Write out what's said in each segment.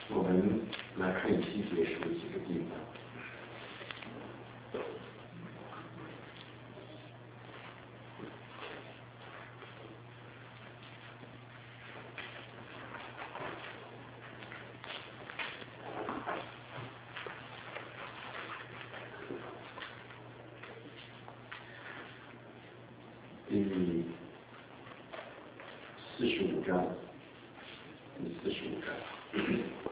我们来看以西结书几个地方。第45章，第45章。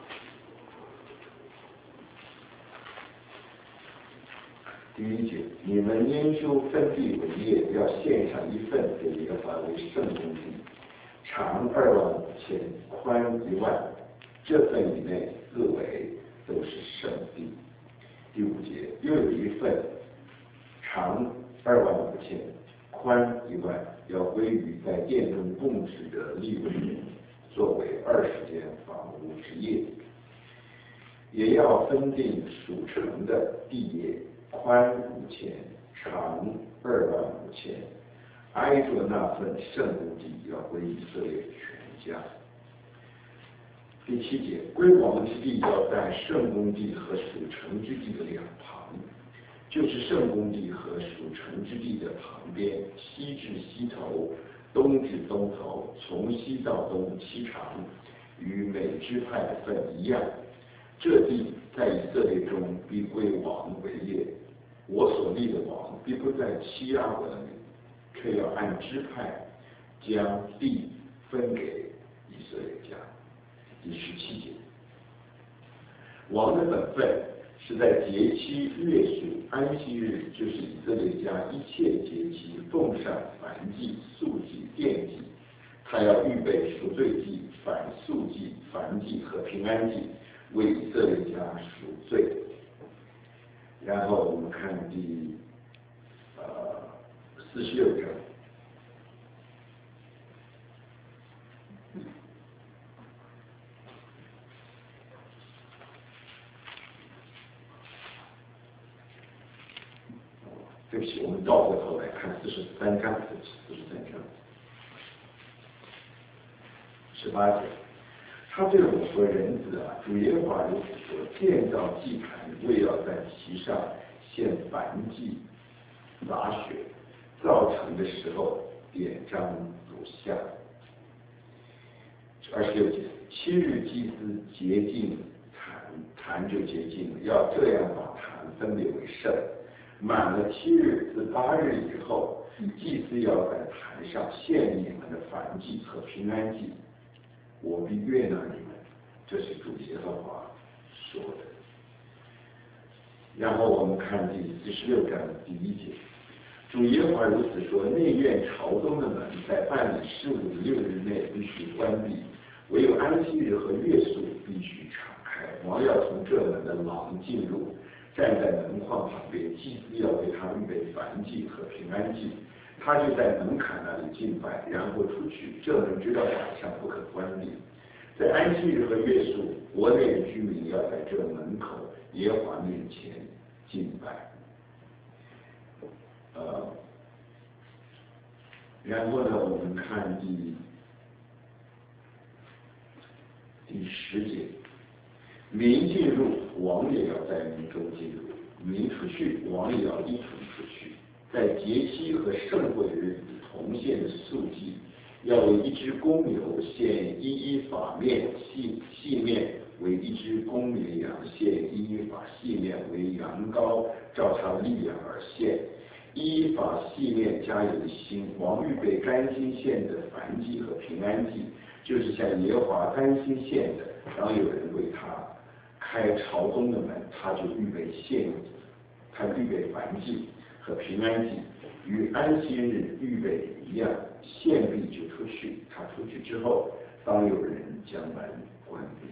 第1节，你们研修分地为业，要献上一份给耶和华为圣公地，长25000，宽1万，这份以内四围都是圣地。第5节，又有一份，长25000，宽1万，要归于在殿中供职的利未人，作为20间房屋之业，也要分定属城的地业，宽5000，长25000，挨着那份圣公地要归以色列全家。第7节，归王之地要在圣公地和属城之地的两旁，就是圣公地和属城之地的旁边，西至西头，东至东头，从西到东7长，与每支派的份一样。这地在以色列中必归王为业，我所立的王必不在欺压我的民，却要按支派将地分给以色列家。第17节，王的本分是在节期、月数、安息日，就是以色列家一切节期奉上燔祭、素祭、奠祭。他要预备赎罪祭、反素祭、燔祭和平安祭，为以色列家赎罪。然后我们看第46章。对不起，我们倒过头来看43章，18节。他对我说：“人子啊，主耶和华如此说：建造祭坛，为要在其上献燔祭、洒血，造成的时候典章如下。26节，7日祭司洁净坛就洁净了，要这样把坛分别为圣。满了7日，自8日以后，祭司要在坛上献你们的燔祭和平安祭，我必悦纳你们。”这是主耶和华说的。然后我们看第46章第1节，主耶和华如此说：内院朝东的门在办理事务的6日内必须关闭，唯有安息日和月数必须敞开。王要从这门的廊进入，站在门框旁边，祭司要为他预备燔祭和平安祭，他就在门槛那里敬拜，然后出去。这门直到晚上不可关闭。在安息日和月数，国内的居民要在这门口耶和华面前敬拜。然后呢，我们看第10节，民进入，王也要在民中进入；民出去，王也要一同出去。在节期和盛会日子同献的素祭，要为一只公牛献一法面细面，为一只公绵羊献一法细面，为羊羔照他力量而献。一法细面加有心，王预备甘心献的燔祭和平安祭，就是向耶和华甘心献的。当有人为他开朝东的门，他就预备燔祭和平安祭，与安息日预备一样，献毕就出去。他出去之后，当有人将门关闭。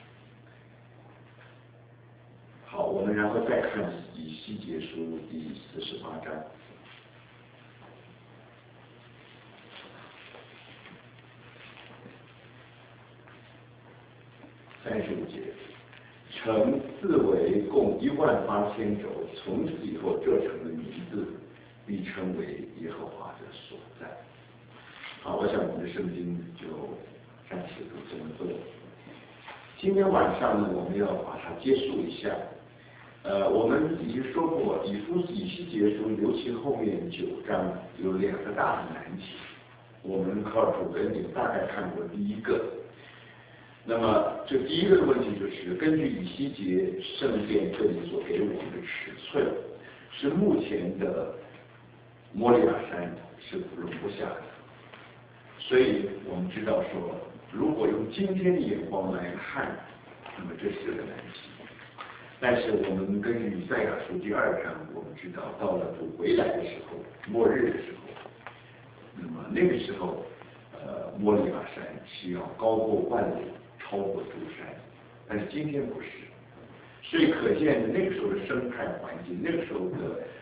好，我们然后再看以西结书第48章。35节，城四围共18000肘，从此以后，这城的名字必称为耶和华的所在。好，我想我们的圣经就暂时都这么做。 今天晚上呢，我们要把它结束一下。我们已经说过，以西结书，尤其后面9章有2个大的难题。我们靠主恩典大概看过第一个。那么这第一个的问题就是，根据以西结圣殿这里所给我们的尺寸，是目前的摩利亚山是容不下的。所以我们知道说，如果用今天的眼光来看，那么这是个难题。但是我们根据以赛亚书第2章，我们知道到了主回来的时候，末日的时候，那么那个时候，摩利亚山是要高过万里，超过诸山，但是今天不是。所以可见那个时候的生态环境，那个时候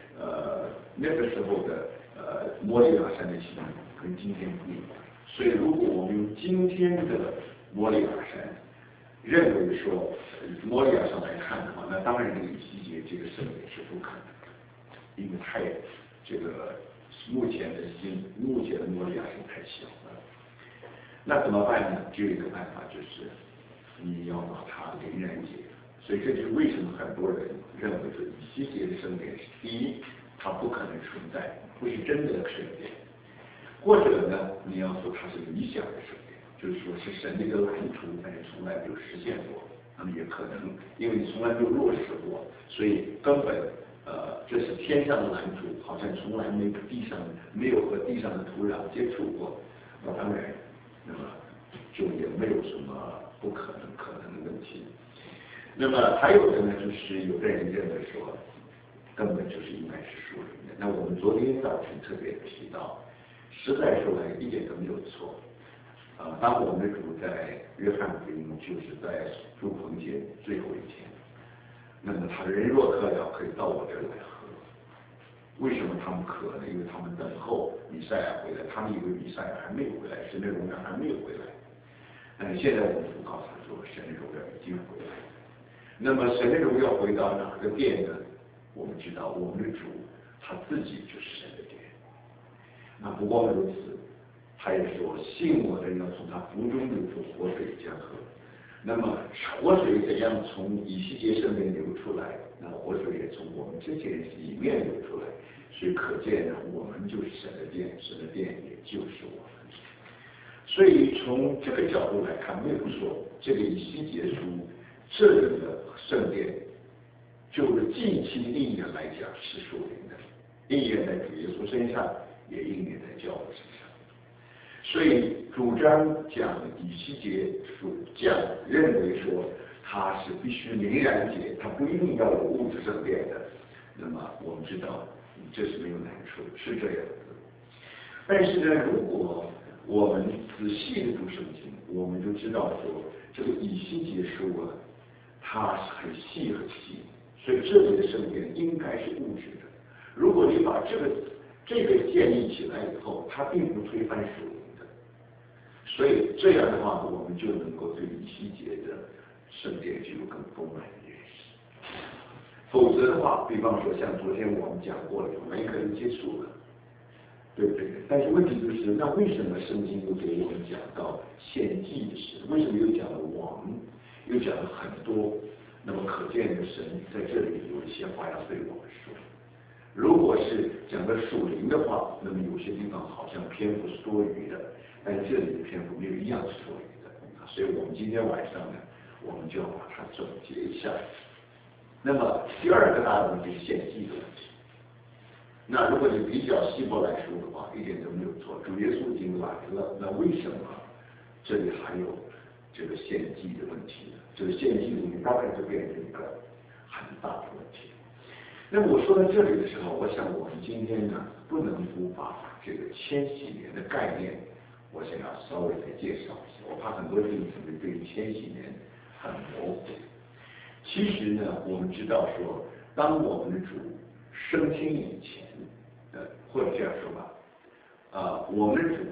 的摩利亚山的情况跟今天不一样。所以如果我们用今天的摩利亚山认为说摩利亚山来看的话，那当然这个以西结这个圣殿是不可能的，因为太这个目前的摩利亚山太小了。那怎么办呢？只有一个办法，就是你要把它给燃解。所以这就是为什么很多人认为说以西结的圣殿是第一，它不可能存在，不是真的圣殿。或者呢，你要说它是理想的圣殿，就是说是神的一个蓝图，但是从来没有实现过。那么也可能因为你从来没有落实过，所以根本这是天上的蓝图，好像从来没有和地上的土壤接触过。那当然，那么就也没有什么不可能的问题。那么还有的呢，就是有的人认为说，根本就是应该是属灵的。那我们昨天早晨特别提到，实在说来一点都没有错。当我们的主在约翰福音，就是在住棚节最后一天，那么他人若渴了，可以到我这儿来喝。为什么他们渴呢？因为他们等候弥赛亚回来，他们以为弥赛亚还没有回来，神的荣耀还没有回来。但是现在我们主告诉他说，神的荣耀已经回来了。那么神的荣耀回到哪个殿呢？我们知道我们的主他自己就是神的殿。那不光如此，他也说信我的人要从他腹中流出活水江河。那么活水怎样从以西结圣殿流出来？那活水也从我们这些人里面流出来。所以可见呢，我们就是神的殿，神的殿也就是我们。所以从这个角度来看，没有错，这个以西结书这里的圣殿，就是近期应验来讲是属灵的，应验在主耶稣身上，也应验在教会身上。所以主张讲以西结书讲认为说它是必须灵燃解，它不一定要有物质圣殿的。那么我们知道这是没有难处，是这样的。但是呢，如果我们仔细的读圣经，我们就知道说这个以西结书啊，它是很细很细，所以这里的圣殿应该是物质的。如果你把这个建立起来以后，它并不推翻属灵的，所以这样的话，我们就能够对以西结的圣殿具有更丰满的认识。否则的话，比方说像昨天我们讲过了，我们可能接触了，对不对？但是问题就是，那为什么圣经又给我们讲到献祭的事？为什么又讲了王，又讲了很多？那么可见的神在这里有一些话要对我们说。如果是讲的属灵的话，那么有些地方好像篇幅是多余的，但是这里的篇幅没有一样是多余的。所以我们今天晚上呢，我们就要把它总结一下。那么第二个大的问题是献祭的问题。那如果你比较希伯来书的话，一点都没有错，主耶稣已经来了，那为什么这里还有这个献祭的问题呢？这个献祭的问题当然就变成一个很大的问题。那么我说到这里的时候，我想我们今天呢，不能不把这个千禧年的概念，我想要稍微来介绍一下。我怕很多弟兄姊妹对于千禧年很模糊。其实呢，我们知道说，当我们的主升天以前，或者这样说吧，我们的主，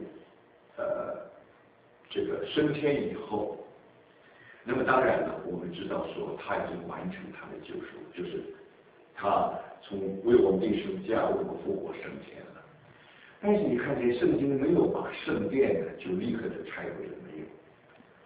这个升天以后，那么当然了，我们知道说他已经完成他的救赎，就是他为我们定十字架，为我们复活升天了。但是你看这圣经没有把圣殿呢就立刻的拆毁了，没有。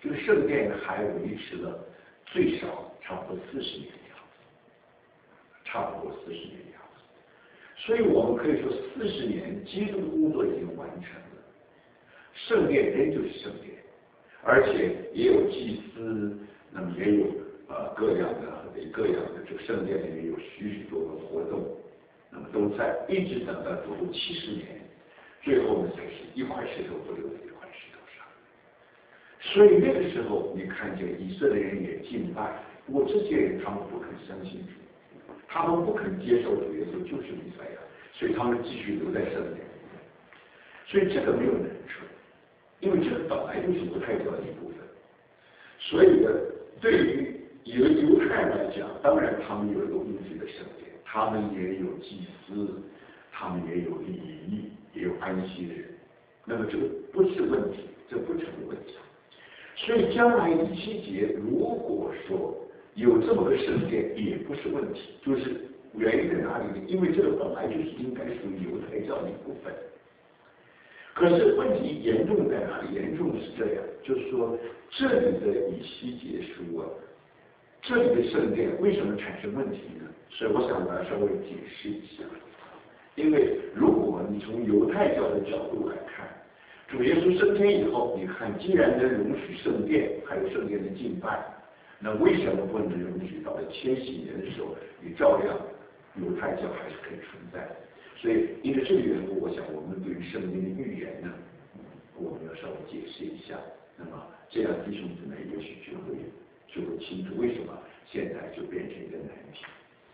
这个圣殿还维持了最少差不多40年的样子，差不多40年的样子。所以我们可以说40年基督的工作已经完成了，圣殿仍旧是圣殿，而且也有祭司，那么也有各样的这个圣殿里面有许许多多的活动，那么都在，一直等到主70年，最后呢才是一块石头不留在一块石头上。所以那个时候你看见以色列人也敬拜，不过这些人他们不肯相信主，他们不肯接受主耶稣就是弥赛亚，所以他们继续留在圣殿。所以这个没有难处，因为这个本来就是犹太教的一部分。所以呢，对于犹太人来讲，当然他们有一个物质的圣殿，他们也有祭司，他们也有礼仪，也有安息日。那么这个不是问题，这不成问题。所以将来以西结如果说有这么个圣殿，也不是问题。就是原因在哪里呢？因为这个本来就是应该属于犹太教的一部分。可是问题严重在哪里？严重是这样，就是说这里的以西结书啊，这里的圣殿为什么产生问题呢？所以我想把它稍微解释一下。因为如果你从犹太教的角度来看，主耶稣升天以后，你看既然能容许圣殿还有圣殿的敬拜，那为什么不能容许到了千禧年的时候，你照样犹太教还是可以存在的？所以因为这个缘故，我想我们对于圣经的预言呢，我们要稍微解释一下。那么这样弟兄姊妹也许就会清楚为什么现在就变成一个难题。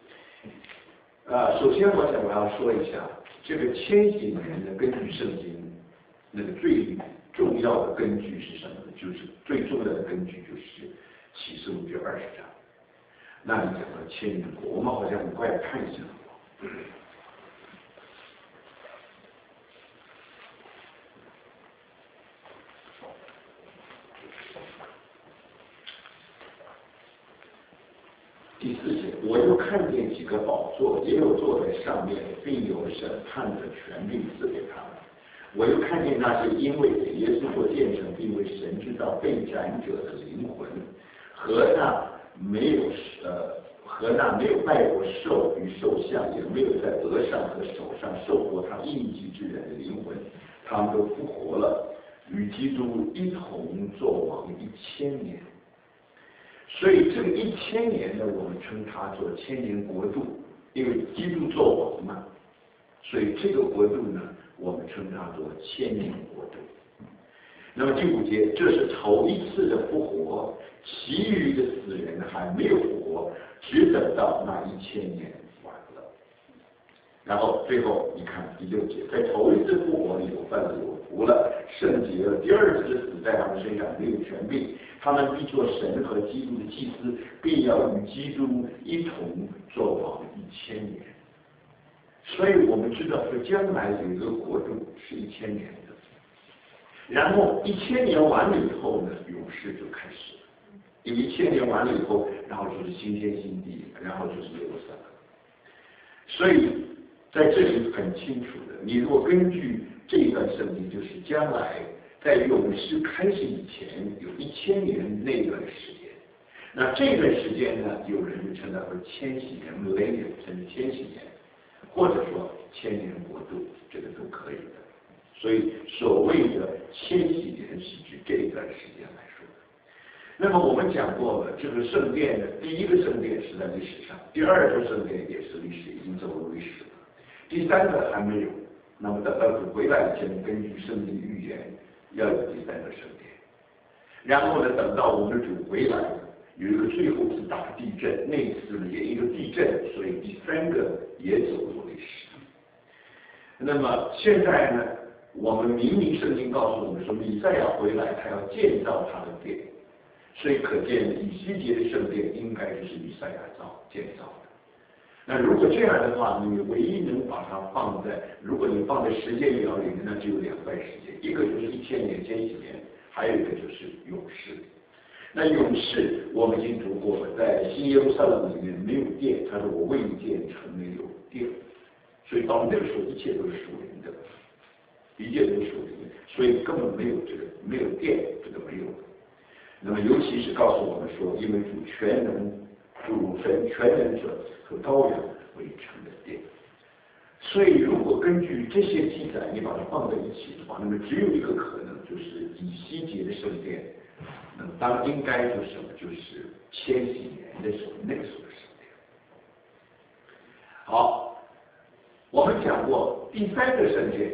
首先我要说一下这个千禧年的根据圣经那个最重要的根据是什么呢？就是最重要的根据就是启示录这20章，那里讲到千年国，我们好像很快看一下。第4节，我又看见几个宝座，也有坐在上面，并有审判的权柄赐给他们。我又看见那些因为给耶稣做见证，并为神知道被斩者的灵魂，和那没有拜过兽与兽像，也没有在额上和手上受过他印记之人的灵魂，他们都复活了，与基督一同作王1000年。所以这个1000年呢，我们称它做千年国度，因为基督作王嘛，所以这个国度呢，我们称它做千年国度。那么第5节，这是头一次的复活，其余的死人还没有复活，只等到那1000年完了。然后最后你看第6节，在头一次复活里有份了有福了，圣洁了。第2次死在他们身上没有权柄，他们必做神和基督的祭司，并要与基督一同作王1000年。所以我们知道说将来有一个国度是1000年的，然后1000年完了以后呢，永世就开始了。因为1000年完了以后，然后就是新天新地，然后就是耶路撒冷。所以在这里很清楚的，你如果根据这一段圣经，就是将来在永世开始以前有1000年那段时间，那这段时间呢，有人就称它为千禧年 millennium， 甚至千禧年，或者说千年国度，这个都可以的。所以所谓的千禧年是指这一段时间来说的。那么我们讲过了，这个圣殿的第一个圣殿是在历史上，第2个圣殿也是历史，已经走入历史了，第3个还没有。那么等到主回来以前，根据圣经预言要有第3个圣殿。然后呢，等到我们主回来，有一个最后一次大地震，那一次呢也一个地震，所以第3个也走入历史。那么现在呢，我们明明圣经告诉我们说，弥赛亚回来，他要建造他的殿，所以可见以西结的圣殿应该就是弥赛亚建造的。那如果这样的话，你唯一能把它放在，如果你放在时间表里面，那就有2段时间，一个就是1000年、千禧年，还有一个就是永世。那永世我们已经读过了，在新耶路撒冷里面没有殿，他说我未见城内有殿，所以到那个时候一切都是属灵的，一切都是属灵的，所以根本没有这个没有殿，这个没有。 那么尤其是告诉我们说，因为主神全能者和羔羊为成的殿。所以如果根据这些记载，你把它放在一起的话，那么只有一个可能，就是以西结的圣殿，那么当应该就是什么？就是千禧年的时候，那个时候的圣殿。好，我们讲过第三个圣殿，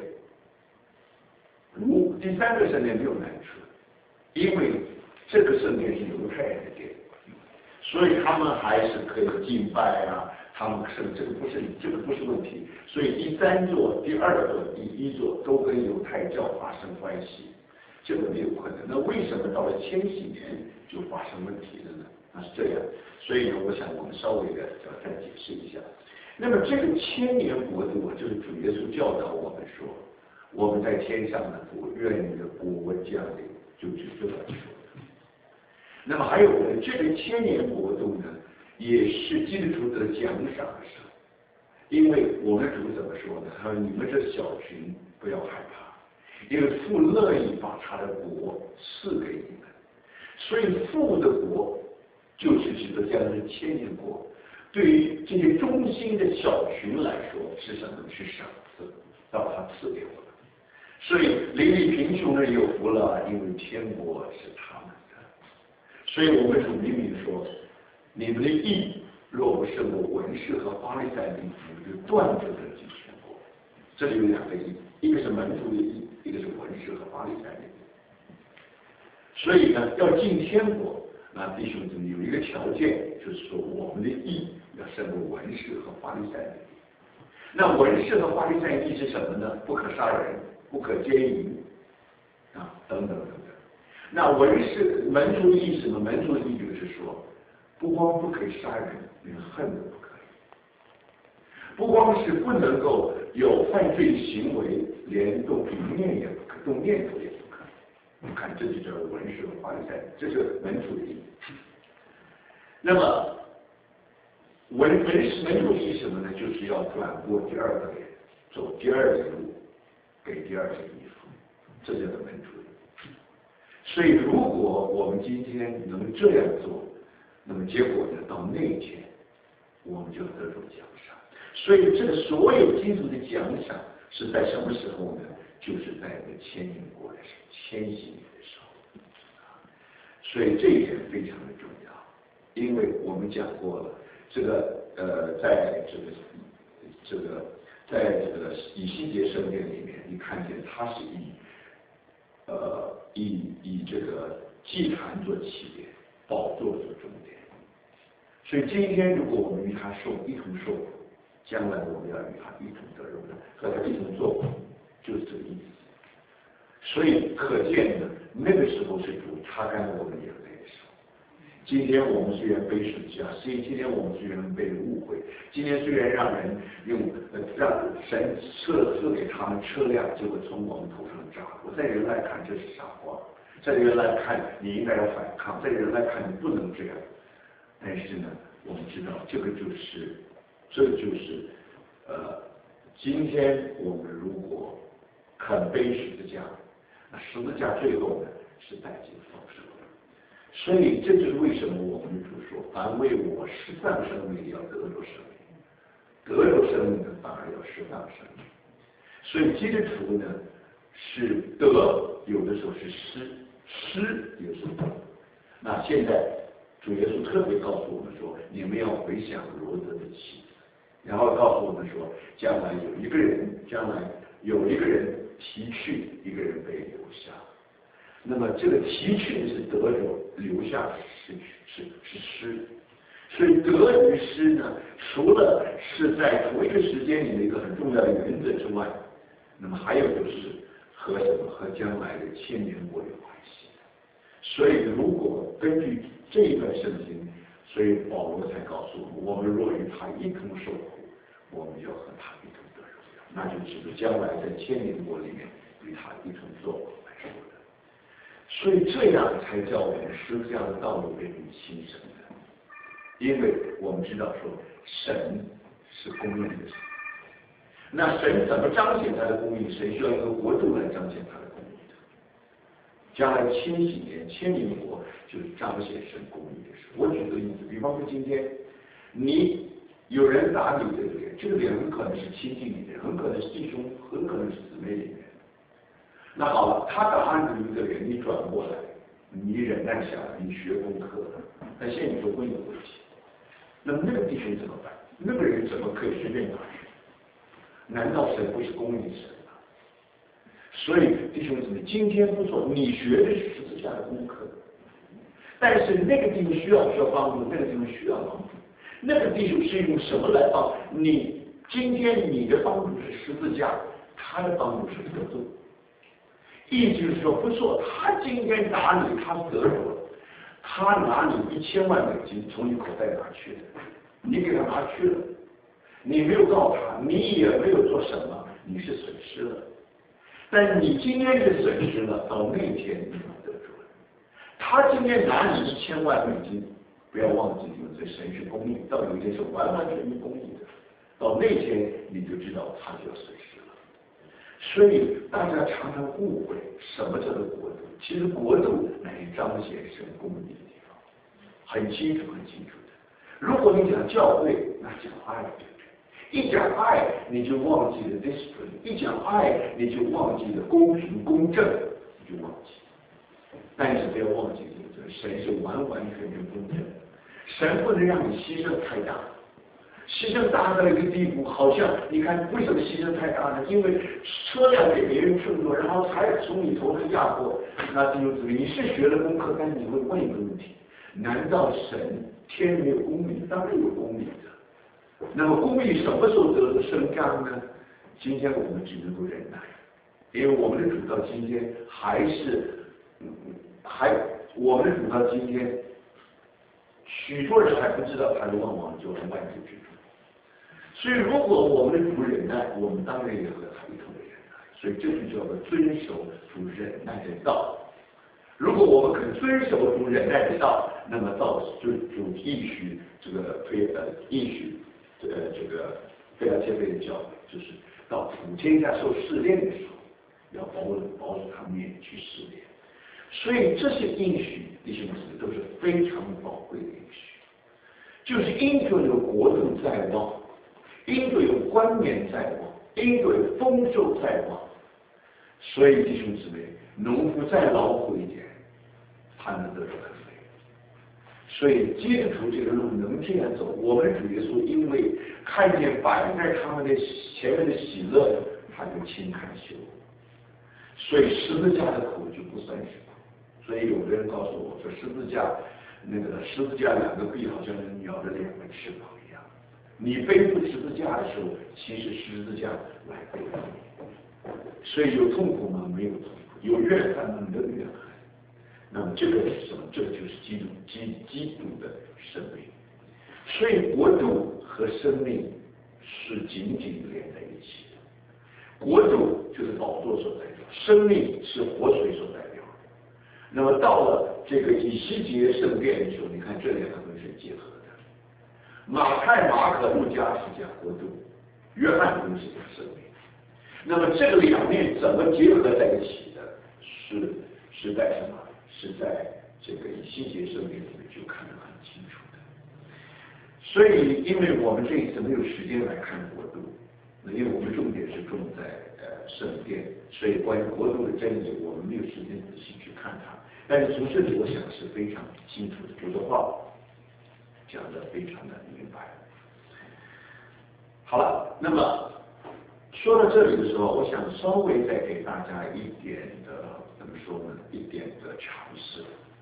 第三个圣殿没有难处，因为这个圣殿是犹太人的殿，所以他们还是可以敬拜啊。他们这个不是问题，所以第三座、第二座、第一座都跟犹太教发生关系，这个没有困难。那为什么到了千禧年就发生问题了呢？那是这样，所以呢，我想我们稍微的要再解释一下。那么这个千年国度啊，就是主耶稣教导我们说，我们在天上的国，愿你的国降临，就是这么说的。那么还有呢，这个千年国度呢？也是基督徒得奖赏的时候，因为我们主怎么说呢？他说：“你们这小群不要害怕，因为父乐意把他的国赐给你们。所以父的国就是指的这样的千年国。对于这些忠心的小群来说，是什么？是赏赐，让他赐给我们。所以邻里贫穷人有福了，因为天国是他们的。所以我们主明明说。”你们的义若不胜过文士和法利赛人，你们就断绝了进天国。这里有两个义，一个是门徒的义，一个是文士和法利赛人的义。所以呢，要进天国，那弟兄姊妹有一个条件，就是说我们的义要胜过文士和法利赛人的义。那文士和法利赛人的义是什么呢？不可杀人，不可奸淫，等等等等。那门徒的义是什么？门徒的义就是说。不光不可以杀人，连恨都不可以；不光是不能够有犯罪行为，连动念也不可，动念头也不可以。你看，这就叫文士和法利赛人，这是门徒的义。那么门徒的义什么呢？就是要转过第二个脸，走第二条路，给第二件衣服，这叫做门徒的义。所以，如果我们今天能这样做，那么结果呢？到那一天，我们就得到奖赏。所以这个所有基督的奖赏是在什么时候呢？就是在那千年国的时候，千禧年的时候。所以这一点非常的重要，因为我们讲过了，在以西结圣殿里面，你看见它是以这个祭坛做起点，宝座做终点。所以今天如果我们与他一同受苦，将来我们要与他一同得荣耀，和他一同做苦，就是这个意思。所以可见呢，那个时候是主擦干我们眼泪的时候。今天我们虽然背十字架，今天我们虽然被误会，今天虽然让人让神赐给他们车辆，结果从我们头上砸过，在人来看这是傻话，在人来看你应该要反抗，在人来看你不能这样。但是呢，我们知道这就是今天我们如果肯背十字架，那十字架最后呢是带进丰收的。所以这就是为什么我们主说，凡为我失丧生命要得着生命，得着生命的反而要失丧生命。所以基督徒呢是得，有的时候是失有时候得。那现在主耶稣特别告诉我们说，你们要回想罗德的妻子，然后告诉我们说，将来有一个人提去，一个人被留下。那么这个提去是得着，留下是失。所以得与失呢，除了是在同一个时间里的一个很重要的原则之外，那么还有就是和什么？和将来的千年国有关系。所以如果根据这一段圣经，所以保罗才告诉我们若与他一同受苦，我们要和他一同得荣耀，那就指着将来在千年国里面与他一同做苦来说的。所以这样才叫我们十字架的道路变成新生的，因为我们知道说神是公义的神，那神怎么彰显他的公义？神需要一个国度来彰显他的公义的。将来千禧年、千年国就是彰显神公义的时候。我举个例子，比方说今天你有人打你这个脸，这个脸很可能是亲近你的人，很可能是弟兄，很可能是姊妹里面。那好了，他打你这个脸，你转过来，你忍耐下来，你学功课了，但现在你说会有问题，那么那个弟兄怎么办？那个人怎么可以随便打人？难道神不是公义神吗？所以弟兄姊妹，今天不错，你学的是十字架的功课，但是那个弟兄需要帮助，那个弟兄需要帮助，那个弟兄是用什么来帮你？今天你的帮助是十字架，他的帮助是得救。意思就是说，不错，他今天打你，他得救了，他拿你1000万美金从你口袋拿去的，你给他拿去了，你没有告他，你也没有做什么，你是损失了。但你今天是损失了，到那天你得救了。他今天拿你1000万美金，不要忘记，这神是公义，到有一天是完完全全公义的，到那天你就知道他就要损失了。所以大家常常误会什么叫做国度，其实国度乃是彰显神公义的地方，很清楚很清楚的。如果你讲教会，那讲爱，对不对？一讲爱，你就忘记了 discipline； 一讲爱，你就忘记了公平公正，你就忘记。但是不要忘记，神是完完全全公正的，神不能让你牺牲太大。牺牲大到一个地步，好像你看为什么牺牲太大呢？因为车辆给别人乘坐，然后财从你头上压过，那弟兄姊妹，你是学了功课，但是你会问一个问题：难道神天没有公理？当然有公理的。那么公理什么时候得升彰呢？今天我们只能够忍耐，因为我们的主到今天我们的主到今天，许多人还不知道他是万王之王、万主之主。所以，如果我们的主忍耐，我们当然也和他一同的忍耐。所以，这就叫做遵守主忍耐的道。如果我们肯遵守主忍耐的道，那么到主应许这个这个非要谦卑的教育，就是到普天下受试炼的时候，要保守他免去试炼。所以这些应许，弟兄姊妹都是非常宝贵的应许，就是因着有国度在望。因着有冠冕在望，因着有丰收在望，所以弟兄姊妹，农夫再劳苦一点，他能得到很肥。所以基督徒这个路能这样走，我们的主耶稣因为看见摆在他们的前面的喜乐，他就轻看羞辱。所以十字架的苦就不算什么。所以有的人告诉我说，十字架2个臂好像是鸟的2个翅膀。你背负十字架的时候，其实十字架来背负你。所以有痛苦吗？没有痛苦。有怨恨吗？没有怨恨。那么这个是什么？这个就是基督的生命。所以国度和生命是紧紧连在一起的。国度就是宝座所代表，生命是活水所代表。那么到了这个以西结圣殿的时候，你看这2个东西是结合。马太、马可、路加是讲国度，约翰福音是讲生命。那么这个2面怎么结合在一起的？是在什么？是在这个以西结圣殿里面就看得很清楚的。所以，因为我们这一次没有时间来看国度，因为我们重点是重在圣殿，所以关于国度的真理，我们没有时间仔细去看它。但是从这里，我想是非常清楚的。主的话讲得非常的明白。好了，那么说到这里的时候，我想稍微再给大家一点的怎么说呢？一点的尝试。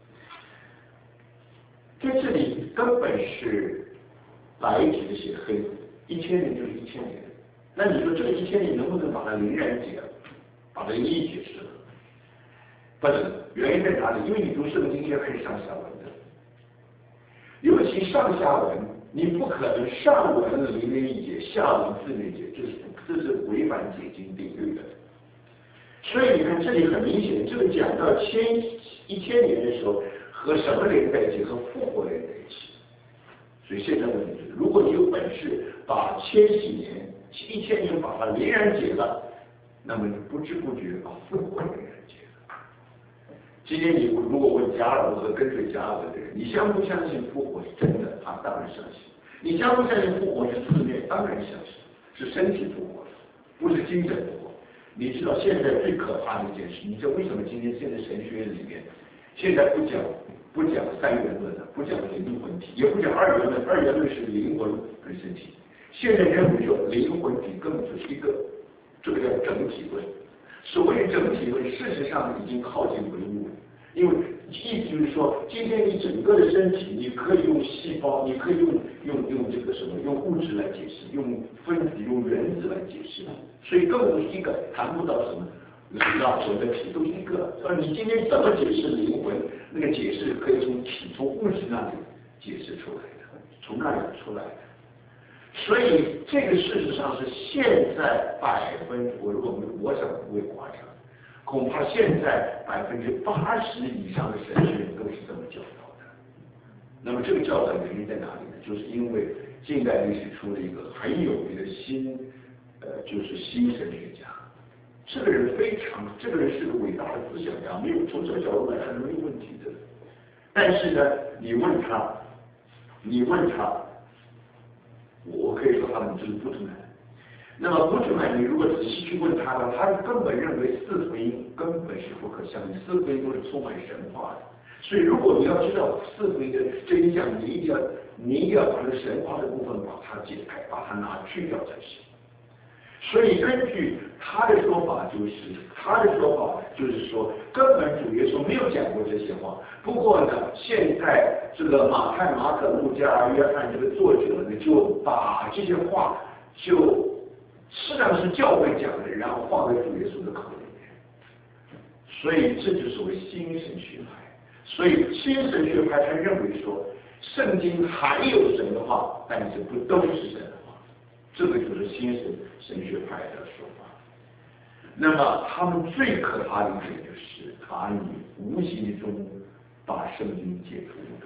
在这里根本是白纸写黑字，1000年就是1000年。那你说这个1000年能不能把它凌然解，把它一一解释了？不能，原因在哪里？因为你读圣经要看上下文的。尤其上下文，你不可能上文凌然一解，下文自然解，这是违反解经定律的。所以你看这里很明显，这个讲到1000年的时候，和什么连在一起？和复活连在一起。所以现在问题是，如果你有本事把1000年把它连然解了，那么你不知不觉把复活连然解了。 今天你如果问加尔文和跟随加尔文的人，你相不相信复活是真的？他当然相信。你相不相信复活是字面？当然相信，是身体复活的，不是精神复活。你知道现在最可怕的一件事，你知道为什么今天现在神学院里面现在不讲三元论了，不讲灵魂体，也不讲二元论，二元论是灵魂跟身体。现在认为说灵魂体根本就是一个，这个叫整体论。所谓整体论，事实上已经靠近唯物了，因为意思就是说，今天你整个的身体，你可以用细胞，你可以用这个什么，用物质来解释，用分子、用原子来解释，所以根本是一个，谈不到什么整个体，都是一个。而你今天怎么解释灵魂？那个解释可以从体、从物质那里解释出来的，从那里出来的。所以这个事实上是现在我想不会夸张，恐怕现在80%以上的神学人都是这么教导的。那么这个教导原因在哪里呢？就是因为近代历史出了一个很有名的就是新神学家。这个人是个伟大的思想家，没有从这个角度来看没有问题的。但是呢，你问他，我可以说他们就是不同的。那么不同的，你如果仔细去问他呢，他根本认为四福音根本是不可相信，四福音都是充满神话的。所以如果你要知道四福音的真相，你一定要把这神话的部分把它解开，把它拿去掉才行。所以根据他的说法就是说，根本主耶稣没有讲过这些话。不过呢，现在这个马太、马可、路加、约翰这个作者呢，就把这些话就实际上是教会讲的，然后放在主耶稣的口里面。所以这就是所谓新神学派。所以新神学派他认为说，圣经含有神的话，但是不都是神的话。这个就是新神学派的说法。那么他们最可怕的一点就是，他以无形中把圣经解除误导。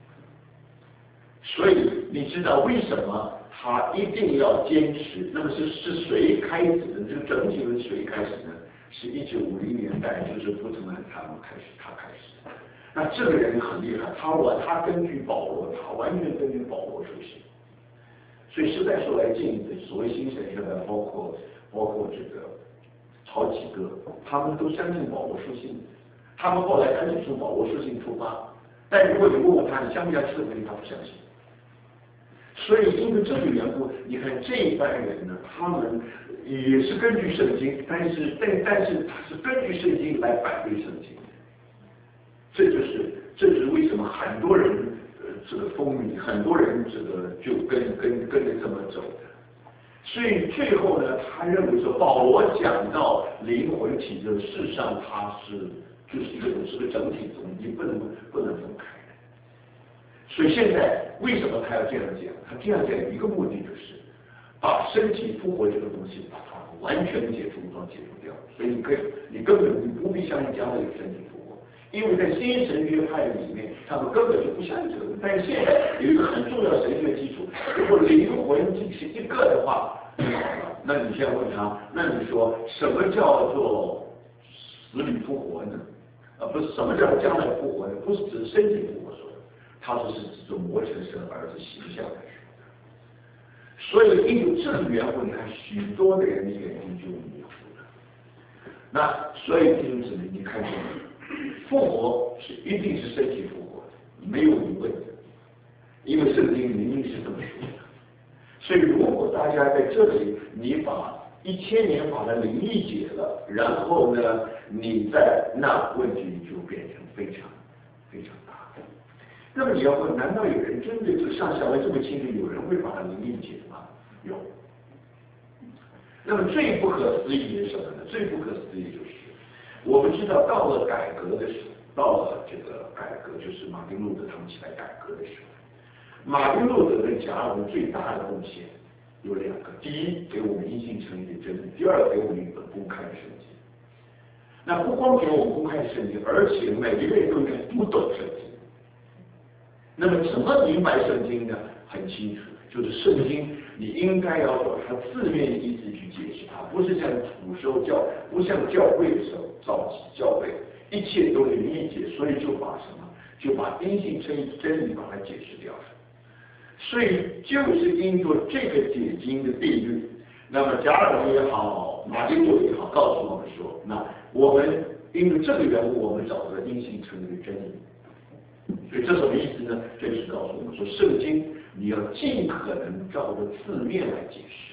所以你知道为什么他一定要坚持？那么是谁开始的？这个整体论谁开始呢？是1950年代，就是布特曼他开始的。那这个人很厉害，他根据保罗，他完全根据保罗书写。所以实在说来近的所谓新神学派，包括这个好几个，他们都相信保罗书信，他们后来干脆从保罗书信出发。但如果你问我他，你相不相信四福音，他不相信。所以因为这个缘故，你看这一班人呢，他们也是根据圣经，但是他是根据圣经来反对圣经。这就是为什么很多人这个风靡，很多人这个就跟着这么走的。所以最后呢，他认为说保罗讲到灵魂体的，事实上它就是一个整体中，你不能分开的。所以现在为什么他要这样讲？他这样讲有一个目的，就是把身体复活这个东西把它完全的解除掉。所以你根本不必相信将来有身体复活，因为在新神学派里面，他们根本就不相信这个。但是现在有一个很重要的神学基础，如果灵魂是一个的话，那你先问他，那你说什么叫做死里复活呢？不是什么叫将来复活呢？不是指身体复活说的，他说是指着磨成神儿子形象来说的。所以因为这个缘故，你看许多的人的眼睛就迷糊了。那所以弟兄姊妹，你看见复活是一定是身体复活的，没有疑问的，因为圣经明明是这么说的。所以如果大家在这里，你把1000年把它灵异解了，然后呢，那问题就变成非常非常大。那么你要问，难道有人真的就上下文这么清楚，有人会把它灵异解吗？有。那么最不可思议是什么呢？最不可思议就是，我们知道到了改革的时候，到了这个改革，就是马丁路德他们起来改革的时候。马丁路德跟加尔文最大的贡献有2个：第一，给我们因信称义的真理；第二，给我们一本公开的圣经。那不光给我们公开的圣经，而且每一个人都应该读懂圣经。那么怎么明白圣经呢？很清楚，就就是圣经，你应该要照它字面的意思去解释它，不是像古时候不像教会的时候召集教会，一切都灵意解，所以就把因信真理把它解释掉了。所以就是因着这个解经的定律，那么加尔文也好，马丁路也好，告诉我们说，那我们因为这个缘故，我们找到了因信称义的真理。所以这什么意思呢？这就是告诉我们说，圣经你要尽可能照着字面来解释，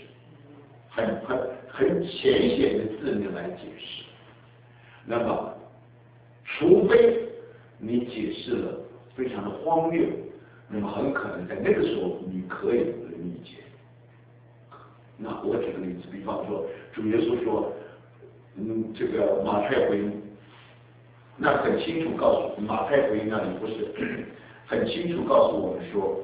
很浅显的字面来解释。那么，除非你解释了非常的荒谬，那么很可能在那个时候你可以理解。那我举个例子，比方说主耶稣说，这个马太福音。那很清楚告诉马太福音那里不是很清楚告诉我们说，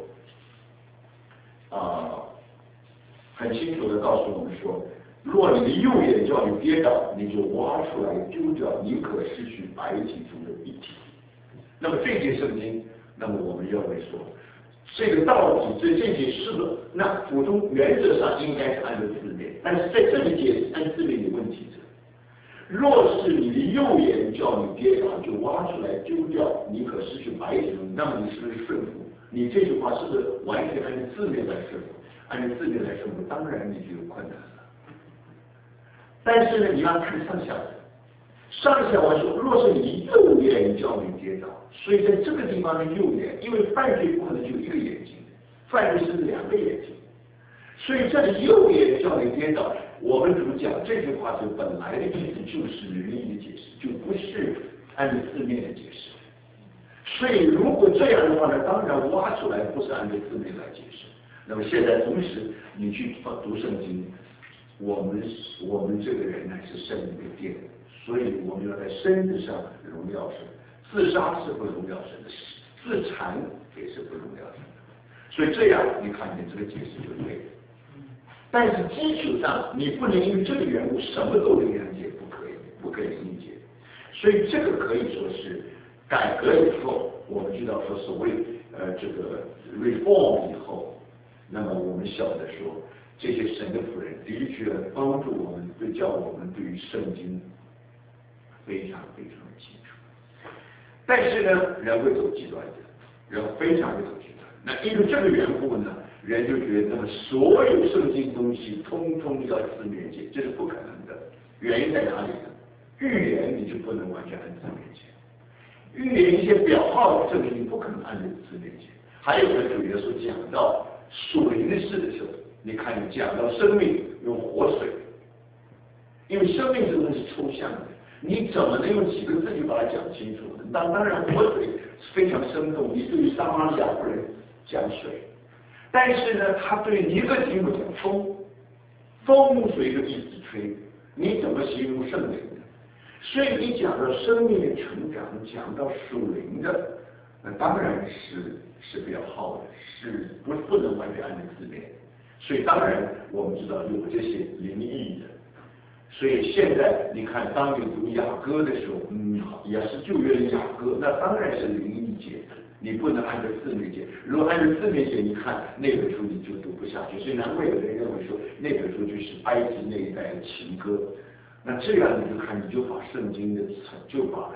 很清楚的告诉我们说，若你的右眼叫你跌倒，你就挖出来丢掉，宁可失去白体中的一体。那么这节圣经，那么我们认为说，这个道理这节是的，那普通原则上应该是按照字面，但是在这里解释按字面有问题。若是你的右眼叫你跌倒，就挖出来丢掉，你可失去白体，那么你是不是顺服？你这句话是不是完全按照字面来顺服？按照字面来顺服，当然你就有困难了。但是呢，你要看上下文，上下文说，若是你右眼叫你跌倒，所以在这个地方的右眼，因为犯罪不可能就一个眼睛，犯罪是两个眼睛，所以这里右眼叫你跌倒。我们主讲这句话就本来的意思就是灵意的解释，就不是按照字面的解释。所以如果这样的话呢，当然挖出来不是按照字面来解释。那么现在同时你去读圣经，我们这个人呢是圣灵的殿，所以我们要在身子上荣耀神。自杀是不荣耀神的，自残也是不荣耀神的。所以这样你看见这个解释就对了。但是基础上，你不能因为这个缘故什么都理解，不可以理解。所以这个可以说是改革以后，我们知道说所谓这个 reform 以后，那么我们晓得说这些神的仆人的确帮助我们，教我们对于圣经非常非常的清楚。但是呢，人会走极端的，人非常会走极端。那因为这个缘故呢？人就觉得，那么所有圣经东西通通要字面解，这是不可能的。原因在哪里呢？预言你就不能完全按字面解，预言一些表号的证据不可能按照字面解。还有呢，主耶稣讲到属灵的事的时候，你看你讲到生命用活水，因为生命这个东西是抽象的，你怎么能用几个字就把它讲清楚呢？当然，活水是非常生动，你对于撒玛利亚妇人讲水。但是呢，他对一个题目讲风随着意思吹，你怎么形容圣灵呢？所以你讲到生命的成长，讲到属灵的，那当然是比较好的，是不能完全按照字面。所以当然我们知道有这些灵异的。所以现在你看，当你读雅歌的时候，也是旧约的雅歌，那当然是灵异解的。你不能按照字面解，如果按照字面解，你看那本书你就读不下去。所以难怪有人认为说那本书就是埃及那一代的情歌。那这样你就看，你就把圣经就把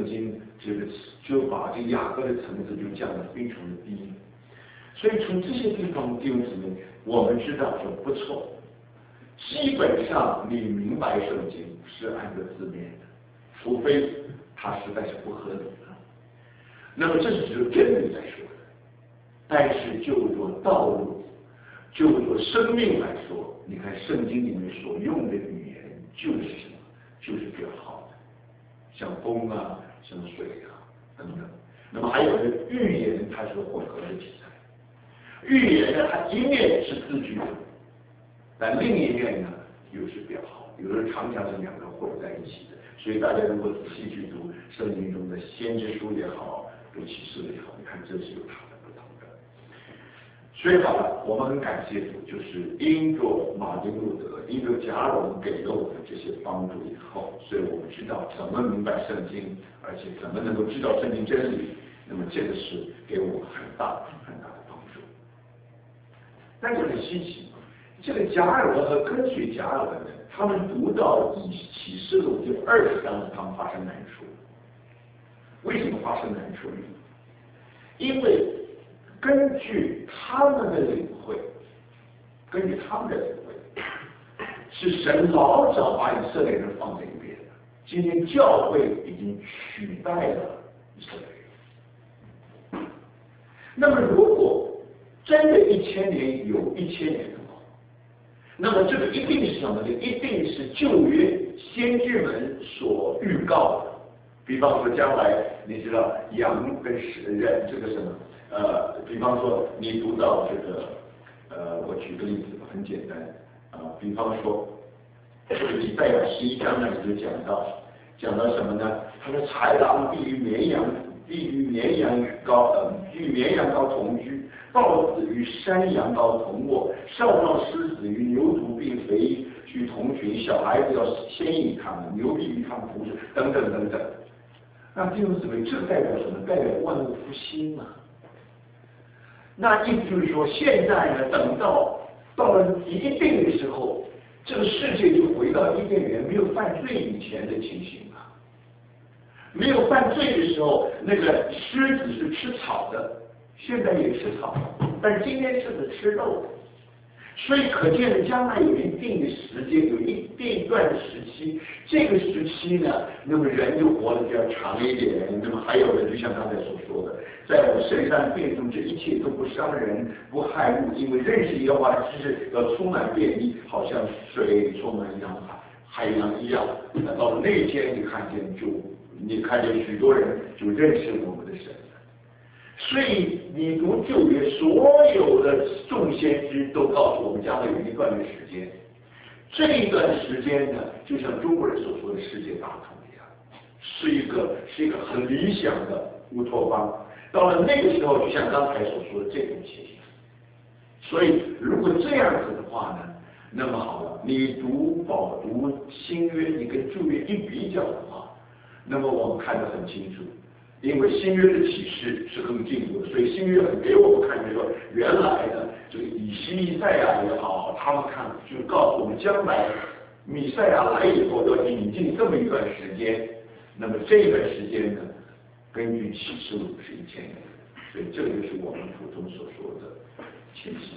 这个雅歌的层次就降得非常的低。所以从这些地方弟兄姊妹，我们知道说不错，基本上你明白圣经是按照字面的，除非它实在是不合理。那么这是只有真理在说的，但是就做道路，就做生命来说，你看圣经里面所用的语言就是什么？就是比较好的，像风啊，像水啊等等。那么还有呢，预言它是混合的题材，预言呢它一面是字句的，但另一面呢又是比较好，有的常常是两个混在一起的。所以大家如果仔细去读圣经中的先知书也好，读启示也好，你看这是有它的不同的。所以好了，我们很感谢主，就是因着马丁路德，因着加尔文给了我们这些帮助以后，所以我们知道怎么明白圣经，而且怎么能够知道圣经真理。那么这个是给我们很大很大的帮助。 但是很稀奇，这个加尔文和跟随加尔文的，他们读到启示录第20章时，他们发生难处。为什么发生难处呢？因为根据他们的领会，是神老早把以色列人放在一边的。今天教会已经取代了以色列人。那么如果真的1000年有1000年的话，那么这个一定是什么呢？一定是旧约先知们所预告的。比方说将来你知道羊跟人这个什么比方说你读到这个我举个例子很简单比方说这个以赛亚11章那里就讲到什么呢？他说豺狼必与绵羊羔同居，豹子与山羊羔同卧，少壮狮子与牛犊并肥居同群，小孩子要牵引他们，牛必与他们服侍，等等等等。那弟兄姊妹，这代表什么？代表万物复兴啊！那意思就是说，现在呢，等到了一定的时候，这个世界就回到伊甸园没有犯罪以前的情形了。没有犯罪的时候，那个狮子是吃草的，现在也吃草，但是今天狮子吃肉的。所以可见的将来有一定的时间，有一段时期，这个时期呢，那么人就活得比较长一点。那么还有的，就像刚才所说的，在我圣山变中，这一切都不伤人，不害物，因为认识耶和华的知识要充满遍地，好像水充满海洋一样。那到了那一天，你看见许多人就认识我们的神。所以你读旧约，所有的众先知都告诉我们，将来有一段的时间，这一段时间呢，就像中国人所说的世界大同一样，是一个很理想的乌托邦。到了那个时候，就像刚才所说的这种情形。所以如果这样子的话呢，那么好了，你读新约，你跟旧约一比较的话，那么我们看得很清楚。因为新约的启示是更进一步的，所以新约给我们看见说，原来的这个以西赛亚也好，他们看就告诉我们，将来弥赛亚来以后要引进这么一段时间，那么这一段时间呢，根据启示录是1000年，所以这个就是我们普通所说的1000年。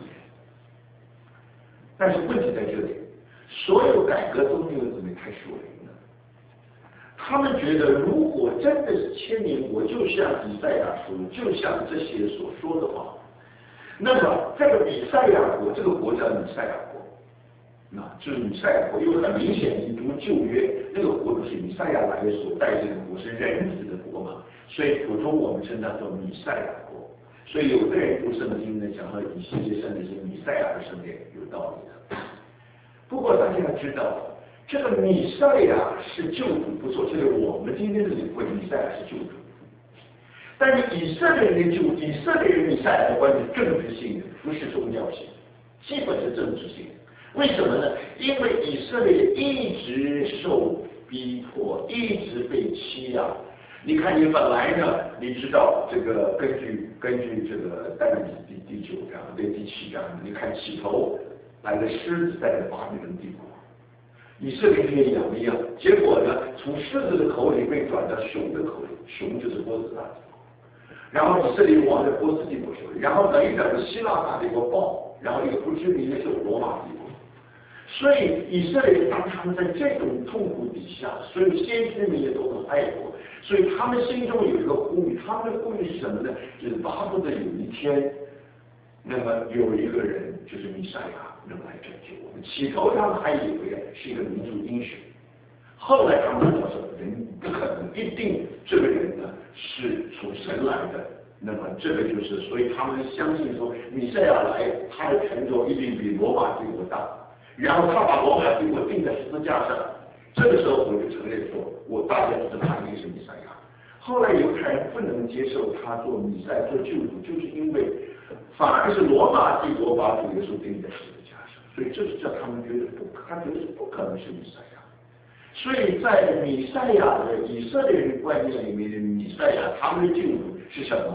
但是问题在这里，所有改革都没有怎么太属灵。他们觉得，如果真的是1000年，我就像以赛亚书，就像这些所说的话，那么这个以赛亚国，这个国叫以赛亚国，那就是以赛亚国，因为很明显，你读旧约，那个国度是以赛亚来所带领的国，是人子的国嘛，所以普通我们称它叫以赛亚国。所以有的人读圣经呢，讲到以色列圣经是以赛亚的圣经，有道理的。不过大家要知道。这个弥赛亚是救主不错，这个我们今天的领会，弥赛亚是救主。但是以色列人弥赛亚的观点是政治性的，不是宗教性，基本是政治性的。为什么呢？因为以色列一直受逼迫，一直被欺压。你看，你本来呢，你知道这个根据这个但以理第9章对第7章，你看起头来的狮子在巴比伦帝国。以色列也养一样，结果呢，从狮子的口里被转到熊的口里，熊就是波斯大帝国，然后以色列王在波斯帝国手里，然后等一等希腊大帝国爆，然后一个不知名的是罗马帝国。所以以色列当他们在这种痛苦底下，所有先知们也都很爱国，所以他们心中有一个呼吁，他们的呼吁是什么呢？就是巴不得有一天，那么有一个人就是弥赛亚能来拯救我们。起头他们还以为是一个民族英雄，后来他们知道说人不可能，一定这个人呢是从神来的。那么这个就是，所以他们相信说弥赛亚来，他的成就一定比罗马帝国大。然后他把罗马帝国钉在十字架上，这个时候我就承认说，大家知道他一定是弥赛亚。后来犹太人不能接受他做弥赛亚做救主，就是因为反而是罗马帝国把主耶稣钉在十字架上，所以这是叫他们觉得不可能是弥赛亚。所以在弥赛亚的以色列人观念里面的弥赛亚，他们的救主是什么？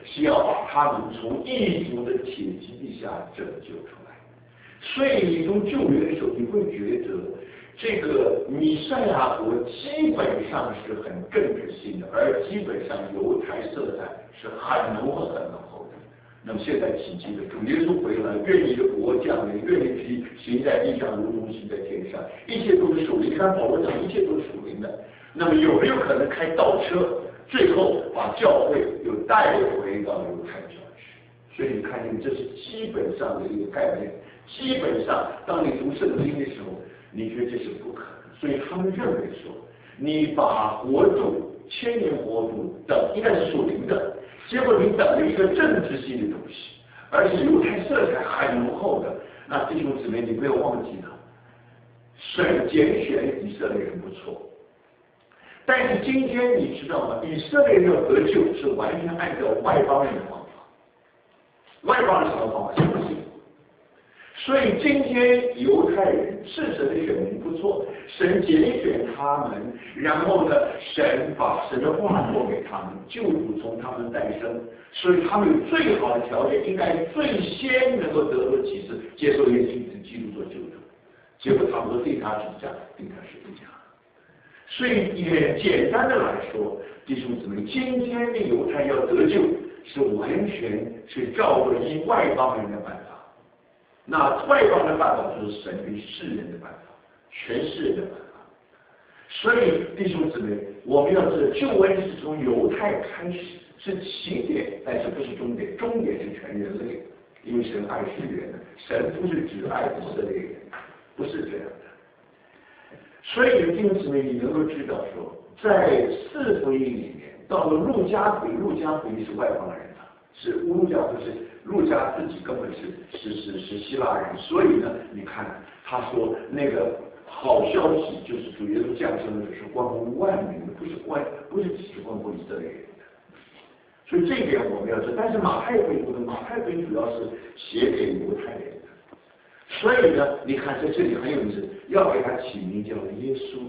是要把他们从异族的铁骑底下拯救出来。所以你从旧约的时候，你会觉得这个弥赛亚国基本上是很政治性的，而基本上犹太色彩是很浓厚的。那么现在奇迹的主耶稣回来，愿你的国降临，愿你旨意行在地上如同行在天上，一切都是属灵。你看保罗讲，一切都是属灵的。那么有没有可能开倒车，最后把教会又带回到犹太教去？所以你看见这是基本上的一个概念。基本上，当你读圣经的时候，你觉得这是不可能。所以他们认为说，你把国度千年国度等应该是属灵的。结果你等了一个政治性的东西，而且犹太色彩很浓厚的，那弟兄姊妹，你不要忘记了，神拣选以色列人不错，但是今天你知道吗？以色列人要得救是完全按照外邦人的方法，外邦人什么方法？相信。所以今天犹太人是神的选民不错，神拣选他们，然后呢，神把神的话说给他们，救主从他们诞生，所以他们有最好的条件，应该最先能够得到启示，接受耶稣基督做救主。结果他们都对他是这样，对他是这样。所以也简单的来说，弟兄姊妹，今天的犹太要得救，是完全是照着以外邦人的办法。那外邦的办法就是神与世人的办法，全世人的办法。所以弟兄姊妹，我们要知道救恩是从犹太开始，是起点，但是不是终点，终点是全人类，因为神爱世人，神不是只爱以色列人，不是这样的。所以弟兄姊妹，你能够知道说，在四福音里面，到了路加福音是外邦人啊，是路加自己根本是希腊人，所以呢，你看他说那个好消息就是主耶稣降生的是关乎万民的，不是只是关乎以色列人的。所以这一点我们要知道。但是马太福音主要是写给犹太人的，所以呢，你看在这里很有意思，要给他起名叫耶稣。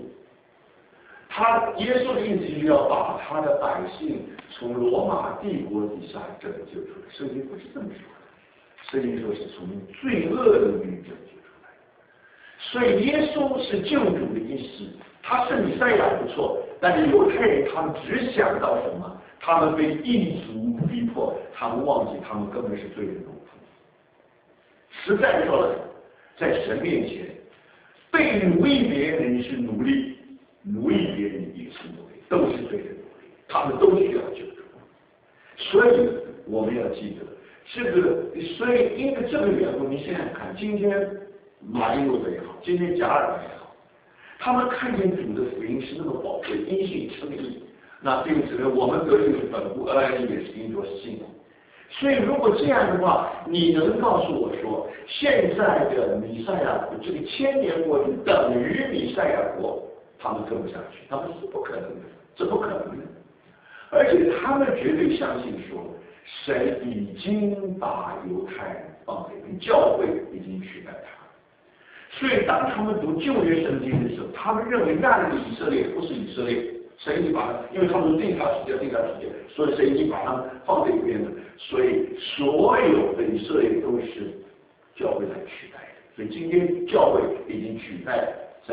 耶稣的意思就是要把他的百姓从罗马帝国底下拯救出来。圣经不是这么说的，圣经说是从罪恶的里拯救出来。所以耶稣是救主的意思，他是弥赛亚不错，但是犹太人他们只想到什么？他们被异族逼迫，他们忘记他们根本是罪人奴仆。实在说了，在神面前，被奴役别人是奴隶。奴役别人也是奴隶，都是罪人奴隶，他们都需要救助。所以我们要记得这个，所以因为这个缘故，你想想看，今天马丁路德也好，今天加尔文也好，他们看见主的福音是那么宝贵，因信称义，那这个指的我们得救是本乎恩，也是因着信。所以如果这样的话，你能告诉我说，现在的弥赛亚国这个千年国就等于弥赛亚国？他们跟不下去，他们是不可能的，这不可能的。而且他们绝对相信说，神已经把犹太人放在教会已经取代他。所以当他们读旧约圣经的时候，他们认为那里的以色列不是以色列，神已经把，因为他们定他时间，所以神已经把他们放在一边了。所以所有的以色列都是教会来取代的。所以今天教会已经取代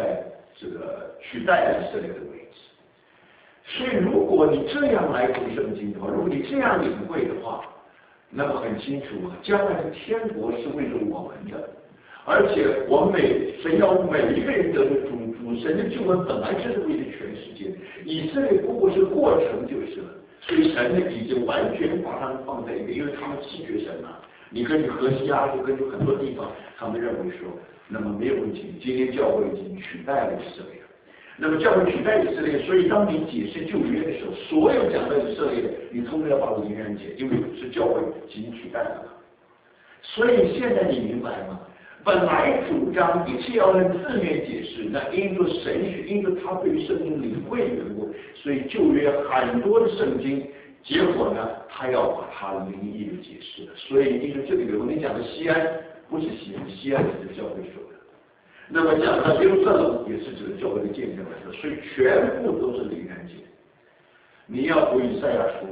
了以色列的位置。所以如果你这样来读圣经的话，如果你这样领会的话，那么很清楚啊，将来的天国是为了我们的，而且神要每一个人得着主神的救恩本来就是为了全世界，以色列不过是过程就是了。所以神呢已经完全把他们放在一个，因为他们弃绝神了。你根据何西阿，就根据很多地方，他们认为说，那么没有问题，今天教会已经取代了以色列。那么教会取代以色列，所以当你解释旧约的时候，所有讲到以色列的，你通通要把灵人解，因为是教会已经取代了。所以现在你明白吗？本来主张一切要按字面解释，那因着神学，因着他对于圣经领会的缘故，所以旧约很多的圣经，结果呢，他要把它灵异的解释了。所以因为这个缘故，你讲的西安不是西安，西安只是教会说的。那么讲到耶路撒冷也是指的教会的见证来说，所以全部都是灵人解。你要读以赛亚书，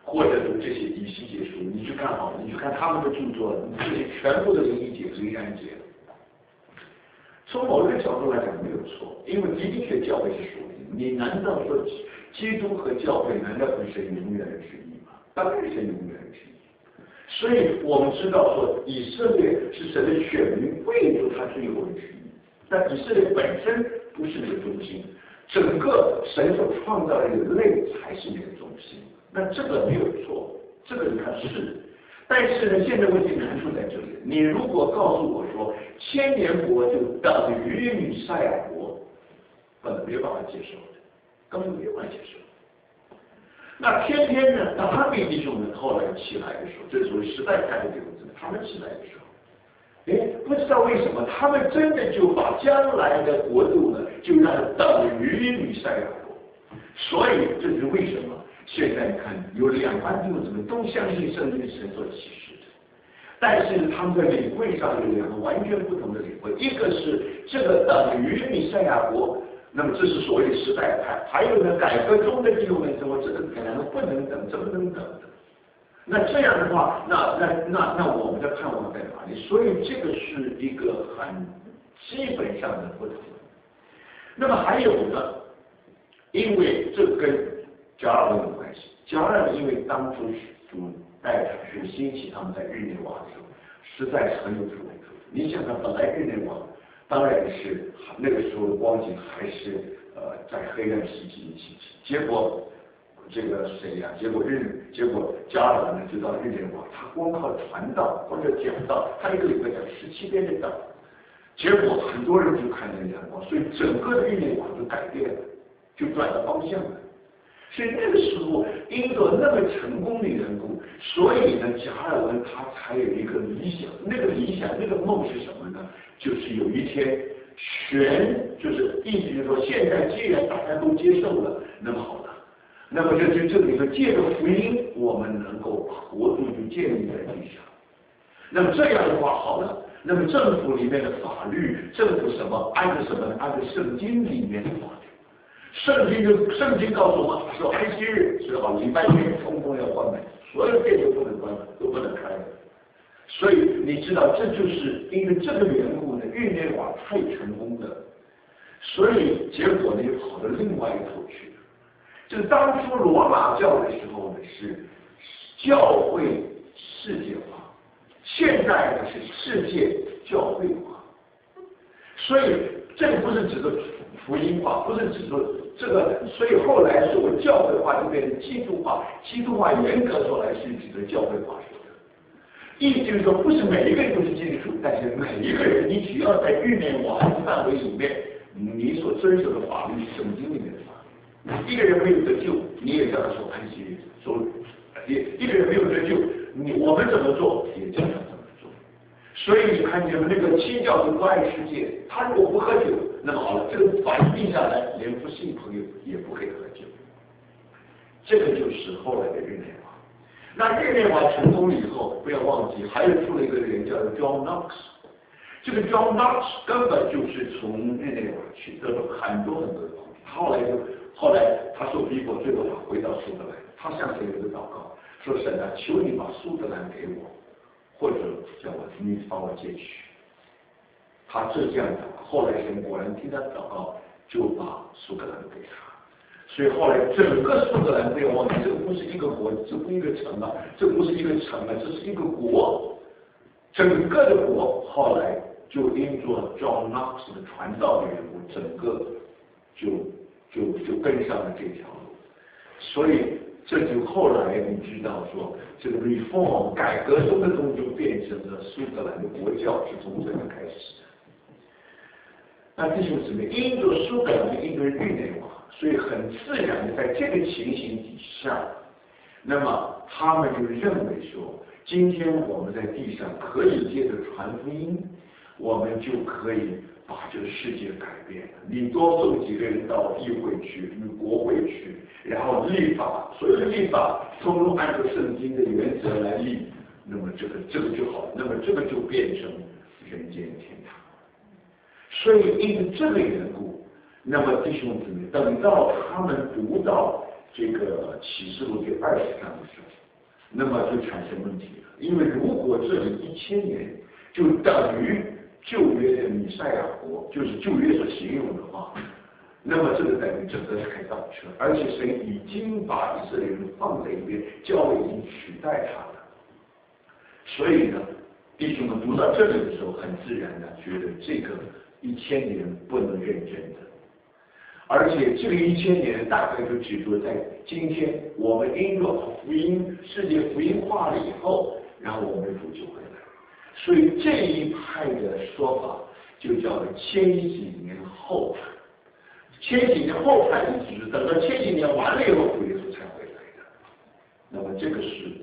或者读这些以西结书，你去看好了，你去看他们的著作，这些全部的灵异节、灵安节。从某一个角度来讲没有错，因为的的确教会是属灵。你难道说基督和教会难道不是神永远的旨意吗？当然是神永远的旨意。所以我们知道说以色列是神的选民，为主他最后的旨意。但以色列本身不是那个中心，整个神所创造的人类才是那个中心。那这个没有错，这个你看是。但是呢，现在问题难处在这里。你如果告诉我说千年国就等于弥赛亚国，没有办法接受的，根本没有办法接受。那偏偏呢，当他们弟兄们后来起来的时候，这属于时代开的流子，他们起来的时候，不知道为什么，他们真的就把将来的国度呢，就让它等于弥赛亚国。所以这是为什么？现在你看，有两班弟兄姊妹都相信圣经是神所启示的，但是他们的领会上有两个完全不同的领会，一个是这个等于弥赛亚国，那么这是所谓的时代派；还有呢，改革中的弟兄们说这个两个不能等，怎么能等的？那这样的话，那我们的盼望在哪里？所以这个是一个很基本上的不同。那么还有呢，因为这跟加尔文有关系。加尔文因为当初主带他去兴起他们在日内瓦的时候，实在是很有主的。你想想，本来日内瓦当然是那个时候的光景还是在黑暗时期的兴起，结果这个谁呀？结果加尔文呢就到日内瓦，他光靠传道或者讲道，他一个礼拜讲17天的道，结果很多人就看见阳光，所以整个的日内瓦就改变了，就转了方向了。所以那个时候，因着那么成功的缘故，所以呢，加尔文他才有一个理想，那个理想，那个梦是什么呢？就是有一天，就是意思就是说，现在既然大家都接受了，那么好了，那么这里头借着福音，我们能够把国度就建立在地上。那么这样的话，好了，那么政府里面的法律，政府什么按照什么？按照圣经里面的法律。圣经告诉我们说，安息日是好，礼拜天通通要关门，所有店都不能关门，都不能开门。所以你知道，这就是因为这个缘故呢，日内瓦太成功了，所以结果呢又跑到另外一头去了。就是当初罗马教的时候呢是教会世界化，现在呢是世界教会化，所以这个不是指的福音化，不是指的这个，所以后来所谓教会化就变成基督化，基督化严格说来是指的教会化说的，意思就是说不是每一个人都是基督徒，但是每一个人你只要在日内瓦范围里面，你所遵守的法律是圣经里面的法律，一个人没有得救，你也叫他说安息日，说一个人没有得救，我们怎么做也叫他怎么做。所以你看见那个七教徒不爱世界，他如果不喝酒，那么好了，这个法律定下来，连不信朋友也不可以喝酒。这个就是后来的日内瓦。那日内瓦成功以后，不要忘记还有出了一个人叫 John Knox。这个 John Knox 根本就是从日内瓦去得了很多的帮助。后来他受逼迫，最后他回到苏格兰，他向神有个祷告，说神啊，求你把苏格兰给我，或者叫你把我接去。他这样祷告，后来神果然听他祷告，就把苏格兰给他。所以后来整个苏格兰不要忘记，这个不是一个国，这不是一个城啊，这不是一个城啊，这是一个国。整个的国后来就因着 John Knox 的传道的缘故，整个就跟上了这条路。所以这就后来你知道说，这个 reform 改革中的东西就变成了苏格兰的国教，是从这个开始的。那弟兄姊妹，因着苏格兰，因着日内瓦，所以很自然的在这个情形底下，那么他们就认为说，今天我们在地上可以借着传福音，我们就可以把这个世界改变了。你多送几个人到议会去，国会去，然后立法，所有的立法通通按照圣经的原则来立，那么这个就好，那么这个就变成人间天堂。所以因为这个缘故，那么弟兄姊妹，等到他们读到这个启示录第20章的时候，那么就产生问题了。因为如果这里1000年就等于旧约的弥赛亚国，就是旧约所形容的话，那么这个等于整个是开倒车，而且神已经把以色列人放在一边，教会已经取代他了。所以呢，弟兄们读到这里的时候，很自然的觉得这个1000年不能认真的。而且这个1000年大概就指出在今天我们因着福音世界福音化了以后，然后我们主就回来。所以这一派的说法就叫做千禧年后派。千禧年后派的意思是等到千禧年完了以后，主耶稣才回来的。那么这个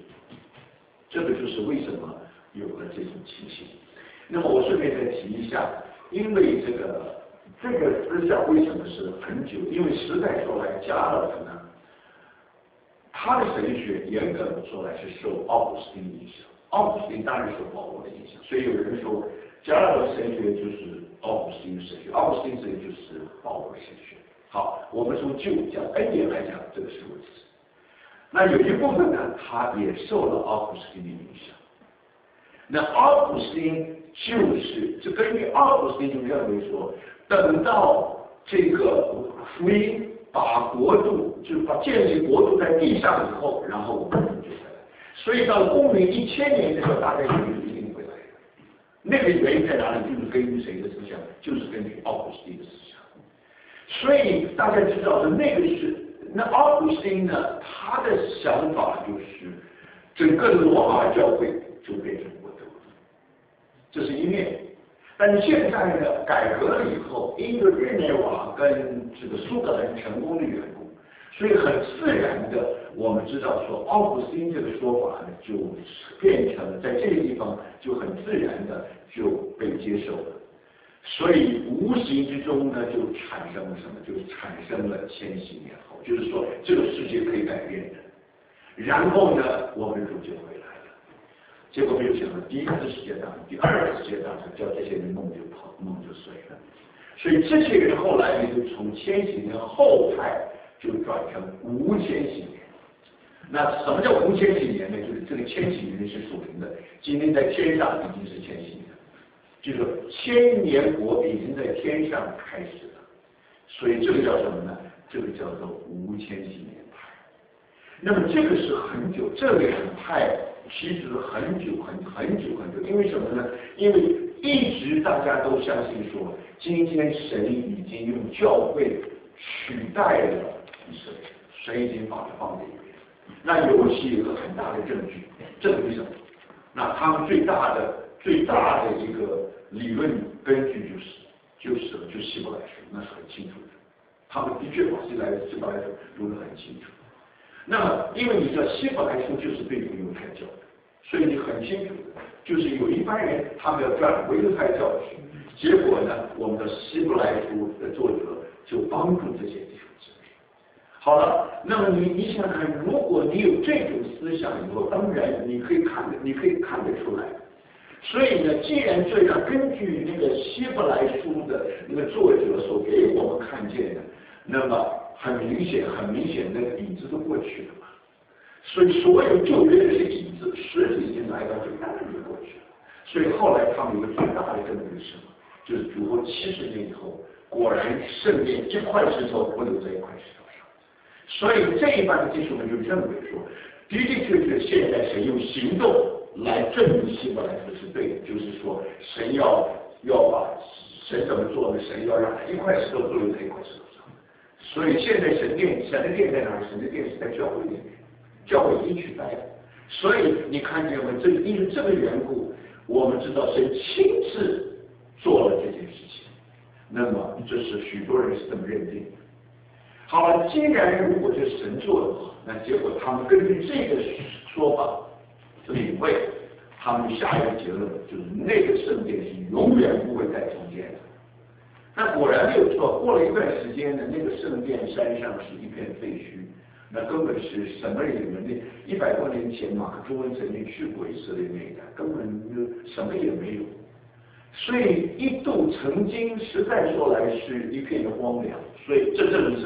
就是为什么有了这种情形。那么我顺便再提一下，因为这个思想为什么是很久？因为实在说来，加勒夫呢，他的神学严格的说来是受奥古斯丁影响，奥古斯丁当然受保罗的影响，所以有人说加勒夫神学就是奥古斯丁神学，奥古斯丁神学就是保罗神学。好，我们从旧讲恩典来讲，这个是如此。那有一部分呢，他也受了奥古斯丁的影响。那奥古斯丁就根据奥古斯丁就认为说，等到这个福音把国度，就是把建立国度在地上以后，然后我们就回来。所以到公元1000年的时候，大概就一定回来的。那个原因在哪里？就是根据谁的思想？就是根据奥古斯丁的思想。所以大家知道那奥古斯丁呢，他的想法就是整个罗马教会就变成国度，这是一面。但是现在呢，改革了以后，因为日内瓦跟这个苏格兰成功的缘故，所以很自然的，我们知道说奥古斯丁这个说法呢，就变成了在这个地方就很自然的就被接受了。所以无形之中呢，就产生了什么？就产生了千禧年后，就是说这个世界可以改变的。然后呢，我们主就回来了。结果没有想到，第一次世界大战、第二次世界大战，叫这些人梦就碎了。所以这些人后来也就从千禧年后派就转成无千禧年。那什么叫无千禧年呢？就是这个千禧年是属灵的，今天在天上已经是千禧年。就是说千年国已经在天上开始了，所以这个叫什么呢？这个叫做无千禧年派。那么这个是很久，这两派其实很久，因为什么呢？因为一直大家都相信说，今天神已经用教会取代了以色列，神已经把它放在一边。那尤其有个很大的证据，证明什么？那他们最大的一个理论根据就是希伯来书，那是很清楚的。他们的确把希伯来书读得很清楚。那么，因为你知道希伯来书就是对付犹太教的，所以你很清楚的，就是有一般人他们要转回犹太教去，结果呢，我们的希伯来书的作者就帮助这些弟兄姊妹。好了，那么你想看，如果你有这种思想以后，当然你可以看得出来。所以呢，既然这样，根据那个希伯来书的那个作者所给我们看见的，那么很明显，那个影子都过去了嘛。所以所有旧约的影子，实际已经来到这个大就过去了。所以后来他们有个最大的证据是什么？就是主后70年以后，果然圣殿一块石头不留在一块石头上。所以这一般的弟兄们就认为说，的确现在神用行动来证明希伯来书是对的，就是说神要把神怎么做呢？神要让一块石头不留在一块石头上。所以现在神的殿在哪里？神的殿是在教会里面，教会已经取代了。所以你看见吗？因为这个缘故，我们知道神亲自做了这件事情。那么这是许多人是这么认定的。好了，既然如果是神做的话，那结果他们根据这个说法领会，他们下一个结论就是那个圣殿是永远不会再重建的。那果然没有错，过了一段时间呢，那个圣殿山上是一片废墟，那根本是什么也没有。那100多年前马克·吐温曾经去过以色列那一带，根本就什么也没有。所以一度曾经实在说来是一片的荒凉。所以这证明什么？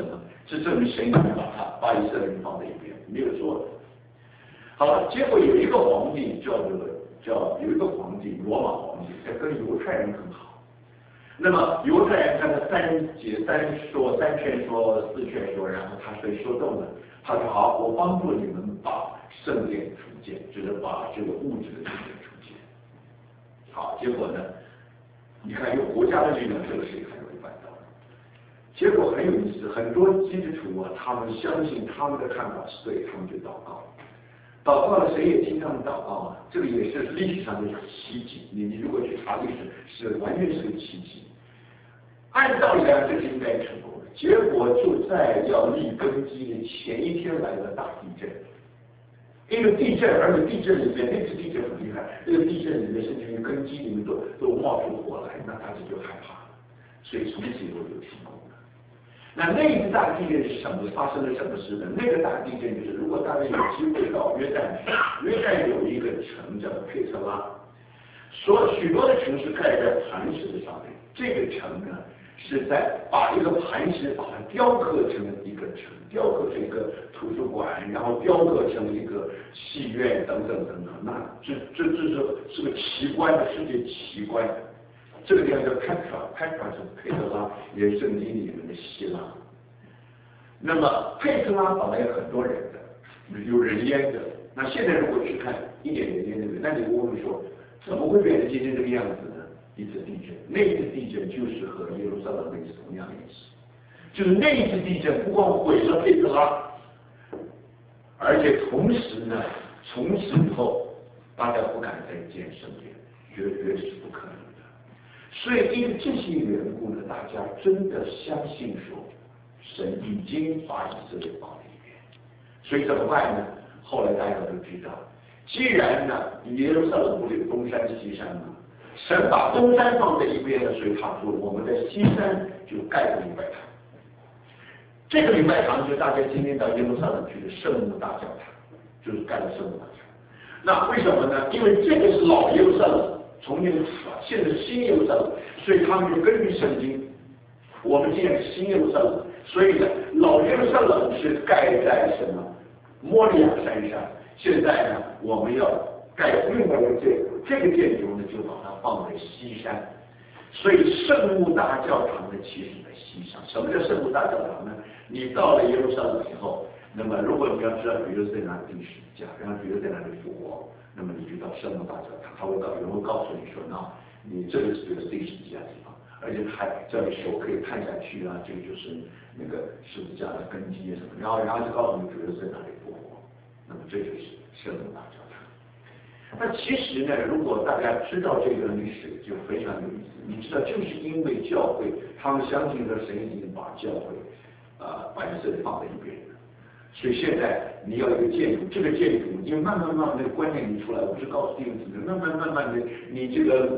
这证明神已经把以色列人放在一边，没有错的。好了，结果有一个皇帝有一个皇帝，罗马皇帝，他跟犹太人很好。那么犹太人看他三劝说四劝说，然后他说动了，他说好，我帮助你们把圣殿重建，就是把这个物质的圣殿重建。好，结果呢，你看用国家的力量，这个事情很容易办到。结果很有意思，很多基督徒啊，他们相信他们的看法是对，他们就祷告。祷告了，谁也听他们祷告啊？这个也是历史上的奇迹。你如果去查历史，是完全是个奇迹。按道理来，这是应该成功的。结果就在要立根基的前一天来了大地震。一个地震，而且地震里面那次地震很厉害，那个地震里面甚至于根基里面都冒出火来，那大家就害怕了，所以从此以后就停工了。那一次大地震是什么？发生了什么事呢？那个大地震就是，如果大家有机会到约旦有一个城叫佩特拉，许多的城市盖在磐石的上面。这个城呢，是在把一个磐石把它雕刻成一个城，雕刻成一个图书馆，然后雕刻成一个戏院等等。那这是个奇观的世界奇观。这个地方叫Petra是佩特拉，也是圣经里面的希腊。那么佩特拉本来有很多人的，有人烟的。那现在如果去看一点人烟的，那你问说怎么会变成今天这个样子呢？一次地震，那一次地震就是和耶路撒冷那次同样的意思，就是那一次地震不光毁了佩特拉，而且同时呢，从此以后大家不敢再建圣殿，绝对是不可能。所以因为这些缘故呢，大家真的相信说，神已经把以色列放在一边。所以怎么办呢？后来大家都知道，既然呢耶路撒冷不是有东山西山吗？神把东山放在一边了，所以他说我们在西山就盖个礼拜堂。这个礼拜堂就是大家今天到耶路撒冷去的圣母大教堂，就是盖了圣母大教堂。那为什么呢？因为这个是老耶路撒冷。从耶路撒冷，现在是新耶路撒冷，所以他们就根据圣经，我们既然是新耶路撒冷，所以呢，老耶路撒冷是盖在什么摩利亚山上，现在呢，我们要盖另外一个这个建筑呢，就把它放在西山，所以圣母大教堂呢，其实在西山。什么叫圣母大教堂呢？你到了耶路撒冷以后，那么如果你要知道比如在哪里钉十字架，然后比如在哪里复活。那么你就到圣母大教堂，他会有人会告诉你说，那你这个是这个第十字架地方，而且还叫你手可以探下去啊，这个就是那个十字架的根基啊什么，然后就告诉你主要在哪里复活，那么这就是圣母大教堂。那其实呢，如果大家知道这段历史，就非常有意思。你知道，就是因为教会，他们相信说神已经把教会把以色列放在一边。所以现在你要一个建筑，这个建筑因为慢慢的观念一出来，我不是告诉弟兄姊妹，慢慢的，你这个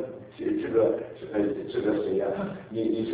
谁呀、你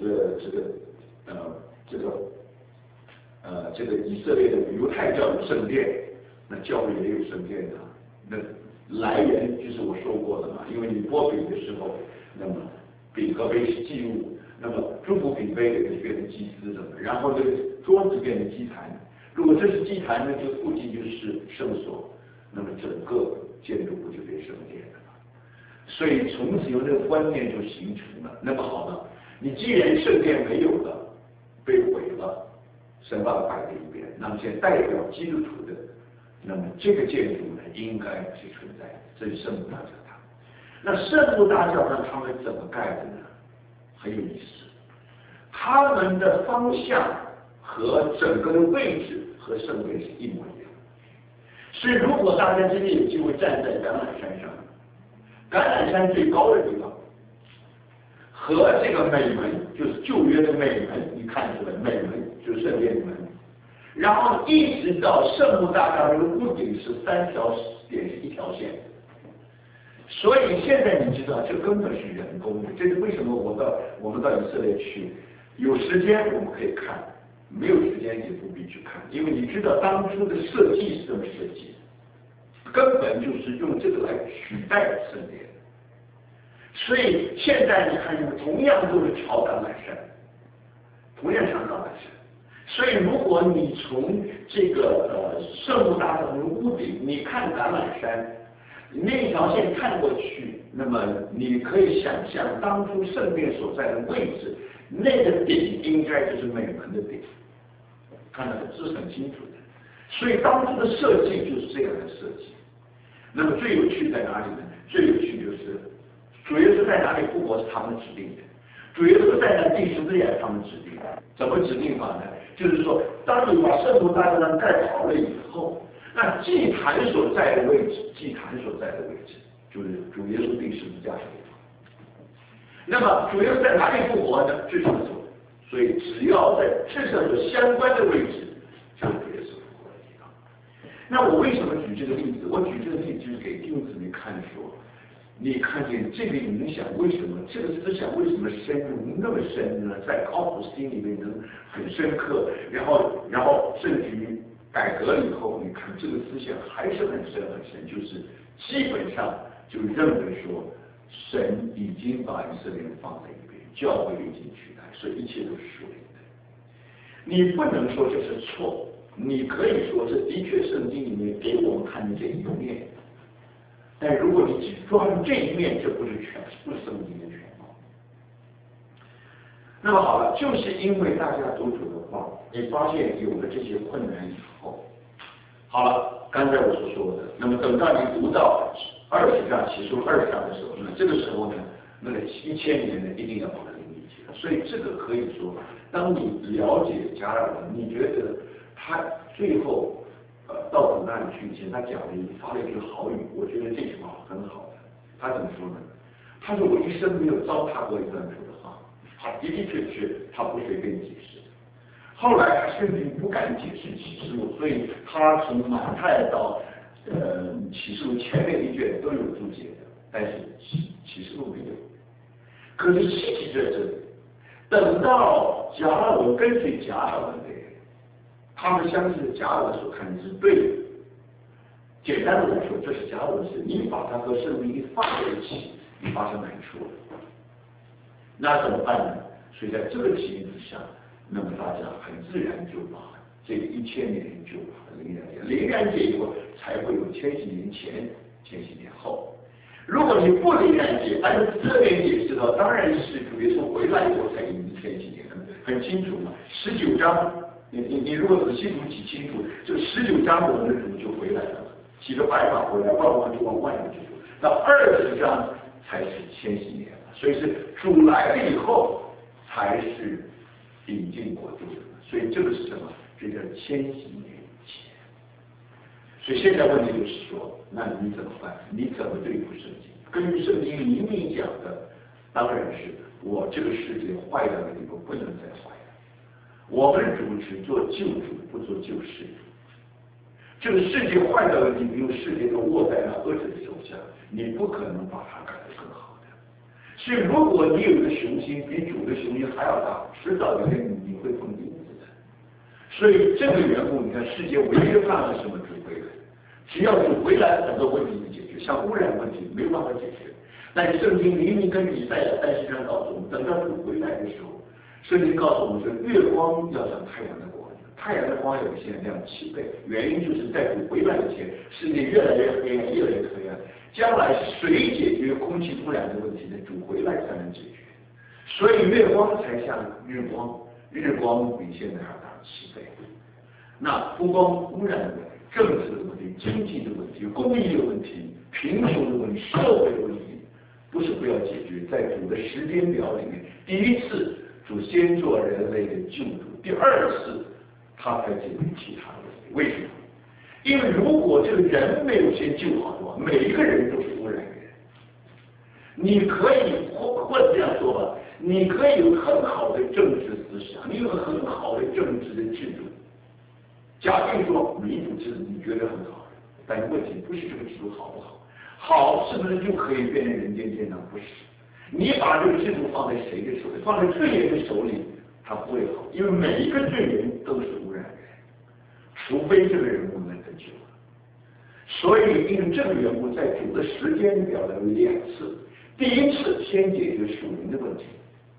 这个以色列的犹太教的圣殿，那教会也有圣殿的，那来源就是我说过的嘛，因为你拨饼的时候，那么饼和杯是祭物，那么祝福饼杯就变成祭司的，然后这个桌子变成祭坛。如果这是祭坛呢，这附近就是圣所，那么整个建筑物就变圣殿了。所以从此有这个观念就形成了。那么好了，你既然圣殿没有了，被毁了，神把它摆在一边，那么现在代表基督徒的，那么这个建筑呢，应该是存在的，这是圣母大教堂。那圣母大教堂他们怎么盖的呢？很有意思，他们的方向和整个的位置和圣殿是一模一样。所以如果大家今天有机会站在橄榄山上，橄榄山最高的地方和这个美门，就是旧约的美门，你看出来美门就是圣殿的门，然后一直到圣母大教堂的屋顶是3条点是一条线。所以现在你知道，这根本是人工的。这是为什么我们到以色列去，有时间我们可以看，没有时间也不必去看，因为你知道当初的设计是这么设计的，根本就是用这个来取代圣殿。所以现在你看，同样都是朝橄榄山，同样朝橄榄山， 所以如果你从这个圣母大堂的屋顶，你看橄榄山，那条线看过去，那么你可以想象当初圣殿所在的位置，那个顶应该就是美门的顶，看得这是很清楚的。所以当初的设计就是这样的设计。那么最有趣在哪里呢？最有趣就是主耶稣在哪里复活是他们指定的，主耶稣在那第十字架是他们指定的。怎么指定法呢？就是说，当你把圣母大教堂盖好了以后，那祭坛所在的位置，就是主耶稣钉十字架上的地方。那么主耶稣在哪里复活呢？最上头，所以只要在最上头相关的位置，就是主耶稣复活的地方。那我为什么举这个例子？我举这个例子就是给弟兄姊妹看说，你看见这个影响为什么这个思想为什么深入那么深呢？在高普心里面能很深刻，然后甚至于改革了以后，你看这个思想还是很深很深，就是基本上就认为说，神已经把以色列人放在一边，教会已经取代，所以一切都是属灵的。你不能说这是错，你可以说这的确圣经里面给我们看的这一面。但如果你只抓住这一面，这不是圣经的全貌。那么好了，就是因为大家读主的话，你发现有了这些困难以后，好了，刚才我所说的，那么等到你读到20章启示录20章的时候呢，这个时候呢，那个1000年呢一定要把它理解了。所以这个可以说，当你了解加尔文，你觉得他最后。到主那里去以前，他发了一句好语，我觉得这句话很好的。他怎么说呢？他说我一生没有糟蹋过一段主的话，他的的确确他不随便解释。后来他甚至不敢解释启示录，所以他从马太到启示录前面一卷都有注解的，但是启示录没有。可是稀奇在这里，等到加尔文跟随加尔文的人。他们相信加尔文所看的是对的。简单的来说，这是加尔文是你把它和圣经一放在一起，你发生难处了。那怎么办呢？所以在这个情形之下，那么大家很自然就把这个1000年就把它灵然解以后，才会有千禧年前、千禧年后。如果你不灵然解，按照这边解释的，当然是主耶稣回来以后才有千禧年，很清楚嘛。19章。你如果仔细读记清楚，这个19章我们的主就回来了，骑着白马回来，万王就往外面去。到20章才是千禧年了，所以是主来了以后才是引进国度的，所以这个是什么？这叫千禧年以前。所以现在问题就是说，那你怎么办？你怎么对付圣经？根据圣经明明讲的，当然是我这个世界坏掉的地方不能再坏。我们主只做救主，不做救世主。这个世界坏掉的地方，世界都握在那恶者的手下，你不可能把它改得更好的。所以，如果你有一个雄心比主的雄心还要大，迟早有一天你会碰钉子的。所以这个缘故，你看世界唯一的盼望是什么？主回来。只要主回来，很多问题就解决。像污染问题没有办法解决，但是圣经明明跟以赛亚30章告诉我们，等到主回来的时候。圣经告诉我们说，月光要像太阳的光，太阳的光有限量7倍，原因就是在主回来以前，世界越来越黑暗，越来越黑暗。将来谁解决空气污染的问题呢？主回来才能解决。所以月光才像日光，日光比现在还大7倍。那不光污染的问题，政治的问题、经济的问题、公益的问题、贫穷的问题、社会的问题，不是不要解决，在主的时间表里面，第一次。主先做人类的救主，第2次他才解决其他的问题。为什么？因为如果这个人没有先救好的话，每一个人都是污染源。你可以或者这样说吧，你可以有很好的政治思想，你有很好的政治的制度。假定说民主制度你觉得很好，但是问题不是这个制度好不好，好是不是就可以变成人间天堂？不是。你把这个制度放在谁的手里？放在罪人的手里，他不会好，因为每一个罪人都是污染源，除非这个人我们得救了。所以因为这个缘故，在主的时间表有2次，第一次先解决属灵的问题，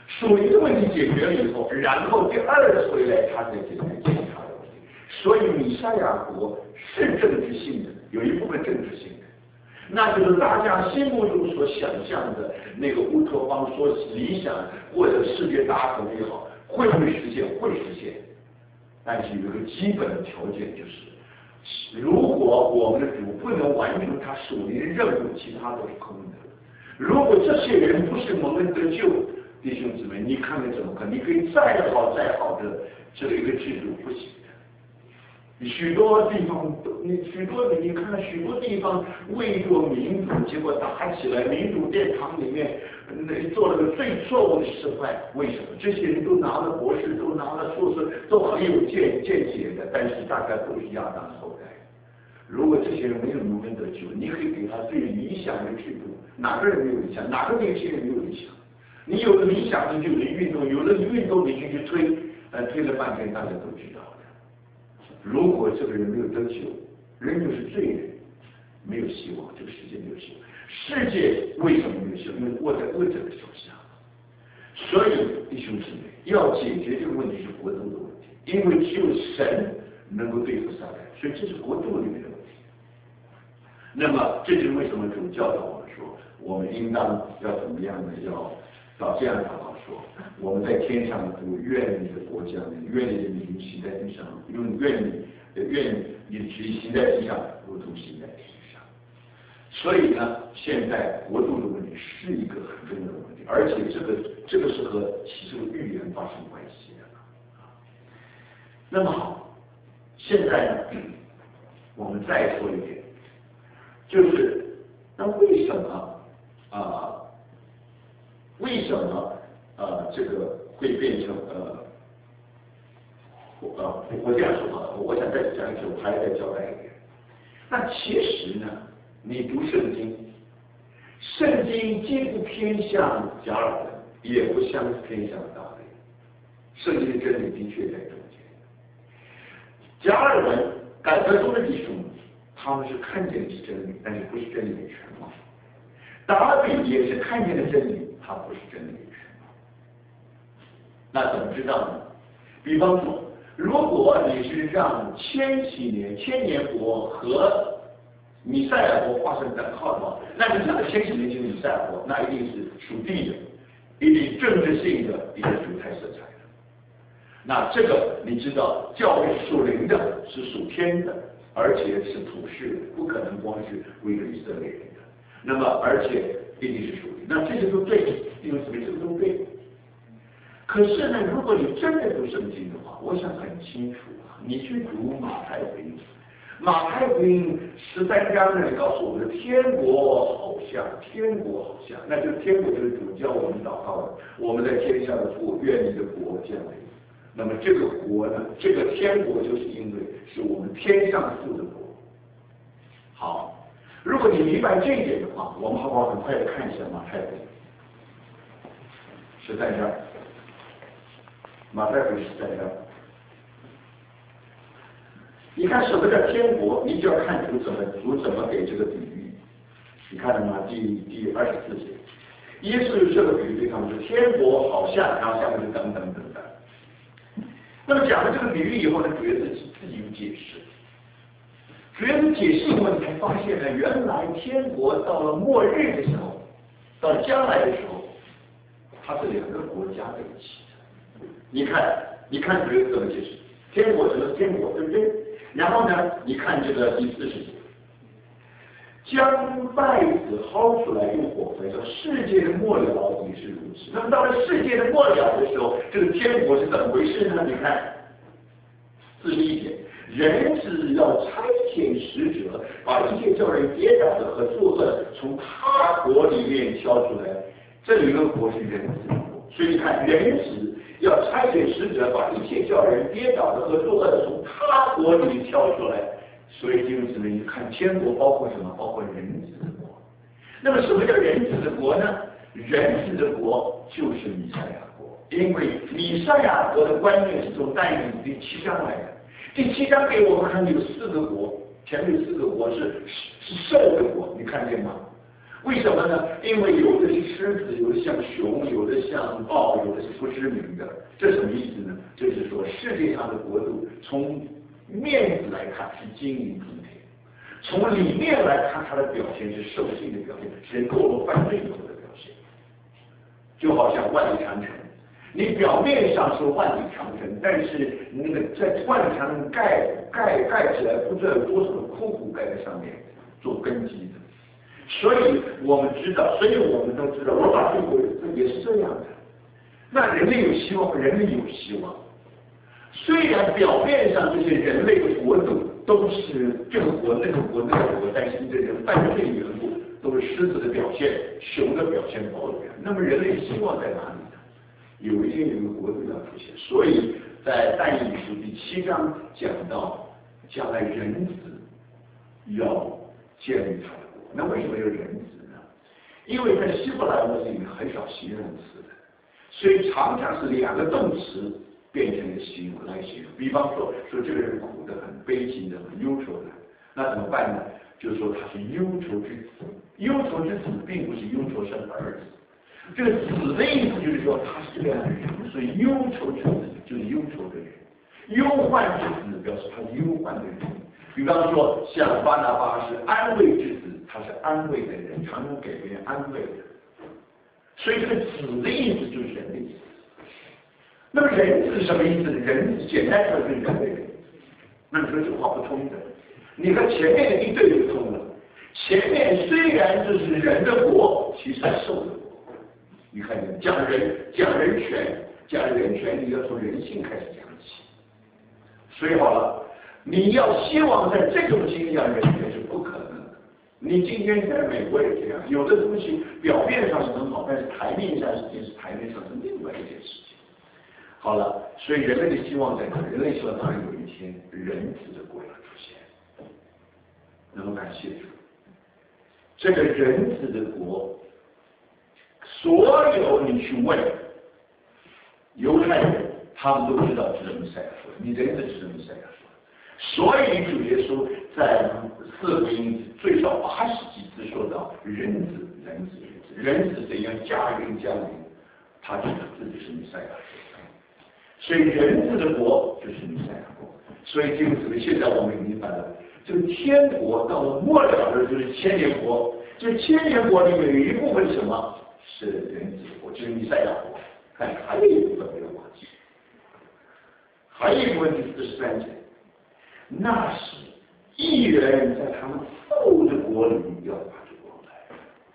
属灵的问题解决了以后，然后第二次回来他才解决其他的问题。所以弥赛亚国是政治性的，有一部分政治性的，那就是大家心目中所想象的那个乌托邦、说理想或者世界大同也好，会不会实现？会实现，但是有一个基本的条件就是，如果我们的主不能完成他属灵的任务，其他都是空的。如果这些人不是蒙恩得救，弟兄姊妹，你看看怎么看？你可以再好的这个一个制度不行的。许多地方，你看看许多地方为着民主，结果打起来，民主殿堂里面做了个最错误的示范。为什么？这些人都拿了博士，都拿了硕士，都很有见解的，但是大家都是亚当后代。如果这些人没有蒙恩得救，你可以给他最理想的制度，哪个人没有理想？哪个年轻人没有理想？你有了理想，你就有了运动，有了运动，你就去推了半天，大家都知道的。如果这个人没有得救，人就是罪人，没有希望，这个世界没有希望。世界为什么没有希望？因为握在恶者的手下。所以弟兄姊妹，要解决这个问题是国度的问题，因为只有神能够对付撒旦，所以这是国度里面的问题。那么这就是为什么主教导我们说，我们应当要怎么样呢？要到这样祷告说，我们在天上主，愿你的国降临，愿你的名行在地上，愿你的旨意行在地上，如同行在天上。所以呢，现在国度的问题是一个很重要的问题，而且这个是和启示录预言发生关系的。那么好，现在呢，我们再说一点，就是那为什么这个会变成我这样说好了，我想再讲一句，我还要再交代一点。那其实呢，你读圣经，圣经既不偏向加尔文，也不偏向大卫，圣经的真理的确在中间。加尔文改革中的弟兄，他们是看见的是真理，但是不是真理的全貌。大卫也是看见的真理，他不是真理的全貌。那怎么知道呢？比方说，如果你是让千年国和弥赛亚国画上等号的话，那你讲的千禧年前的弥赛亚国，那一定是属地的，一定政治性的一个主态色彩的。那这个你知道，教会属灵的，是属天的，而且是普世的，不可能光是为了以色列人的。那么，而且一定是属灵，那这些都对，因为什么？这个都对。可是呢，如果你真的读圣经的话，我想很清楚啊，你去读马太福音，马太福音13章那里告诉我们的天国好像，那就是天国这个主教我们祷告的，我们在天上的父，愿你的国降临。那么这个国呢，这个天国就是因为是我们天上父的国。好，如果你明白这一点的话，我们好不好很快的看一下马太福音13章。马太福音13章，你看什么叫天国，你就要看主怎么给这个比喻。你看了吗？第24节，耶稣用这个比喻对他们说，天国好像，然后下面就等等。那么讲了这个比喻以后呢，主耶稣自己有解释。主耶稣解释以后，你才发现呢，原来天国到了末日的时候，到了将来的时候，它是两个国家在一起。你看主耶稣怎么解释？天国指的是天国，对不对？然后呢，你看这个第40节，将稗子薅出来用火焚烧，世界的末了也是如此。那么到了世界的末了的时候，这个天国是怎么回事呢？你看41节，人子要差遣使者，把一切叫人跌倒的和作恶的从他国里面挑出来。这里的国是人子的国，所以你看人子要差遣使者，把一切叫人跌倒的和作恶的从他国里挑出来。所以弟兄姊妹，你看天国包括什么？包括人子的国。那么什么叫人子的国呢？人子的国就是弥赛亚国，因为弥赛亚国的观念是从但以理第7章来的。第7章给我们看有4个国，前面4个国是兽的国，你看见吗？ 为什么呢？因为有的是狮子，有的像熊，有的像豹，有的是不知名的。这什么意思呢？就是说世界上的国度从面子来看是金银铜铁，从里面来看它的表现是兽性的表现，是堕落犯罪以后的表现。就好像万里长城，你表面上说万里长城，但是那个在万里长城盖起来，不知道有多少个枯骨盖在上面做根基的。所以我们知道，所以我们都知道，罗马帝国也是这样的。那人类有希望，人类有希望。虽然表面上这些人类的国度都是这个国那个国那个国，但是因为人犯罪的缘故，都是狮子的表现、熊的表现、豹的表现。那么人类希望在哪里呢？有一天有一个国度要出现，所以在但以理书第7章讲到，将来人子要建立他的国。那为什么有人子呢？因为在希伯来文里面很少形容词的，所以常常是2个动词变成了形容来形容。比方说这个人苦得很，悲情的很，忧愁的，那怎么办呢？就是说他是忧愁之子。忧愁之子并不是忧愁生儿子，这个子的意思就是说他是这样的人，所以忧愁之子就是忧愁的人，忧患之子表示他忧患的人。比方说像巴拿巴是安慰之子，他是安慰的人，常常给别人安慰的。所以这个子的意思就是人的意思。那么人子是什么意思？人子简单说就是人的人。那你说这个话不通的，你和前面的一对就通了。前面虽然这是人的国，其实是兽的国。你看，讲人权，你要从人性开始讲起。所以好了，你要希望在这种情况下人权是不可能的。你今天在美国也这样，有的东西表面上是很好，但是台面上是另外一件事情。好了，所以人类的希望在哪？人类希望当然有一天人子的国要出现。那么感谢主。这个人子的国，所有你去问犹太人，他们都知道这是弥赛亚说的，你人子是弥赛亚说的。所以主耶稣在4福音最少80几次说到人子，人子怎样加人加灵，他知道自己是弥赛亚说的。所以人子的国就是弥赛亚国。所以这个姊妹，现在我们明白了。这个天国到了末了的就是千年国，这千年国里面有一部分什么是人子国，就是弥赛亚国，但还有一部分没有忘记，还有一部分就是43节，那是义人在他们父的国里要把这国来。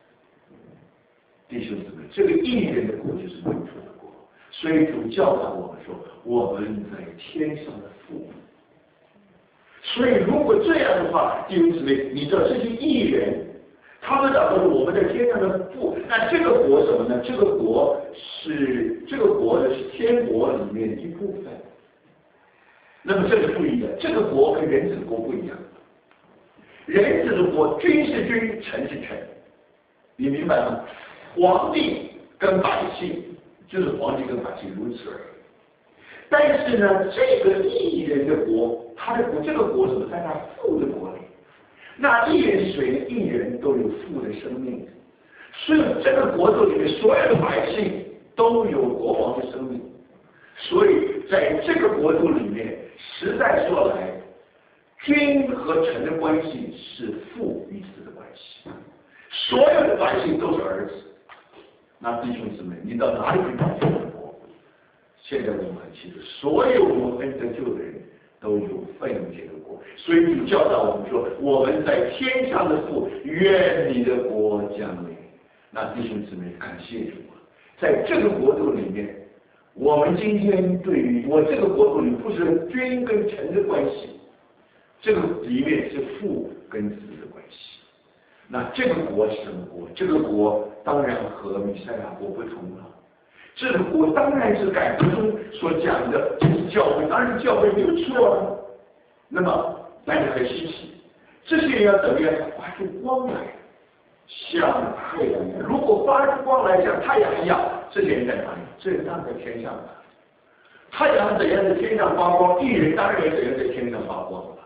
弟兄姊妹，这个义人的国就是本主的国，所以主教导我们说，我们在天上的父。所以如果这样的话，弟兄姊妹，你知道这些义人，他们讲的是我们在天上的父，那这个国什么呢？这个国呢是天国里面的一部分。那么这个注意的，这个国跟人子的国不一样。人子的国，君是君，臣是臣，你明白吗？皇帝跟百姓就是皇帝跟百姓，如此而已。但是呢，这个义人的国，他的国，这个国怎么在他父的国里？那义人是谁呢？义人都有父的生命，所以这个国度里面所有的百姓都有国王的生命。所以在这个国度里面，实在说来，君和臣的关系是父与子的关系，所有的百姓都是儿子。那弟兄姊妹，你到哪里去找这个国？现在我们很清楚，所有蒙恩得救的人都有份于这个国，所以主教导我们说，我们在天上的父，愿你的国降临。那弟兄姊妹，感谢主啊，在这个国度里面，我们今天对于我这个国度里不是君跟臣的关系，这个里面是父跟子的关系。那这个国是什么国？这个国当然和弥赛亚国不同了。这个国当然是改革中所讲的，就是教会，当然教会没有错啊。那么大家很稀奇，这些人要怎么样发出光来，像太阳一样？如果发出光来像太阳一样，这些人在哪里？这些人当然在天上了。太阳怎样在天上发光，义人当然也怎样在天上发光了。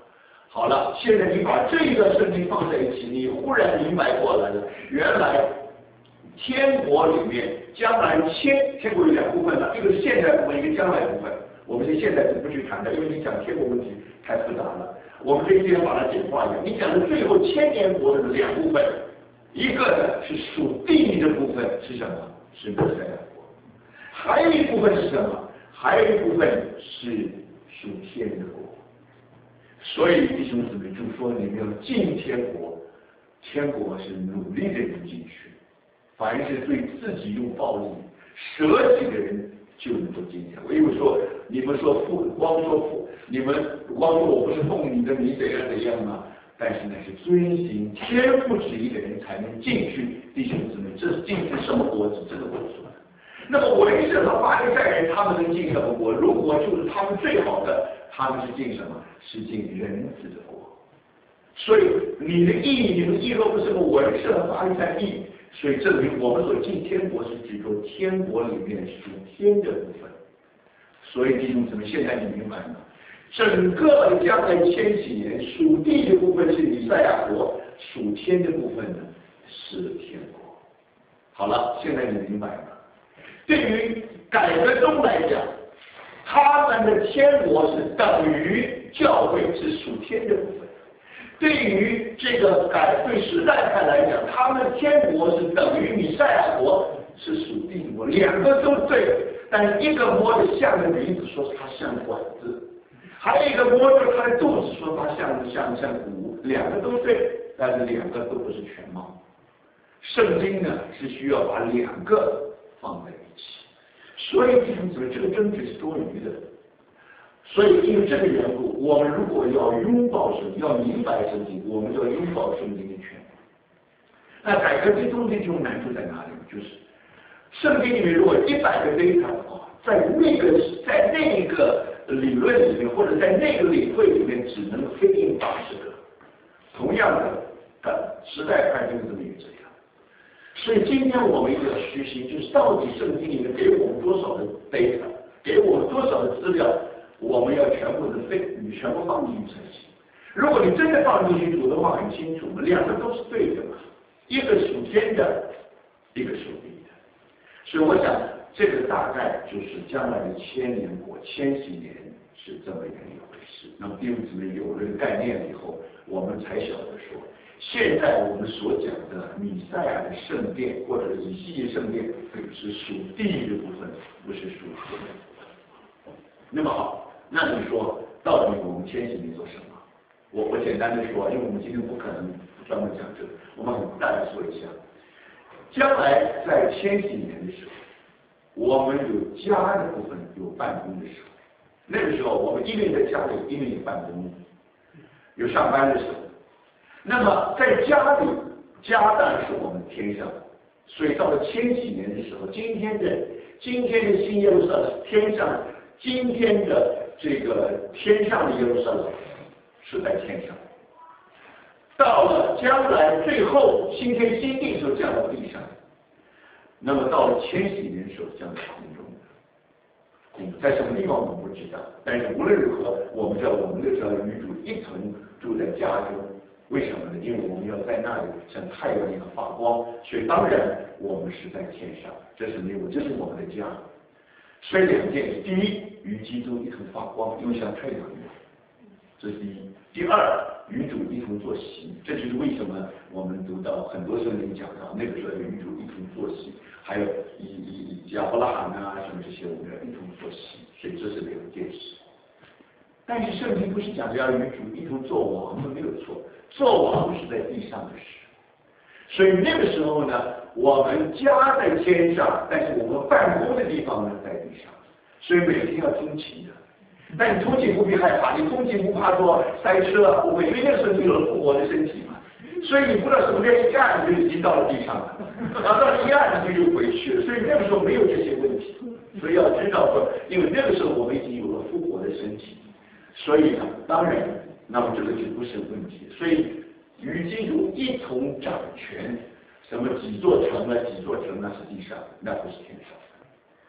好了，现在你把这一段圣经放在一起，你忽然明白过来了，原来天国里面将来天国有两部分了，一个是现在部分，一个将来部分。我们现在不去谈的，因为你讲天国问题太复杂了。我们这一天把它简化一下，你讲的最后千年国的两部分，一个呢是属地的部分是什么？是弥赛亚国，还有一部分是什么？还有一部分是属天的国。所以弟兄姊妹就说，你们要进天国，天国是努力的人进去，凡是对自己用暴力舍己的人就能够进天国。因为说你们说你们光说我不是奉你的名怎样吗？但是呢是遵行天父旨意的人才能进去。弟兄姊妹，这是进去什么国？是这个国说的。那么文士和法利赛人他们能进什么国？如果就是他们最好的，他们是进什么？是进人子的国。所以你的义若不是个文士和法利赛义，所以证明我们所进天国是指着天国里面属天的部分。所以弟兄姊妹，现在你明白吗？整个将来千禧年属地的部分是以赛亚国，属天的部分呢是天国。好了，现在你明白吗？对于改革宗来讲，他们的天国是等于教会是属天的部分；对于这个对时代派来讲，他们的天国是等于弥赛亚国是属地的国，两个都对。但是一个摸着像个鼻子，说它像管子；还有一个摸着它的肚子，说它像骨，两个都对，但是两个都不是全貌。圣经呢是需要把两个放在一起，所以弟兄姊妹，这个争执是多余的。所以因为这个缘故，我们如果要拥抱圣经，要明白圣经，我们就要拥抱圣经的全部。那改革这中间就难处在哪里？就是圣经里面如果100个 data 的话，在那个理论里面，或者在那个领会里面，只能飞应80个。同样的时代派就是这么一个这样。所以今天我们一定要虚心，就是到底圣经里面给我们多少的 data， 给我们多少的资料，我们要全部放进去才行。如果你真的放进去，主的话很清楚，两个都是对的嘛，一个属天的，一个属地的。所以我想，这个大概就是将来的千禧年是这么一回事。那么弟兄姊妹有了概念了以后，我们才晓得说，现在我们所讲的弥赛亚的圣殿或者以西结圣殿是属地的部分，不是属天的部分。那么好，那你说到底我们千禧年做什么？我简单的说，因为我们今天不可能专门讲这个，我们很大的说一下。将来在千禧年的时候，我们有家的部分，有办公的时候。那个时候我们一面在家里，一面有办公，有上班的时候。那么在家里，家当然是我们天上，所以到了千禧年的时候，今天的新耶路撒冷天上，今天的这个天上的耶路撒冷是在天上。到了将来最后新天新地的时候降到地上，那么到了千禧年的时候降到空中的，在什么地方我们不知道，但是无论如何，我们知道我们就要与主一同住在家中。为什么呢？因为我们要在那里像太阳一样发光，所以当然我们是在天上，这是我们的家。所以两件事：第一，与基督一同发光，因为像太阳一样，这是第一；第二，与主一同坐席。这就是为什么我们读到很多圣经讲到那个时候与主一同坐席，还有以亚伯拉罕啊什么这些，我们要一同坐席。所以这是两件事。但是圣经不是讲要与主一同做王的，没有错，做王是在地上的事。所以那个时候呢，我们家在天上，但是我们办公的地方呢在地上，所以每天要通勤的。但你通勤不必害怕，你通勤不怕说塞车啊，不会，因为那个时候你有了复活的身体嘛，所以你不知道什么叫一按就已经到了地上了，然后到了一按就又回去了，所以那个时候没有这些问题。所以要知道说，因为那个时候我们已经有了复活的身体，所以呢，当然，那么这个就不是问题。所以与基督一同掌权，什么几座城呢？几座城那是地上，那不是天上。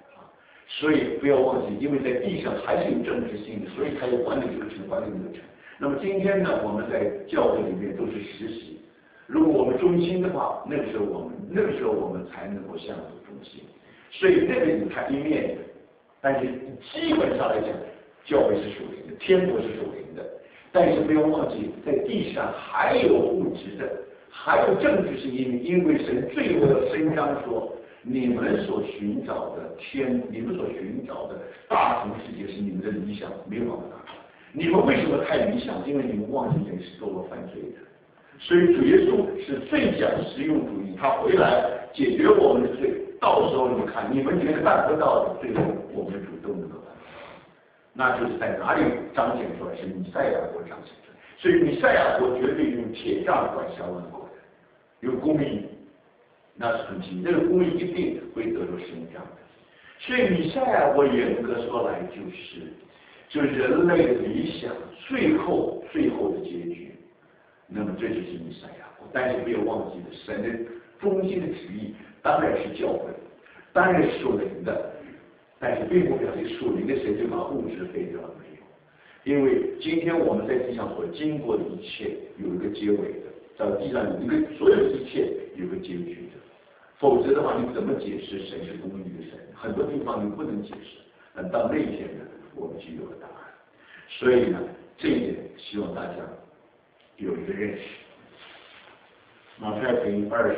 所以不要忘记，因为在地上还是有政治性的，所以他要管理这个城，管理那个城。 那么今天呢，我们在教会里面都是实习。如果我们忠心的话，那个时候我们才能够向主忠心。所以那个你看一面的，但是基本上来讲，教会是属灵的，天国是属灵的。但是不要忘记，在地上还有物质的，还有政治性因为神最后的伸张说，你们所寻找的天，你们所寻找的大同世界是你们的理想，没有办法达到。你们为什么太理想？因为你们忘记人是堕落犯罪的。所以主耶稣是最讲实用主义，他回来解决我们的罪。到时候你看，你们觉得办不到的，最后我们主都能够办到。那就是在哪里彰显出来？是弥赛亚国彰显出来。所以弥赛亚国绝对用铁杖管辖万国的，有公义，那是很清楚，这个公义一定会得到伸张的。所以弥赛亚国严格说来就是人类的理想最后的结局。那么这就是弥赛亚国，但是没有忘记的，神的中心的旨意当然是教会，当然是属灵的，但是并不表示属灵的神就把物质废掉了，没有。因为今天我们在地上所经过的一切有一个结尾的，在地上有一个所有的一切有一个结局的，否则的话你怎么解释神是公义的神？很多地方你不能解释，但到那一天呢，我们就有了答案。所以呢，这一点希望大家有一个认识。马太福音25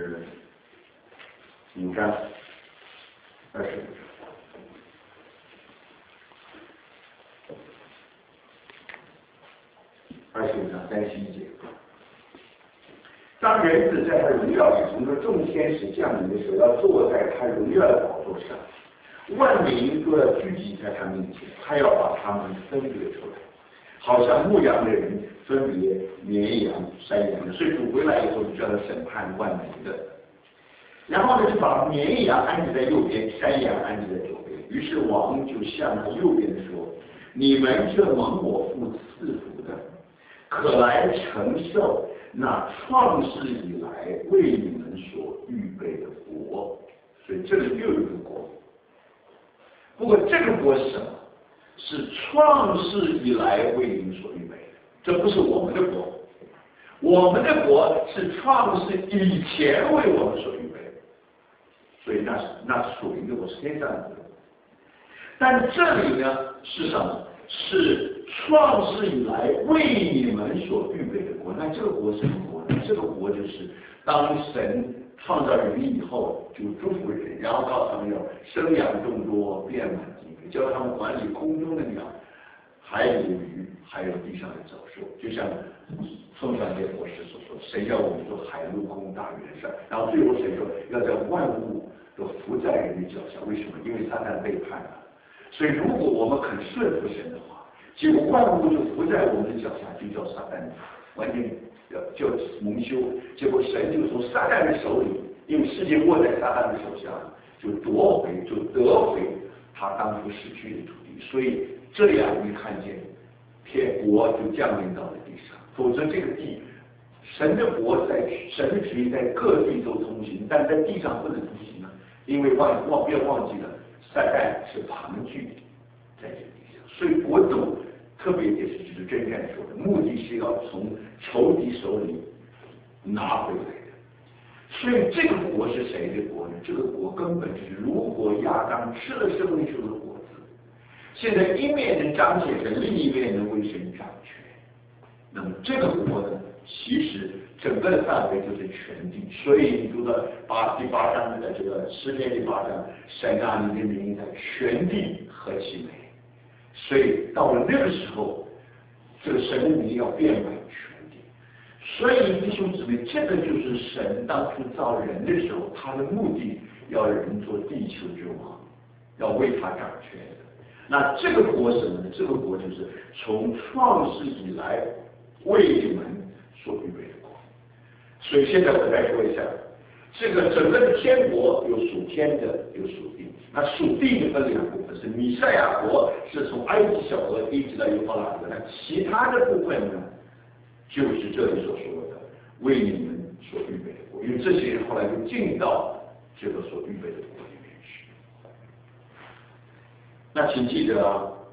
章25章。25章31节，当人子在他荣耀里从这众天使降临的时候，要坐在他荣耀的宝座上，万民都要聚集在他面前，他要把他们分别出来，好像牧羊的人分别绵羊、山羊的。所以主回来以后，就叫他审判万民的。然后呢，就把绵羊安置在右边，山羊安置在左边。于是王就向他右边说：“你们这蒙我父赐福的，可来承受那创世以来为你们所预备的国。”所以这里又有一个国，不过这个国是什么？是创世以来为你们所预备的，这不是我们的国。我们的国是创世以前为我们所预备的，所以那是属灵的国，是天上的国。但这里呢是什么？是创世以来为你们所预备的国。那这个国是什么国呢？这个国就是当神创造人以后，就祝福人，然后告诉他们要生养众多，遍满地面，教他们管理空中的鸟、海里的鱼，还有地上的走兽。就像宋传杰博士所说，神要我们做海陆空大元帅，然后最后神说要在万物都伏在人的脚下。为什么？因为撒旦背叛了。所以如果我们肯顺服神的话，结果万物就伏在我们的脚下，就叫撒旦完全叫蒙羞。结果神就从撒旦的手里，因为世界握在撒旦的手下，就夺回，就得回他当初失去的土地。所以这样你看见天国就降临到了地上，否则这个地，神的国在神的旨意在各地都通行，但在地上不能通行啊，因为不要忘记了，撒旦是旁据在这个地上，所以国度特别也是就是真正说的，目的是要从仇敌手里拿回来的。所以这个国是谁的国呢？这个国根本就是如果亚当吃了生命树的果子，现在一面能彰显神，另一面能为神掌权。那么这个国呢，其实整个的范围就是全地。所以你读到第八章的这个诗篇第8章，神啊，你的名在全地何其美！所以到了那个时候，这个神的名要遍满全地。所以弟兄姊妹，这个就是神当初造人的时候，他的目的要人做地球之王，要为他掌权的。那这个国什么呢？这个国就是从创世以来为你们所预备的国。所以现在我再说一下，这个整个的天国有属天的，有属地。那属地的分两部分，是弥赛亚国，是从埃及小河一直到幼发拉河。那其他的部分呢，就是这里所说的为你们所预备的国，因为这些人后来就进到这个所预备的国里面去。那请记得啊，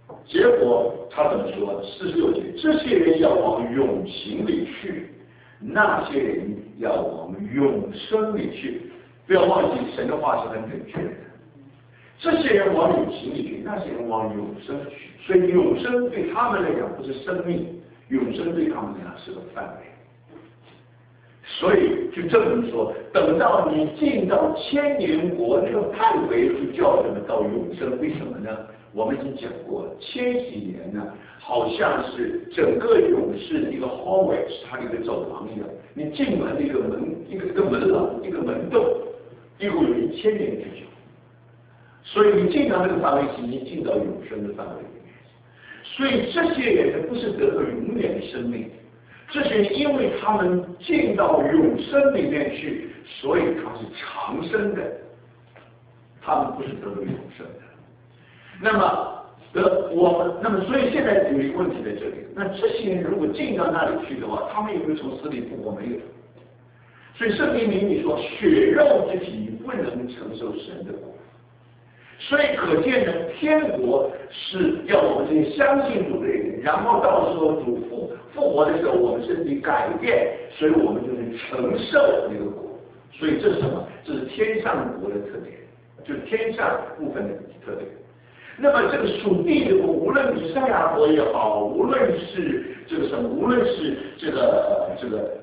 结果他怎么说？46节，这些人要往永刑里去，那些人要往永生里去。不要忘记，神的话是很准确的。这些人往永刑里去，那些人往永生去。所以永生对他们来讲不是生命，永生对他们来讲是个范围。所以就证明说，等到你进到千年国那个范围，就叫人们到永生。为什么呢？我们已经讲过了，千禧年呢，好像是整个勇士的一个 hallway， 是它的一个走廊一样。你进门的一个门，一个门廊，一个门洞，一共有1000年之久。所以你进到那个范围，已经进到永生的范围里面。所以这些人不是得到永远的生命。这些人因为他们进到永生里面去，所以他是长生的，他们不是得到永生的。那么所以现在有一个问题在这里，那这些人如果进到那里去的话，他们有没有从死里复活？没有。所以圣经明明说，血肉之体不能承受神的国。所以可见呢，天国是要我们这些相信主的人，然后到时候主复活的时候，我们身体改变，所以我们就能承受那个国。所以这是什么？这是天上国的特点，就是天上部分的特点。那么这个属地的国，无论以赛亚国也好，无论是这个什么，无论是这个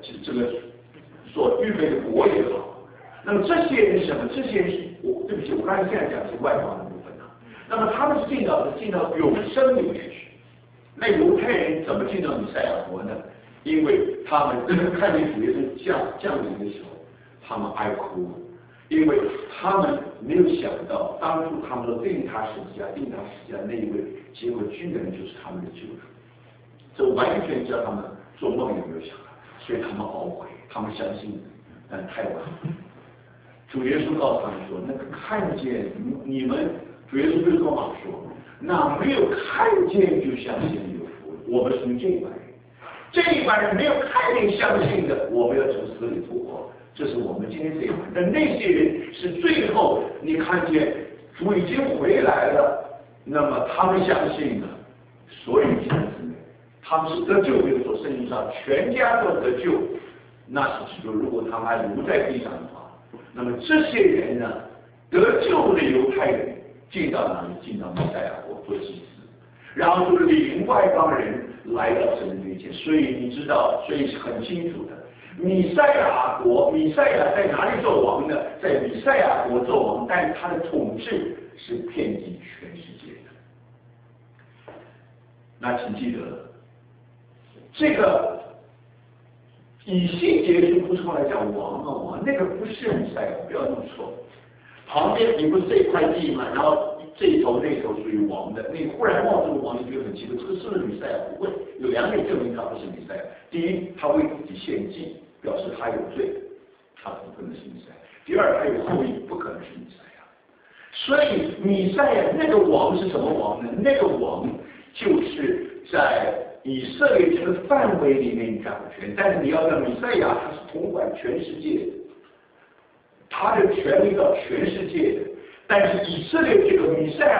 所预备的国也好，那么这些人是什么？这些人是对不起，我刚才现在讲的是外邦的部分啊。那么他们是进到永生里面去。那犹太人怎么进到以赛亚国呢？因为他们看见主耶稣降临的时候，他们哀哭，因为他们没有想到，当初他们说定他十字架那一位，结果居然就是他们的救主。这完全叫他们做梦也没有想到，所以他们懊悔，他们相信，但太晚了。主耶稣告诉他们说，那个看见你们，主耶稣对多马说，那没有看见就相信有福。我们属于这一班人，这一班人没有看见相信的，我们要从死里复活。这是我们今天这一班。但那些人是最后你看见主已经回来了，那么他们相信了，所以弟兄姊妹，他们是得救。比如说圣经上全家都得救，那是说如果他们还留在地上的话，那么这些人呢，得救的犹太人进到哪里？进到弥赛亚国做祭司，然后就领外邦人来到神的面前。所以你知道，所以是很清楚的。弥赛亚在哪里做王呢？在弥赛亚国做王，但是他的统治是遍及全世界的。那请记得，这个以西结书不是后来讲王，那个不是弥赛亚，不要弄错。旁边你不是这块地嘛，然后这一头那一头属于王的，你忽然冒出个王，你就很奇怪，这个是不是弥赛亚？不会，有2点证明他不是弥赛亚。第一，他为自己献祭，表示他有罪，他不可能是弥赛亚。第二，他有后裔，不可能是弥赛亚。所以弥赛亚那个王是什么王呢？那个王就是在以色列这个范围里面掌权，但是你要让弥赛亚他是统管全世界的，他的权力到全世界的。但是以色列这个弥赛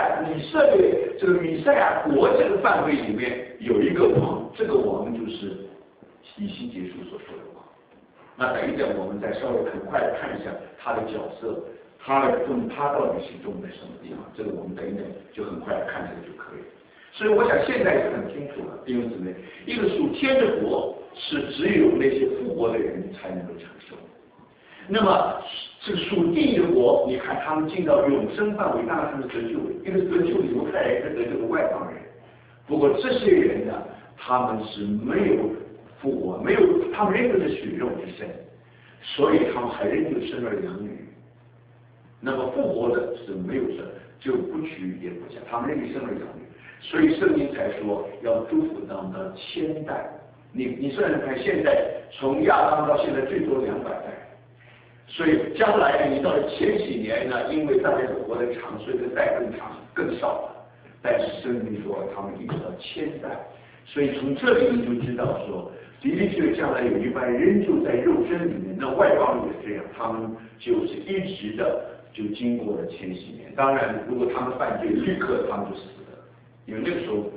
亚国这个范围里面有一个王，这个王就是以西结书所说的王。那等一下我们再稍微很快的看一下他的角色，他到底是重在什么地方？这个我们等一等就很快的看这个就可以。所以我想现在也很清楚了，弟兄姊妹，一个属天的国是只有那些复活的人才能够承受。那么这个属地的国，你看他们进到永生范围，当然他们得救了，一个是得救的犹太人，一个得救的外邦人。不过这些人呢，他们是没有复活，他们仍旧是血肉之身，所以他们还仍旧生儿养女。那么复活的是没有生，就不娶也不嫁，他们仍旧生儿养女。所以圣经才说要祝福他们到1000代。你算算看，现在从亚当到现在最多200代。所以将来你到了千禧年呢，因为大家都活得长，所以这代更长更少了。但是圣经说他们一直到1000代，所以从这里你就知道说，的确将来有一班人就在肉身里面，那外邦人也这样，他们就是一直的就经过了千禧年。当然，如果他们犯罪，立刻他们就死了， 因为那个时候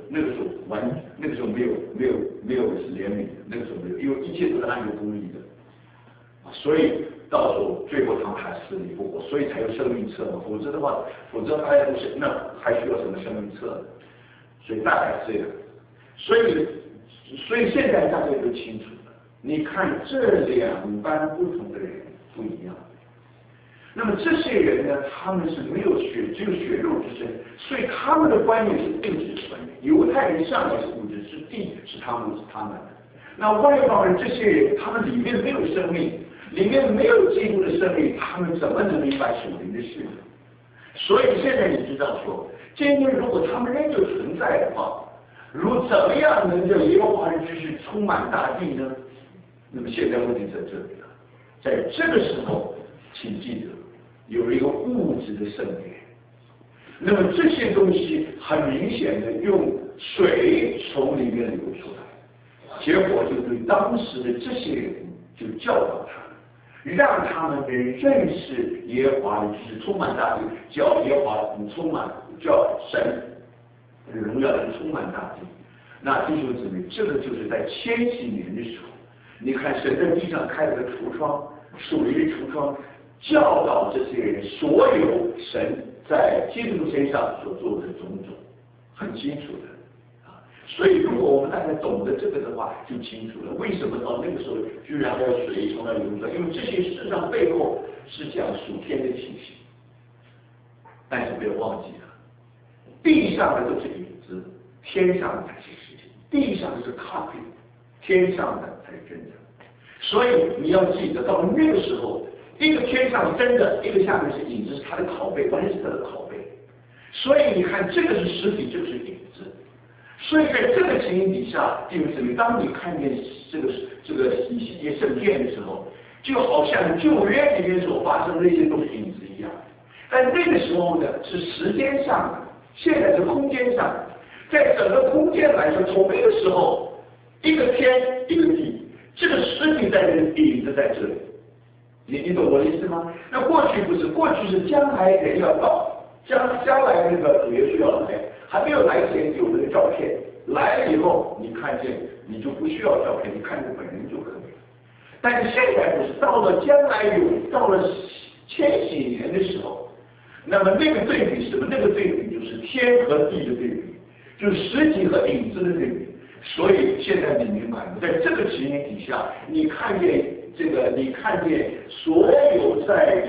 没有是怜悯的，那个时候没有，因为一切都是按照公义的，所以到时候最后他们还死里复活，所以才有生命册嘛，否则还不是，那还需要什么生命册呢？所以大概是这样，所以现在大家都清楚了，你看这两班不同的人不一样。那么这些人呢，他们是没有只有血肉之身，所以他们的观念是物质的观念。犹太人向来是物质，是地是他们的。那外邦人这些人，他们里面没有生命，里面没有基督的生命，他们怎么能明白属灵的事呢？所以现在你知道说，今天如果他们仍旧存在的话，怎么样能叫耶和华的知识充满大地呢？那么现在问题在这里了，在这个时候，请记得。有一个物质的圣殿，那么这些东西很明显的用水从里面流出来，结果就对当时的这些人就教导他们，让他们能认识耶和华的知识充满大地，叫耶和华叫神荣耀的充满大地。那弟兄姊妹，这个就是在千禧年的时候，你看神在地上开了个橱窗，属灵的橱窗。教导这些人所有神在基督身上所做的种种，很清楚的啊。所以如果我们大家懂得这个的话，就清楚了为什么到那个时候居然还有水从那流出来，因为这些事上背后是讲属天的情形。但是不要忘记了，地上的都是影子，天上的才是实体。地上的是 copy， 天上的才是真的。所以你要记得，到那个时候。一个天上是真的，一个下面是影子，是他的拷贝，完全是他的拷贝。所以你看，这个是实体，这个是影子。所以在这个情形底下，就是当你看见这个以西结圣殿的时候，就好像旧约里面所发生的那些都是影子一样。但那个时候呢，是时间上的，现在是空间上的。在整个空间来说，从那个时候，一个天一个地，这个实体在这里，影子在这里。你懂我的意思吗？那过去不是，过去是将来人要到，将来那个主耶稣要来，还没有来前有那个照片，来了以后你看见，你就不需要照片，你看见本人就可以了。但是现在不是，到了将来到了千禧年的时候，那么那个对比什么？那个对比就是天和地的对比，就是实体和影子的对比。所以现在你明白吗？在这个情形底下，你看见所有在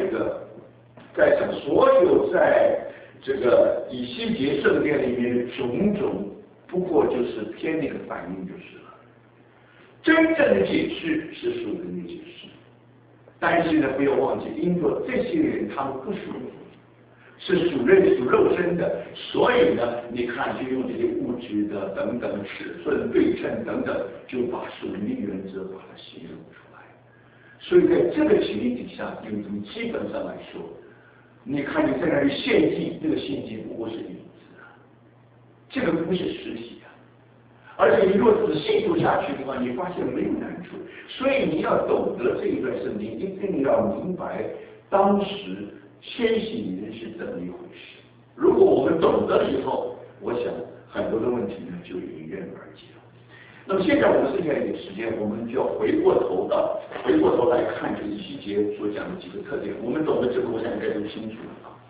这个以西结圣殿里面的种种，不过就是天理的反应就是了。真正的解释是属灵的解释，但是呢，不要忘记，因为这些人他们不属灵，是属肉身的，所以呢，你看就用这些物质的等等尺寸对称等等，就把属灵的原则把它形容出来。所以在这个情形底下，基本上来说，你看你在那里献祭，这个献祭不过是影子啊，这个不是实体啊。而且你若仔细读下去的话，你发现没有难处。所以你要懂得这一段圣经，一定要明白当时千禧年是怎么一回事。如果我们懂得了以后，我想很多的问题呢就迎刃而解了。那么现在我们剩下一点时间，我们就要回过头来看这个以西结所讲的几个特点。我们懂得这个，我想应该都清楚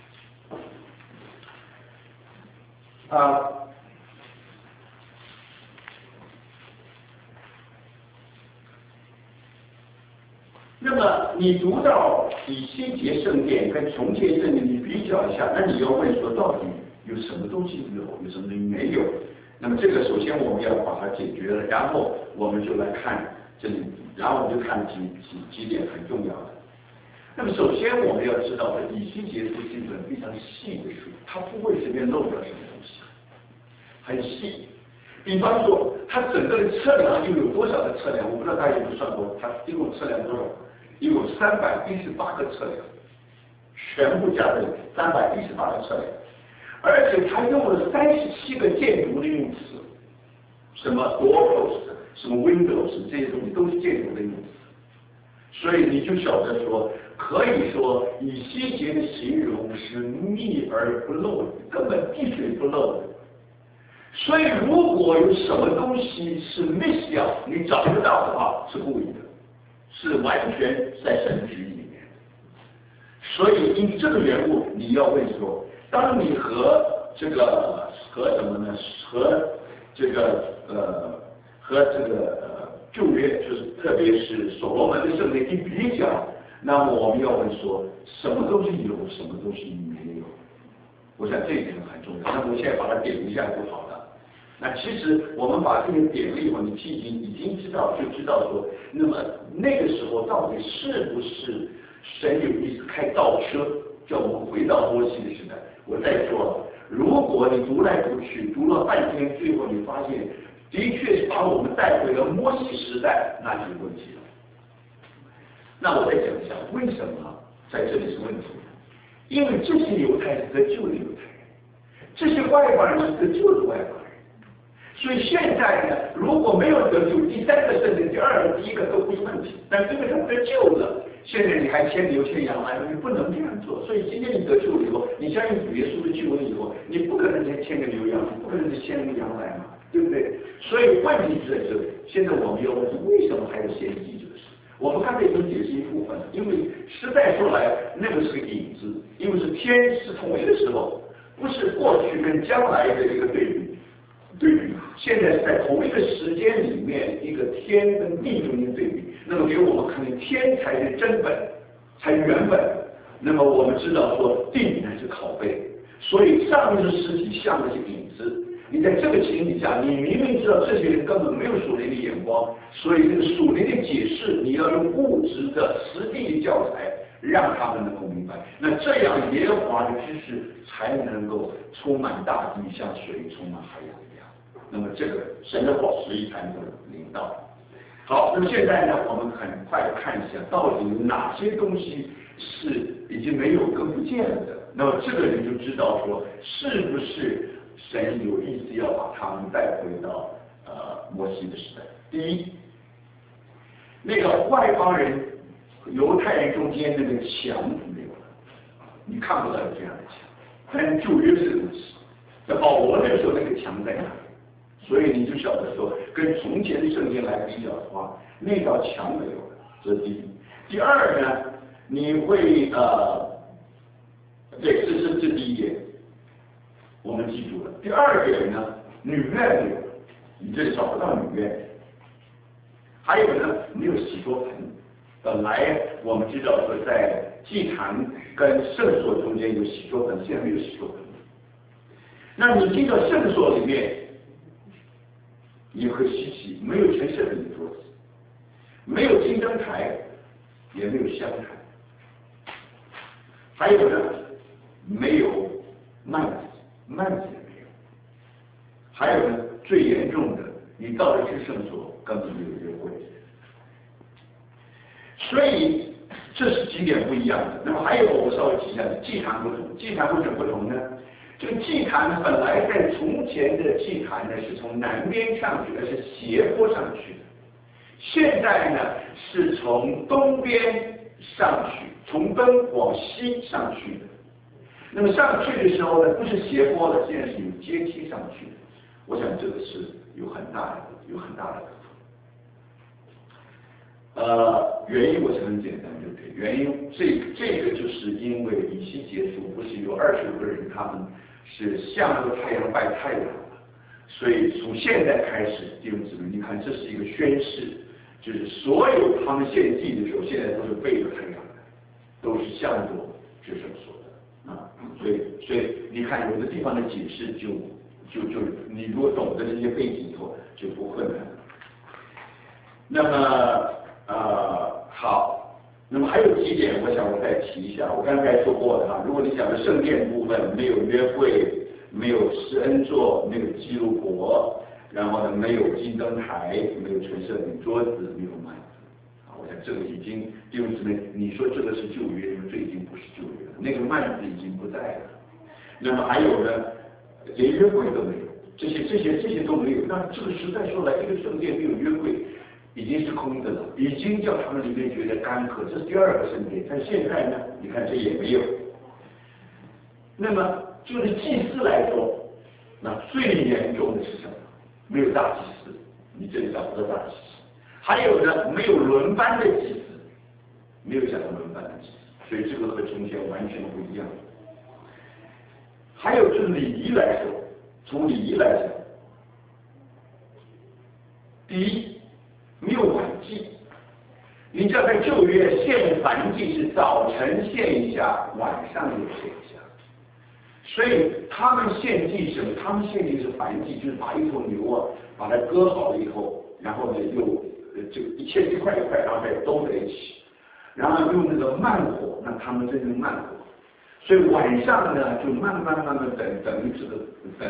了那么你读到以西结圣殿跟从前圣殿，你比较一下，那你要问说到底有什么东西有，有什么东西没有？那么这个首先我们要把它解决了，然后我们就来看这里，然后我们就看几点很重要的。那么首先我们要知道的，以西结书是一本非常细的书，它不会随便漏掉什么东西，很细。比方说，它整个的测量又有多少的测量？我不知道大家有没有算过，它一共测量多少？一共318个测量，全部加在318个测量。而且他用了37个建筑的用词，什么 doors， 什么 windows， 这些东西都是建筑的用词。所以你就晓得说，可以说以西结的形容是密而不漏的，根本滴水不漏的。 所以如果有什么东西是 miss 掉，你找不到的话，是故意的，是完全在神旨意里面。所以因这个缘故，你要问说，当你和什么呢？和旧约，就是特别是所罗门的圣殿一比较，那么我们要问说，什么东西有，什么东西没有？我想这一点很重要。那么我现在把它点一下就好了。那其实我们把这个点了以后，你已经知道说，那么那个时候到底是不是神有意思开倒车，叫我们回到摩西的时代？我再说了，如果你读来读去，读了半天，最后你发现的确是把我们带回了摩西时代，那就是问题了。那我再讲一下，为什么在这里是问题？因为这些犹太人得救的犹太人，这些外邦人是得救的外邦人。所以现在呢，如果没有得救，第三个甚至第二个、第一个都不是问题，但因为他得救了，现在你还牵牛牵羊来，你不能这样做。所以今天你得救了以后，你相信主耶稣的救恩以后，你不可能再牵个牛羊，你不可能再牵个羊来嘛，对不对？所以问题就在这里。现在我们要问是为什么还有先知这个事？我们刚才已经解释一部分了，因为实在说来，那个是个影子，因为是天是同一个时候，不是过去跟将来的一个对比。现在是在同一个时间里面，一个天跟地中间对比，那么给我们看见天才是真本，才原本。那么我们知道说地乃是拷贝，所以上面的实体，下面是影子。你在这个情景下，你明明知道这些人根本没有属灵的眼光，所以这个属灵的解释，你要用物质的实地的教材，让他们能够明白。那这样耶和华的知识才能够充满大地，像水充满海洋一样。那么这个神的宝石才能够领到。好，那么现在呢，我们很快的看一下，到底有哪些东西是已经没有跟不见了的。那么这个人就知道说，是不是神有意思要把他们带回到摩西的时代。第一，那个外邦人、犹太人中间那个墙没有了，你看不到有这样的墙。但是旧约是如此，在保罗那个时候那个墙在哪里？所以你就晓得说，跟从前的圣经来比较的话，那条墙没有了，这是第一。第二呢，你会对，这是第一点，我们记住了。第二点呢，女院没有了，你这里找不到女院。还有呢，没有洗濯盆。本来我们知道说，在祭坛跟圣所中间有洗濯盆，现在没有洗濯盆。那你进到圣所里面，也会稀奇，没有全圣灵的桌子，没有金灯台，也没有香台，还有呢，没有幔子，幔子也没有，还有呢，最严重的，你到了至圣所根本没有约会。所以这是几点不一样的。那么还有我稍微提一下，祭坛不同，祭坛为什么不同呢？这个祭坛本来在从前的祭坛呢是从南边上去，而是斜坡上去的。现在呢是从东边上去，从东往西上去的。那么上去的时候呢，不是斜坡的，现在是有阶梯上去的。我想这个是有很大的不同。原因我是很简单，对不对？原因这个就是因为以西结书不是有25个人，他们是向着太阳拜太阳了，所以从现在开始，弟兄姊妹，你看这是一个宣誓，就是所有他们献祭的时候，现在都是背着太阳的，都是向着至圣所的啊。所以你看有的地方的解释就你如果懂得这些背景以后就不困难了。那么好，那么还有几点，我想我再提一下。我刚才说过的如果你讲的圣殿部分没有约柜，没有施恩座，没有基路伯，然后呢没有金灯台，没有陈设的桌子，没有幔子我想这个已经弟兄姊妹，你说这个是旧约，这已经不是旧约了，那个幔子已经不在了。那么还有呢，连约柜都没有，这些都没有。那这个实在说来，这个圣殿没有约柜已经是空的了，已经叫他们里面觉得干渴，这是第二个圣殿。但现在呢，你看这也没有。那么就是祭司来说， 那最严重的是什么？没有大祭司，你这里找不到大祭司。还有呢，没有轮班的祭司，没有讲到轮班的祭司，所以这个和从前完全不一样。还有就是礼仪来说，从礼仪来讲，第一，没有晚祭。你知道在旧约献燔祭是早晨献一下，晚上又献一下，所以他们献祭什么？他们献祭是燔祭，就是把一头牛啊，把它割好了以后，然后呢又这个一切一块一块，然后再兜在一起，然后用那个慢火，那他们这是慢火，所以晚上呢就慢慢等于这个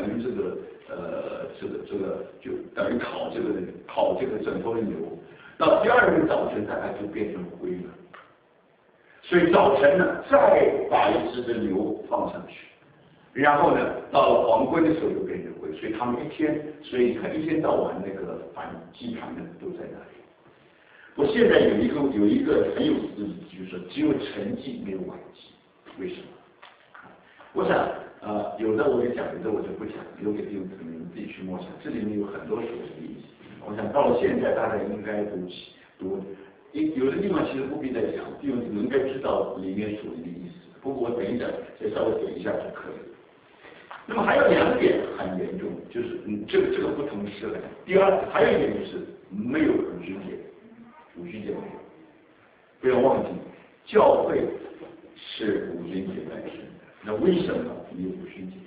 就等于烤这个整头的牛。到第二天早晨，大概就变成灰了。所以早晨呢，再把一只的牛放上去，然后呢，到了黄昏的时候又变成灰。所以他们所以你看一天到晚那个祭坛呢都在那里。我现在有一个很有意思的例子，就是说只有晨祭没有晚祭，为什么？我想有的我给讲，有的我就不讲，留给弟兄姊妹们自己去默想。这里面有很多属灵的意思。我想到了现在，大家应该都有的地方其实不必再讲，弟兄姊妹应该知道里面属灵的意思。不过我等一下再稍微点一下就可以了。那么还有两点很严重，就是这个不同时来。第二，还有一点就是没有五旬节，五旬节没有。不要忘记，教会是五旬节诞生的。那为什么没有五旬节？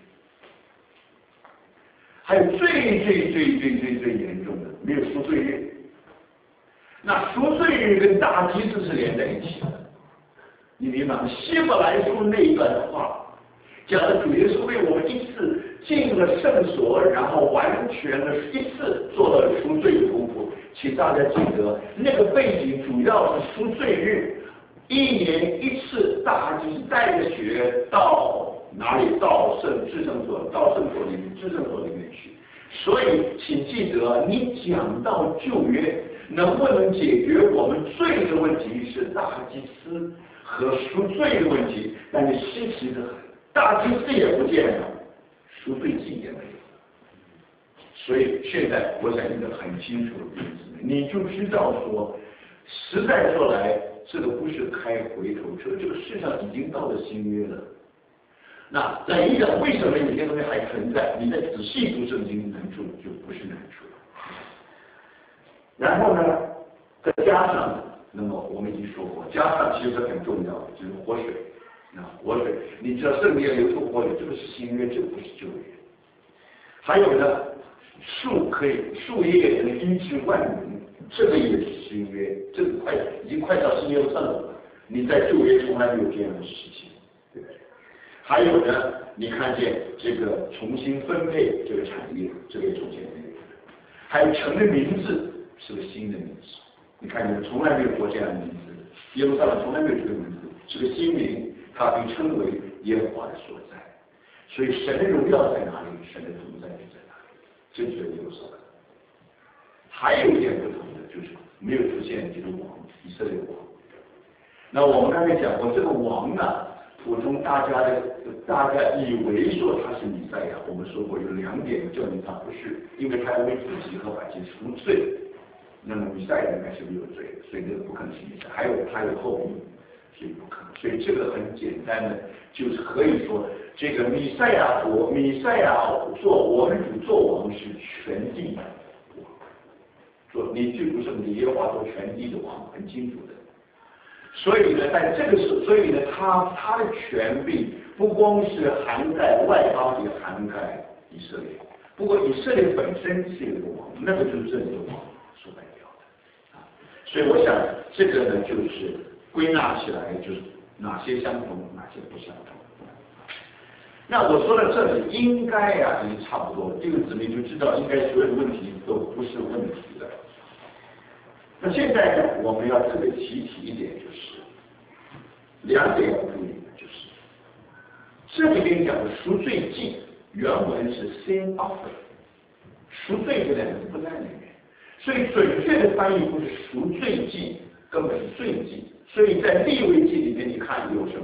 还有最严重的，没有赎罪日。那赎罪日跟大祭司是连在一起的，你明白吗？希伯来书那一段话讲的主耶稣为我们一次进了圣所，然后完全的一次做了赎罪的功夫。请大家记得，那个背景主要是赎罪日，一年一次，大祭司带着血到哪里？到至圣所，到圣所里面，至圣所里面去。所以，请记得，你讲到旧约，能不能解决我们罪的问题是大祭司和赎罪的问题，但是稀奇的很，大祭司也不见了，赎罪祭也没有。所以现在我想一个很清楚的意思，你就知道说，实在说来，这个不是开回头车，这个世上已经到了新约了。那等一等，为什么有些东西还存在？你再仔细读圣经，难处就不是难处了。然后呢，再加上，那么我们已经说过，加上其实很重要的就是活水。那活水，你知道圣经流出活水，这个是新约，这个不是旧约。还有呢，树叶能医治万民，这个也是新约，这个已经快到新约份了。你在旧约从来没有这样的事情，对不对？还有呢，你看见这个重新分配这个产业，这个也从前没有的。还有城的名字是个新的名字，你看见从来没有过这样的名字，耶路撒冷从来没有这个名字，是个新名，它被称为耶和华的所在。所以神的荣耀在哪里，神的同在就在哪里，这就是耶路撒冷。还有一点不同的就是没有出现这个王，以色列王。那我们刚才讲过，这个王呢，普通大家以为说他是弥赛亚，我们说过有两点证明他不是，因为他要为自己和百姓赎罪，那么弥赛亚应该是没有罪的，所以这个不可能是弥赛亚。还有他有后裔，所以不可能。所以这个很简单的，就是可以说这个弥赛亚做我们主做王是全地的王，你记住什么？耶和华做全地的王，很清楚的。所以呢，在这个时候，所以呢，他的权柄不光是涵盖外邦，也涵盖以色列。不过以色列本身是一个王，那个就是这里的王所代表的啊。所以我想这个呢，就是归纳起来就是哪些相同，哪些不相同。那我说到这里，应该已经差不多了。这个姊妹就知道，应该所有的问题都不是问题的。那现在呢，我们要特别提一点，就是两点要注意的，就是这里边讲的赎罪祭，原文是 sin offering， 赎罪这两个字不在里面，所以准确的翻译不是赎罪祭，根本是罪祭。所以在利未记里面，你看有什么？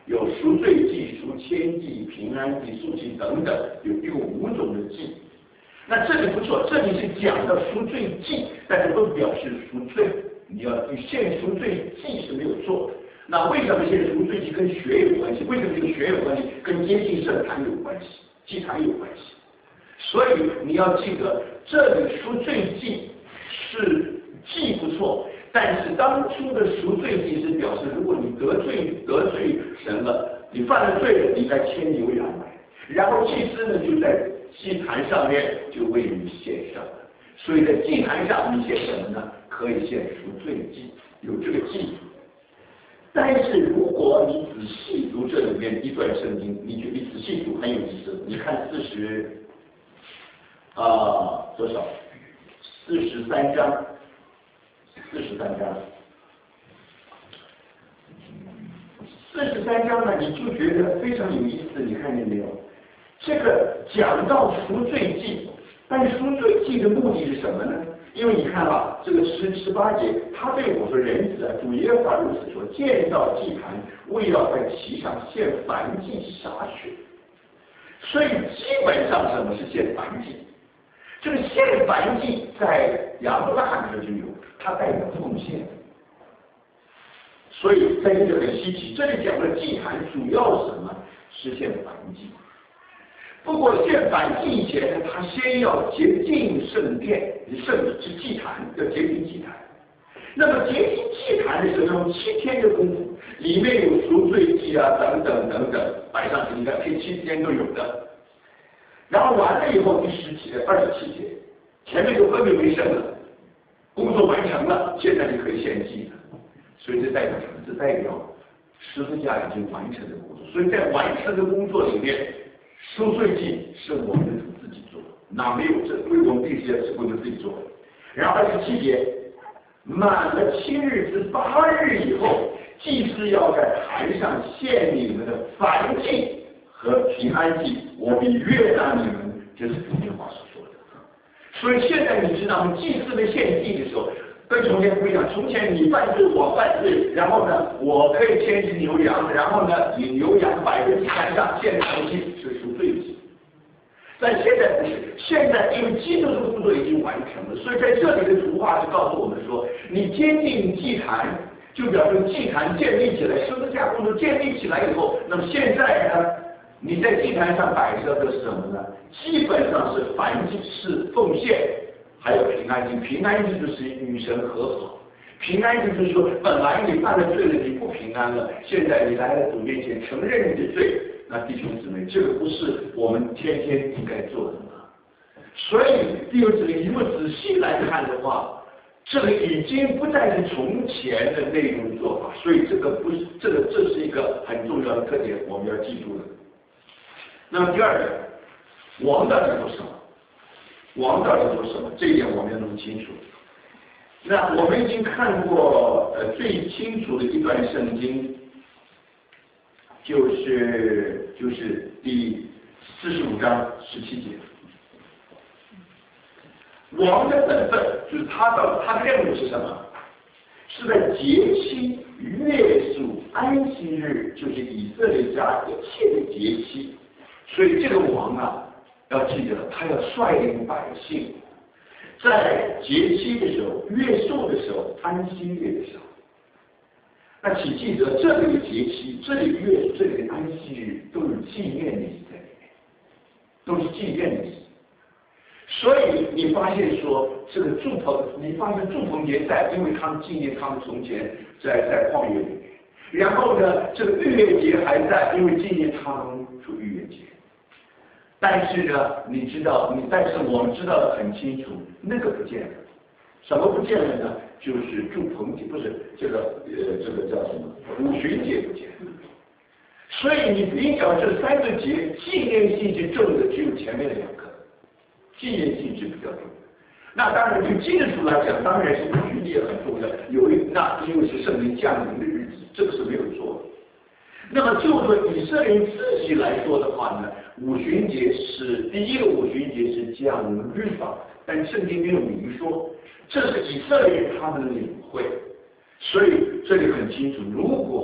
有赎罪祭、赎愆祭、平安祭、赎祭等等，有5种的祭。那这里不错，这里是讲到赎罪祭，但是都表示赎罪，你要献赎罪祭是没有错的。那为什么献赎罪祭跟血有关系？为什么跟血有关系？跟接近圣坛有关系，祭坛有关系。所以你要记得，这里赎罪祭是祭不错，但是当初的赎罪祭是表示，如果你得罪神了，你犯了罪了，你该牵牛羊来，然后祭司呢就在祭坛上面就为你献上了。所以在祭坛上你献什么呢？可以献赎罪祭，有这个祭。但是如果你仔细读这里面一段圣经，你仔细读很有意思。你看多少？43章，43章呢，你就觉得非常有意思。你看见没有？这个讲到赎罪祭，但赎罪祭的目的是什么呢？因为你看啊，这个18节，他对我说：“人子啊，主耶和华如此说，建造祭坛，为要在其上献燔祭洒血。”所以基本上什么是献燔祭？这个献燔祭在亚伯拉罕这就有，它代表奉献。所以在这里很稀奇，这里讲的祭坛主要什么？是献燔祭。不过献燔祭以前呢，他先要洁净圣殿，是祭坛，要洁净祭坛。那么洁净祭坛的时候，用7天的功夫，里面有赎罪祭啊，等等摆上去，你看这7天都有的。然后完了以后，第27节，前面就分别为圣了，工作完成了，现在就可以献祭了。所以这代表什么？这代表十字架已经完成的工作。所以在完成的工作里面，赎罪祭是我们自己做的，哪没有这？为我们这些是我们自己做的。然后27节，满了7日至8日以后，祭司要在坛上献你们的燔祭和平安祭，我必悦纳你们。这是主耶和华所说的。所以现在你知道，祭司的献祭的时候，跟从前不一样。从前你犯罪，我犯罪，然后呢，我可以牵起牛羊，然后呢，以牛羊摆在祭坛上献燔祭，是赎罪祭。但现在不是，现在因为基督的工作已经完成了，所以在这里的图画就告诉我们说，你接近祭坛，就表示祭坛建立起来，十字架工作建立起来以后，那么现在呢，你在祭坛上摆设的是什么呢？基本上是燔祭，是奉献，还有平安祭。平安祭就是与神和好。平安祭就是说，本来你犯了罪了，你不平安了，现在你来到主面前承认你的罪。那弟兄姊妹，这个不是我们天天应该做的吗？所以弟兄姊妹，如果仔细来看的话，这个已经不再是从前的内容做法，所以这个不是这是一个很重要的特点，我们要记住的。那么第二个，王到底做什么？王到底做什么？这一点我们要弄清楚。那我们已经看过最清楚的一段圣经，就是第45章17节。王的本分就是他的任务是什么？是在节期、月数、安息日，就是以色列家一切的节期。所以这个王啊，要记得他要率领百姓，在节期的时候、月数的时候、安息日的时候。那请记得，这里的节期、这里的月数、这里的安息日都有纪念的意思在里面，都是纪念的意思。所以你发现说，这个你发现祝棚节在，因为他们纪念他们从前在旷野里面。然后呢，这个逾越节还在，因为纪念他们出逾越节。但是呢，但是我们知道的很清楚，那个不见了。什么不见了呢？就是祝棚节，不是这个叫什么五旬节不见了。所以你比较这3个节，纪念性质重的只有前面的2个，纪念性质比较重。那当然对基督徒来讲，当然是五旬节很重要，那因为是圣灵降临的日子，这个是没有错的。那么就说以色列人自己来说的话呢，五旬节是第一个五旬节是降律法，但圣经没有明说，这是以色列人他们的领会。所以这里很清楚，如果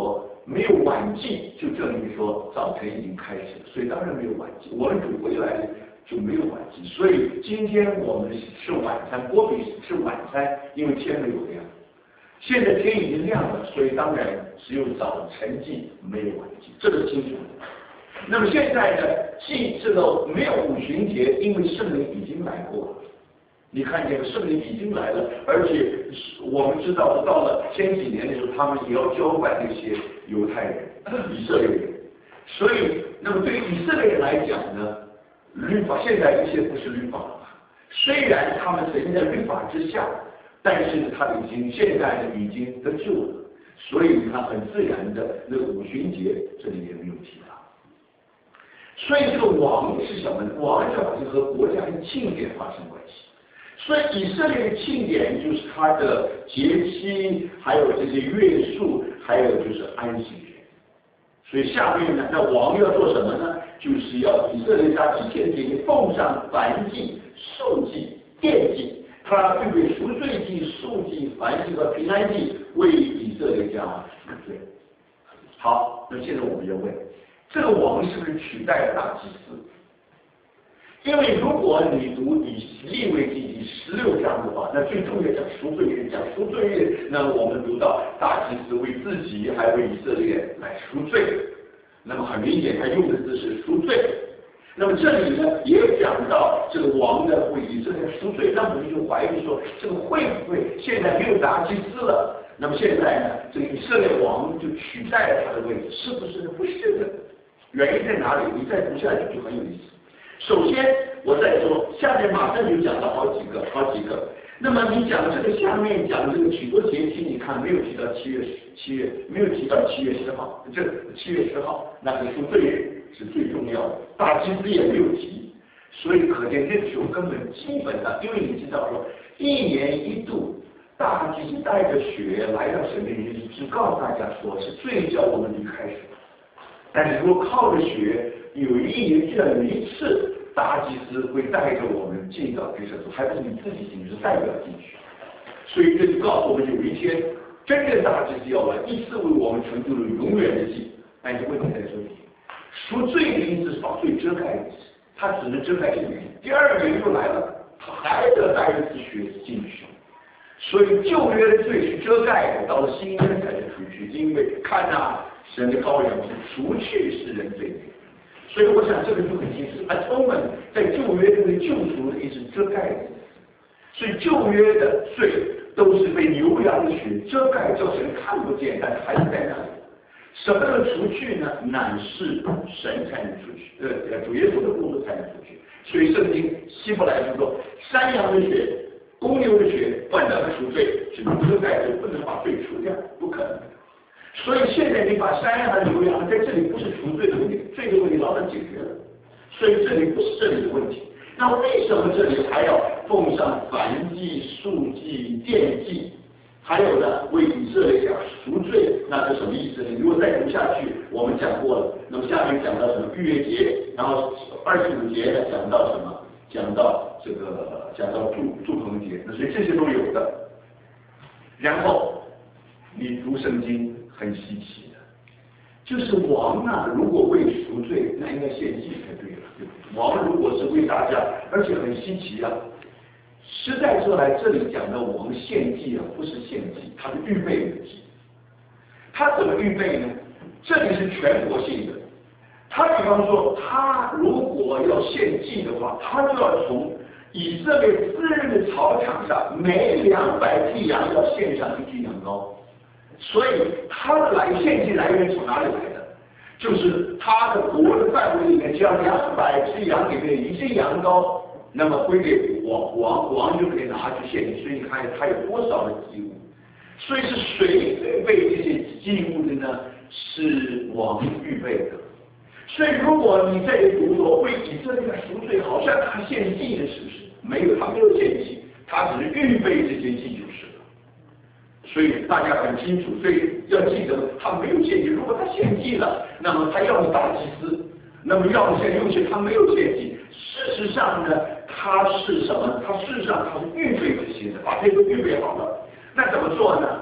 没有晚祭，就证明说早晨已经开始了，所以当然没有晚祭。我们主回来就没有晚祭，所以今天我们吃晚餐，波比吃晚餐，因为天没有亮。现在天已经亮了，所以当然只有早晨祭，没有晚祭，这个清楚的。那么现在呢，祭这个没有五旬节，因为圣灵已经来过了。你看见圣灵已经来了，而且我们知道，到了前几年的时候，他们也要交办那些犹太人、以色列人。所以，那么对于以色列人来讲呢，律法现在一些不是律法了。虽然他们曾经在律法之下，但是呢，他已经现在呢已经得救了。所以他很自然的那个五旬节这里也没有提到。所以这个王是什么呢？王是好像和国家的庆典发生关系。所以以色列的庆典就是它的节期，还有这些约束，还有就是安息日。所以下面呢，那王要做什么呢？就是要以色列家之前给你奉上燔祭、素祭、奠祭，他预备赎罪祭、素祭、燔祭和平安祭，为以色列家赎罪。好，那现在我们要问，这个王是不是取代了大祭司？因为如果你读以利未记第16章的话，那最重要讲赎罪日，讲赎罪日，那么我们读到大祭司为自己还为以色列来赎罪，那么很明显他用的字是赎罪。那么这里呢也讲到这个王呢为以色列赎罪，那我们就怀疑说这个会不会现在没有大祭司了？那么现在呢这个以色列王就取代了他的位置，是不是呢？不是的，原因在哪里？你再读下去就很有意思。首先，我再说，下面马上就讲了好几个。那么你讲这个下面讲这个许多节期，你看没有提到7月，没有提到7月10号，这7月10号那个赎罪日是最重要的，大祭司也没有提，所以可见这个时候根本基本的，因为你知道说1年1度，大祭司带着血来到神的面前，只告诉大家说是最叫我们离开神，但是如果靠着血。有1年这样有一次，大祭司会带着我们进到这圣所，还不是你自己进去，是代表进去。所以这就告诉我们，有一天真正大祭司要来，一次为我们成就了永远的祭。但是问题在这里，赎罪的意思是把罪遮盖的意思，他只能遮盖1年，第2年又来了，他还得带一次血进去。所以旧约的罪是遮盖的，到了新约才是除去，因为看啊，神的羔羊是除去世人罪孽。所以我想这个就很清楚，atonement在旧约这个救赎的意思遮盖的，所以旧约的罪都是被牛羊的血遮盖，叫神看不见，但是还是在那里。什么能除去呢？乃是神才能除去，主耶稣的工作才能除去。所以圣经希伯来说，山羊的血、公牛的血不能除罪，只能遮盖罪，不能把罪除掉，不可能。所以现在你把山羊和牛羊在这里不是除罪的问题，罪的问题老早解决了，所以这里不是这里的问题。那为什么这里还要奉上燔祭、素祭、奠祭，还有呢为以色列家赎罪？那是什么意思呢？如果再读下去，我们讲过了。那么下面讲到什么逾越节，然后25节呢讲到什么？讲到祝棚节，那所以这些都有的。然后你读圣经。很稀奇的，就是王啊，如果为赎罪，那应该献祭才对了，对不对？王如果是为大家，而且很稀奇啊。实在说来，这里讲的王献祭啊，不是献祭，他是预备的祭。他怎么预备呢？这里是全国性的。他比方说，他如果要献祭的话，他就要从以色列私人的草场上，每200匹羊要献上1只羊羔。所以他的献祭来源从哪里来的？就是他的国的范围里面，将200只羊里面1只羊羔，那么归给王就可以拿去献祭。所以你看他有多少的祭物？所以是谁预备这些祭物的呢？是王预备的。所以如果你这里读说为以色列赎罪，好像他献祭的，是不是？没有，他没有献祭，他只是预备这些祭就是了。所以大家很清楚，所以要记得他没有献祭。如果他献祭了，那么他要是大祭司，那么要是用去他没有献祭。事实上呢，他是什么？他事实上他是预备这些的，把这个预备好了。那怎么做呢？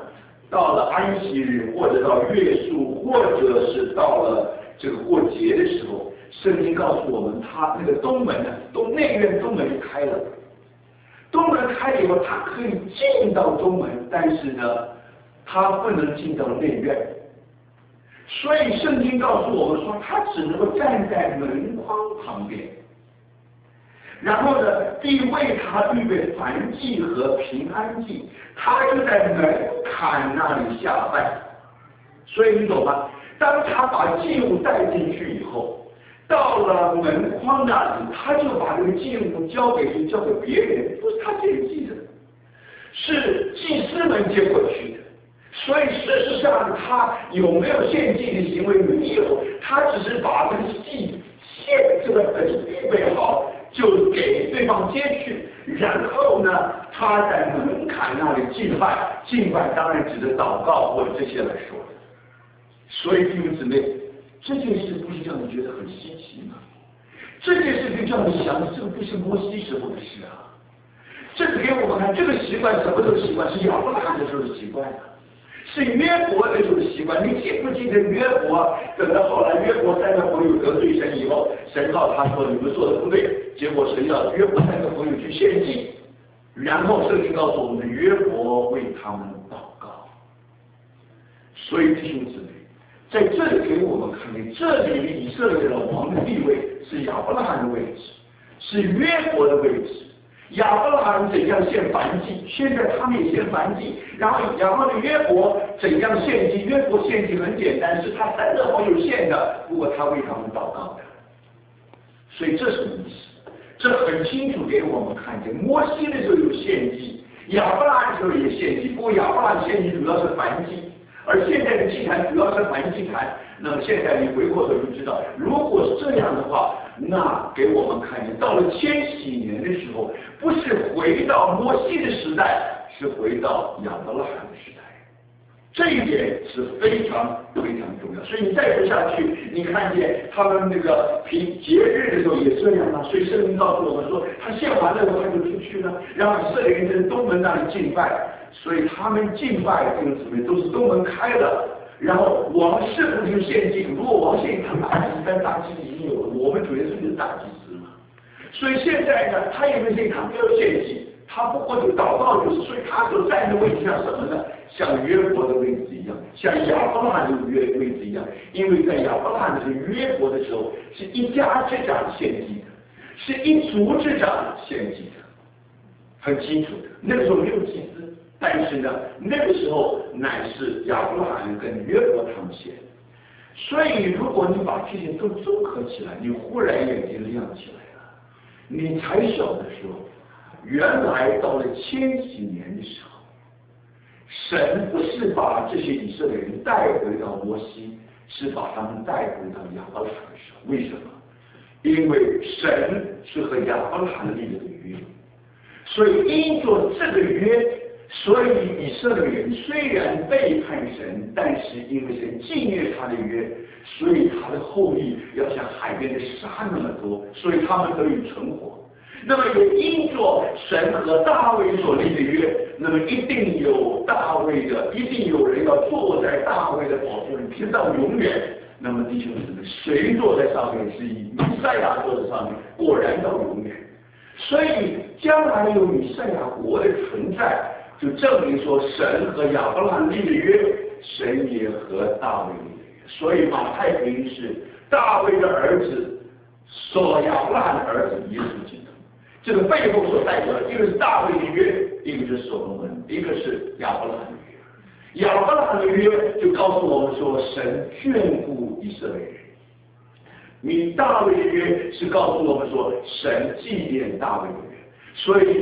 到了安息日，或者到月数，或者是到了这个过节的时候，圣经告诉我们，他那个东门呢，内院东门开了，东门开了以后，他可以进到东门，但是呢，他不能进到内院。所以圣经告诉我们说，他只能够站在门框旁边，然后呢，并为他预备燔祭和平安祭，他就在门槛那里下拜。所以你懂吗？当他把祭物带进去以后，到了门框那里，他就把这个祭物交给别人，不是他自己祭的，是祭司们接过去的。所以事实上，他有没有献祭的行为没有，他只是把这个祭这个预备好，就给对方接去。然后呢，他在门槛那里敬拜，敬拜当然指的祷告或者这些来说的。所以弟兄姊妹，这件事不是让你觉得很稀奇吗？这件事情叫你想，这个不是摩西时候的事啊。这是给我们看，这个习惯什么时候习惯？是亚伯拉罕的时候的习惯啊。是约伯的时候的习惯，你记不记得约伯？等到后来约伯3个朋友得罪神以后，神告他说你们做的不对，结果神要约伯3个朋友去献祭，然后圣经告诉我们，约伯为他们祷告。所以弟兄姊妹，在这里给我们看见，这里的以色列的王的地位是亚伯拉罕的位置，是约伯的位置。亚伯拉罕怎样献燔祭，现在他们也献燔祭，然后约伯怎样献祭？约伯献祭很简单，是他3个朋友献的，不过他为他们祷告的。所以这是什么意思？这很清楚给我们看见，摩西的时候有献祭，亚伯拉罕的时候也献祭，不过亚伯拉罕献祭主要是燔祭，而现在的祭坛主要是燔祭坛。那么现在你回过头就知道，如果是这样的话，那给我们看见，到了千禧年的时候，不是回到摩西的时代，是回到亚伯拉罕的时代。这一点是非常非常重要。所以你再读下去，你看见他们那个节日的时候也这样啊。所以圣经告诉我们说，他献完了以后他就出去了，然后以色列人在东门那里敬拜，所以他们敬拜这个姊妹都是东门开了。然后王是不是献祭？如果王献祭，他们大祭司、大祭司已经有了，我们主耶稣就是大祭司嘛。所以现在呢，他也没献，他没有献祭，他不过就祷告就是，所以他所站的位置像什么呢？像约伯的位置一样，像亚伯拉罕的位置一样。因为在亚伯拉罕的约伯的时候，是一家之长献祭的，是一族之长献祭的，很清楚的。那个时候没有祭司。但是呢，那个时候乃是亚伯拉罕跟约伯他们献，所以如果你把这些都综合起来，你忽然眼睛亮起来了，你才晓得说，原来到了千禧年的时候，神不是把这些以色列人带回到摩西，是把他们带回到亚伯拉罕的时候。为什么？因为神是和亚伯拉罕立了个约，所以因着这个约。所以以色列人虽然背叛神，但是因为神纪念他的约，所以他的后裔要像海边的沙那么多，所以他们得以存活。那么也因着神和大卫所立的约，那么一定有大卫的，一定有人要坐在大卫的宝座里，直到永远。那么弟兄姊妹，谁坐在上面？是以弥赛亚坐在上面，果然到永远。所以将来有弥赛亚国的存在。就证明说，神和亚伯拉罕立的约，神也和大卫立的约。所以马太福音是大卫的儿子，亚伯拉罕的儿子耶稣基督。这个背后所代表的，一个是大卫的约，一个是所罗门，一个是亚伯拉罕的约。亚伯拉罕的约就告诉我们说，神眷顾以色列人。你大卫的约是告诉我们说，神纪念大卫的约。所以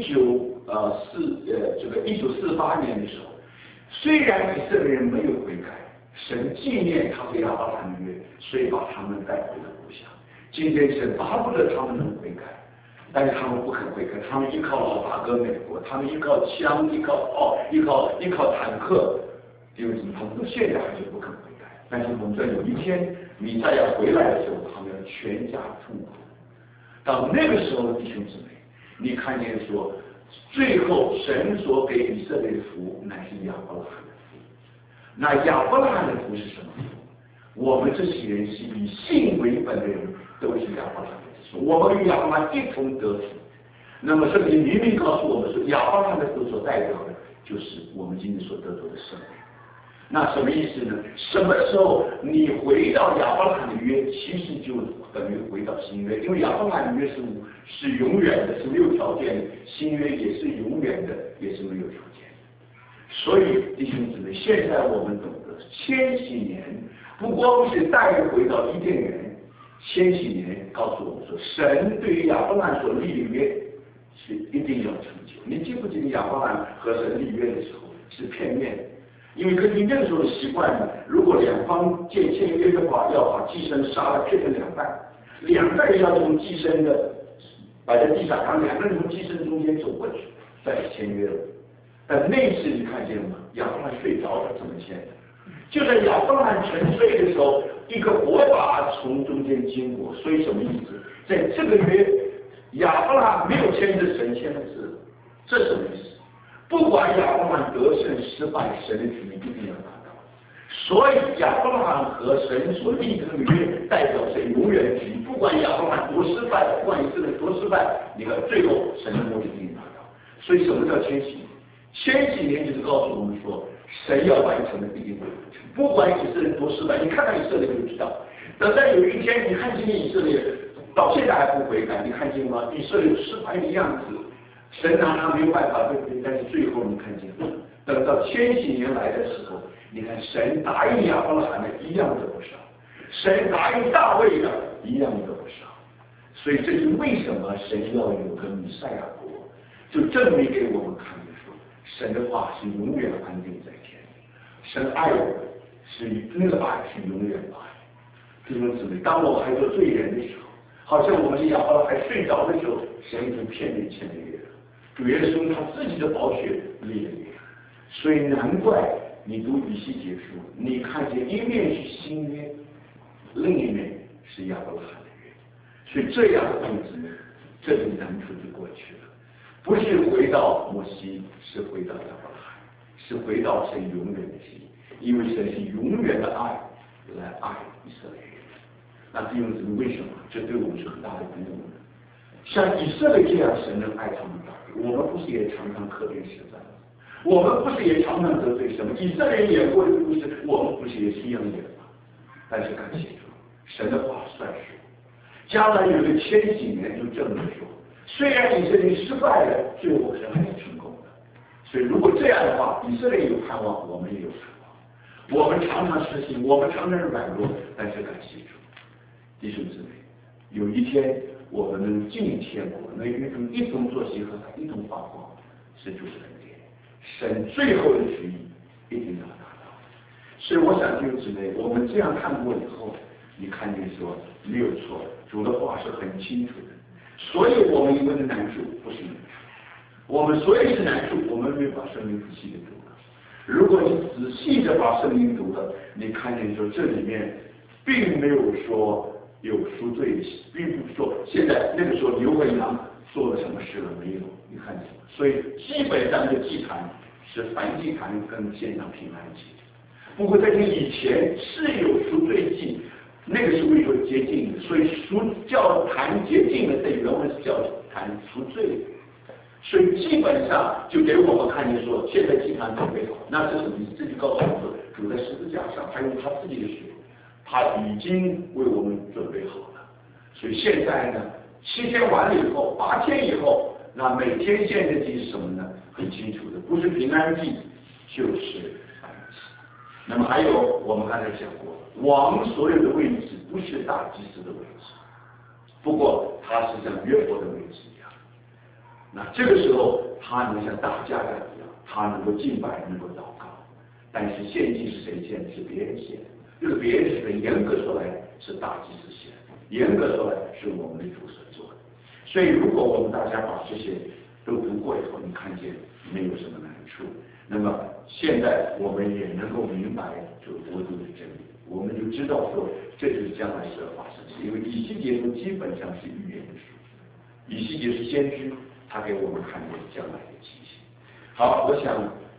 1948年的时候，虽然以色列人没有悔改，神纪念他和亚伯拉罕的约，所以把他们带回了故乡。今天神巴不得他们能悔改，但是他们不肯悔改，他们依靠老大哥美国，他们依靠枪，依靠坦克，因为他们到现在还是不肯悔改。但是我们知道有一天弥赛亚回来的时候，他们要全家痛苦。到那个时候，弟兄姊妹，你看见说，最后神所给以色列的福乃是亚伯拉罕的福， 那亚伯拉罕的福是什么福？我们这些人是以信为本的人，都是亚伯拉罕的子孙，我们与亚伯拉罕一同得福。那么圣经明明告诉我们说，亚伯拉罕的福所代表的，就是我们今天所得到的圣灵。那什么意思呢？什么时候你回到亚伯拉罕的约，其实就等于回到新约，因为亚伯拉罕的约是永远的，是没有条件的；新约也是永远的，也是没有条件的。所以弟兄姊妹，现在我们懂得千禧年不光是带回到伊甸园，千禧年告诉我们说，神对于亚伯拉罕所立的约是一定要成就。你记不记得亚伯拉罕和神立约的时候是片面的？因为根据那个时候的习惯呢，如果两方签约的话，要把寄生杀了切成两半，两个人要从寄生的摆在地上，然后两个人从寄生中间走过去，再签约了。但那次你看见了吗？亚伯拉罕睡着了，怎么签的？就在亚伯拉罕沉睡的时候，一个火把从中间经过。所以什么意思？在这个约，亚伯拉罕没有签字，神签的字，这什么意思？不管亚伯拉罕得胜失败，神的旨意一定要达到。所以亚伯拉罕和神所立的约，代表神永远的旨意。不管亚伯拉罕多失败，不管以色列多失败，你看最后神的目的一定达到。所以什么叫千禧年？千禧年就是告诉我们说，神要完成的必定会完成。不管以色列多失败，你看看以色列就知道。等到有一天你看见以色列到现在还不悔改，你看见吗？以色列失败的样子。神拿他没有办法，对不对？但是最后你看见，等到千禧年来的时候，你看神答应亚伯拉罕的一样得不少，神答应大卫的一样得不少。所以这是为什么神要有个弥赛亚国，就证明给我们看的说，神的话是永远安定在天里，神爱我们是那个爱是永远的爱。弟兄姊妹，当我们还做罪人的时候，好像我们亚伯拉罕还睡着的时候，神已经骗你签了约了。主耶稣他自己的宝血立了约，所以难怪你读以西结书，你看见一面是新约，另一面是亚伯拉罕的约，所以这样的日子呢，这种难处就过去了，不是回到摩西，是回到亚伯拉罕，是回到神永远的心，因为神是永远的爱来爱以色列人。那弟兄姊妹，为什么？这对我们是很大的鼓舞的。像以色列这样，神能爱他们到底。我们不是也常常可怜实在吗？我们不是也常常得罪什么？以色列人演过的故事，我们不是也是一样演吗？但是感谢主，神的话算数。将来有个千禧年就证明说，虽然以色列失败了，最后神还是成功的。所以如果这样的话，以色列有盼望，我们也有盼望。我们常常失信，我们常常软弱，但是感谢主，弟兄姊妹，有一天我们能进天国，能一同坐席和他一同发光，是主的恩典。神最后的旨意一定要达到。所以我想弟兄姊妹，我们这样看过以后，你看见说没有错，主的话是很清楚的。所以我们因为的难处不是难处，我们所以是难处，我们没有把圣经仔细的读了。如果你仔细的把圣经读了，你看见说这里面并没有说有赎罪的，并不是说现在那个时候牛和羊做了什么事了没有，你看见吗？所以基本上的祭坛是燔祭坛跟献上平安祭。不过在这以前是有赎罪祭，那个是为了洁净的，所以教坛洁净的在原文是教坛赎罪的。所以基本上就给我们看见说，现在祭坛准备好，那是什么意思？这就告诉我们说，主在十字架上，他用他自己的血，他已经为我们准备好了。所以现在呢，7天完了以后，8天以后，那每天献的祭是什么呢？很清楚的，不是平安祭，就是燔祭。那么还有我们刚才讲过，王所有的位置不是大祭司的位置，不过他是像约伯的位置一样。那这个时候他能像大家长一样，他能够敬拜，能够祷告。但是献祭是谁献的？是别人献的。这个别人是谁？严格说来是大祭司献的，严格说来是我们的主所做的。所以如果我们大家把这些都读过以后，你看见没有什么难处，那么现在我们也能够明白这个国度的真理，我们就知道说这就是将来是要发生的。因为以西结书基本上是预言的书，以西结是先知，他给我们看见将来的情形。好，我想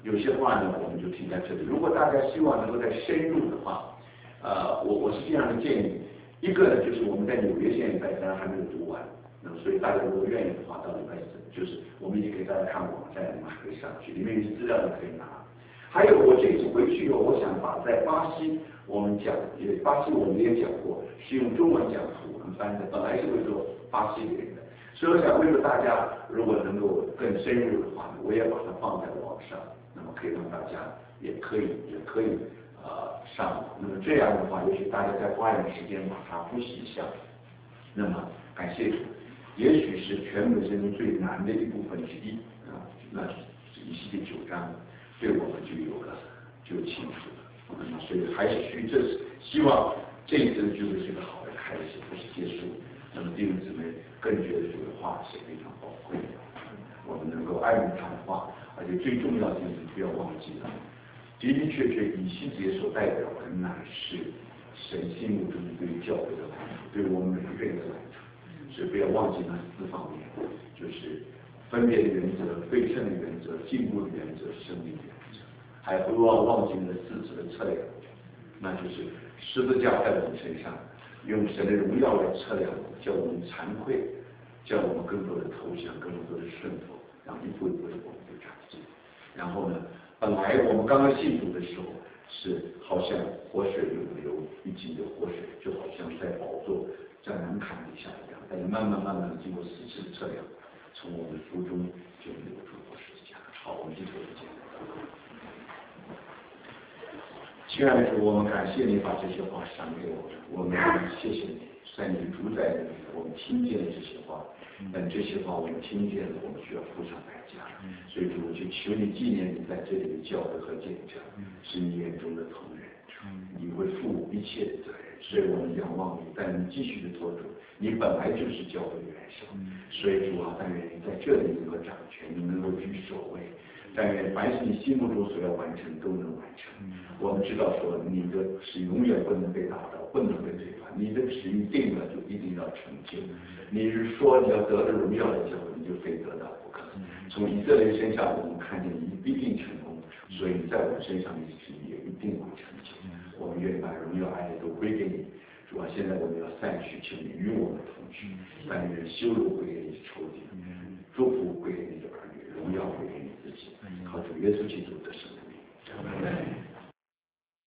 有些话呢，我们就停在这里。如果大家希望能够再深入的话，我是这样的建议。一个呢，就是我们在纽约现在当然还没有读完，那么所以大家如果愿意的话，到礼拜四就是我们已经给大家看网站，你们还可以上去，里面有些资料你可以拿。还有我这次回去以后，我想把在巴西我们讲，巴西我们也讲过，是用中文讲图文翻的，本来是为做巴西人的，所以我想为了大家如果能够更深入的话呢，我也把它放在网上，那么可以让大家也可以上网。那么这样的话，也许大家再花一点时间把它复习一下。那么感谢主，也许是全本圣经最难的一部分之一啊，那是以西结9章，对我们就清楚了。那么所以还是希望这一次的聚会是个好的开始，不是结束。那么弟兄姊妹更觉得主的话是非常宝贵的，我们能够爱慕他的话，而且最重要的就是不要忘记了。的的确确，以西结所代表的乃是神心目中对教会的来处，对我们每个人的来处，所以不要忘记那4方面，就是分别的原则、对称的原则、进步的原则、生命的原则，还不要忘记那4次的测量，那就是十字架在我们身上，用神的荣耀来测量，叫我们惭愧，叫我们更多的投降，更多的顺服，然后一步一步的我们就长进。然后呢，本来我们刚刚信主的时候是好像活水涌流，一井的活水，就好像在宝座在门槛底下一样，但是慢慢的经过4次的测量，从我们腹中就流出活水的江。好，我们低头之前。亲爱的主，我们感谢你把这些话赏给我们，我们谢谢你，在你的主宰里，我们听见了这些话，但这些话我们听见了，我们需要付上代价。所以主，就求你纪念你在这里的教诲和见证，是你眼中的同仁，你会负一切的责任。所以我们仰望你，但你继续的做主，你本来就是教会的元首。所以主啊，但愿你在这里能够掌权，你能够居首位。但愿凡是你心目中所要完成都能完成。我们知道说你的是永远不能被打倒，不能被推翻，你的旨意定了就一定要成就。你是说你要得了荣耀的教会，你就非得到不可。从以色列身上我们看见你必定成功，所以在我们身上你的旨意也一定会成就。我们愿意把荣耀爱都归给你。主啊，现在我们要散去，求你与我们同去，但愿羞辱归给你的仇敌，祝福归给你的儿女，荣耀归给你自己，靠主耶稣基督的圣名。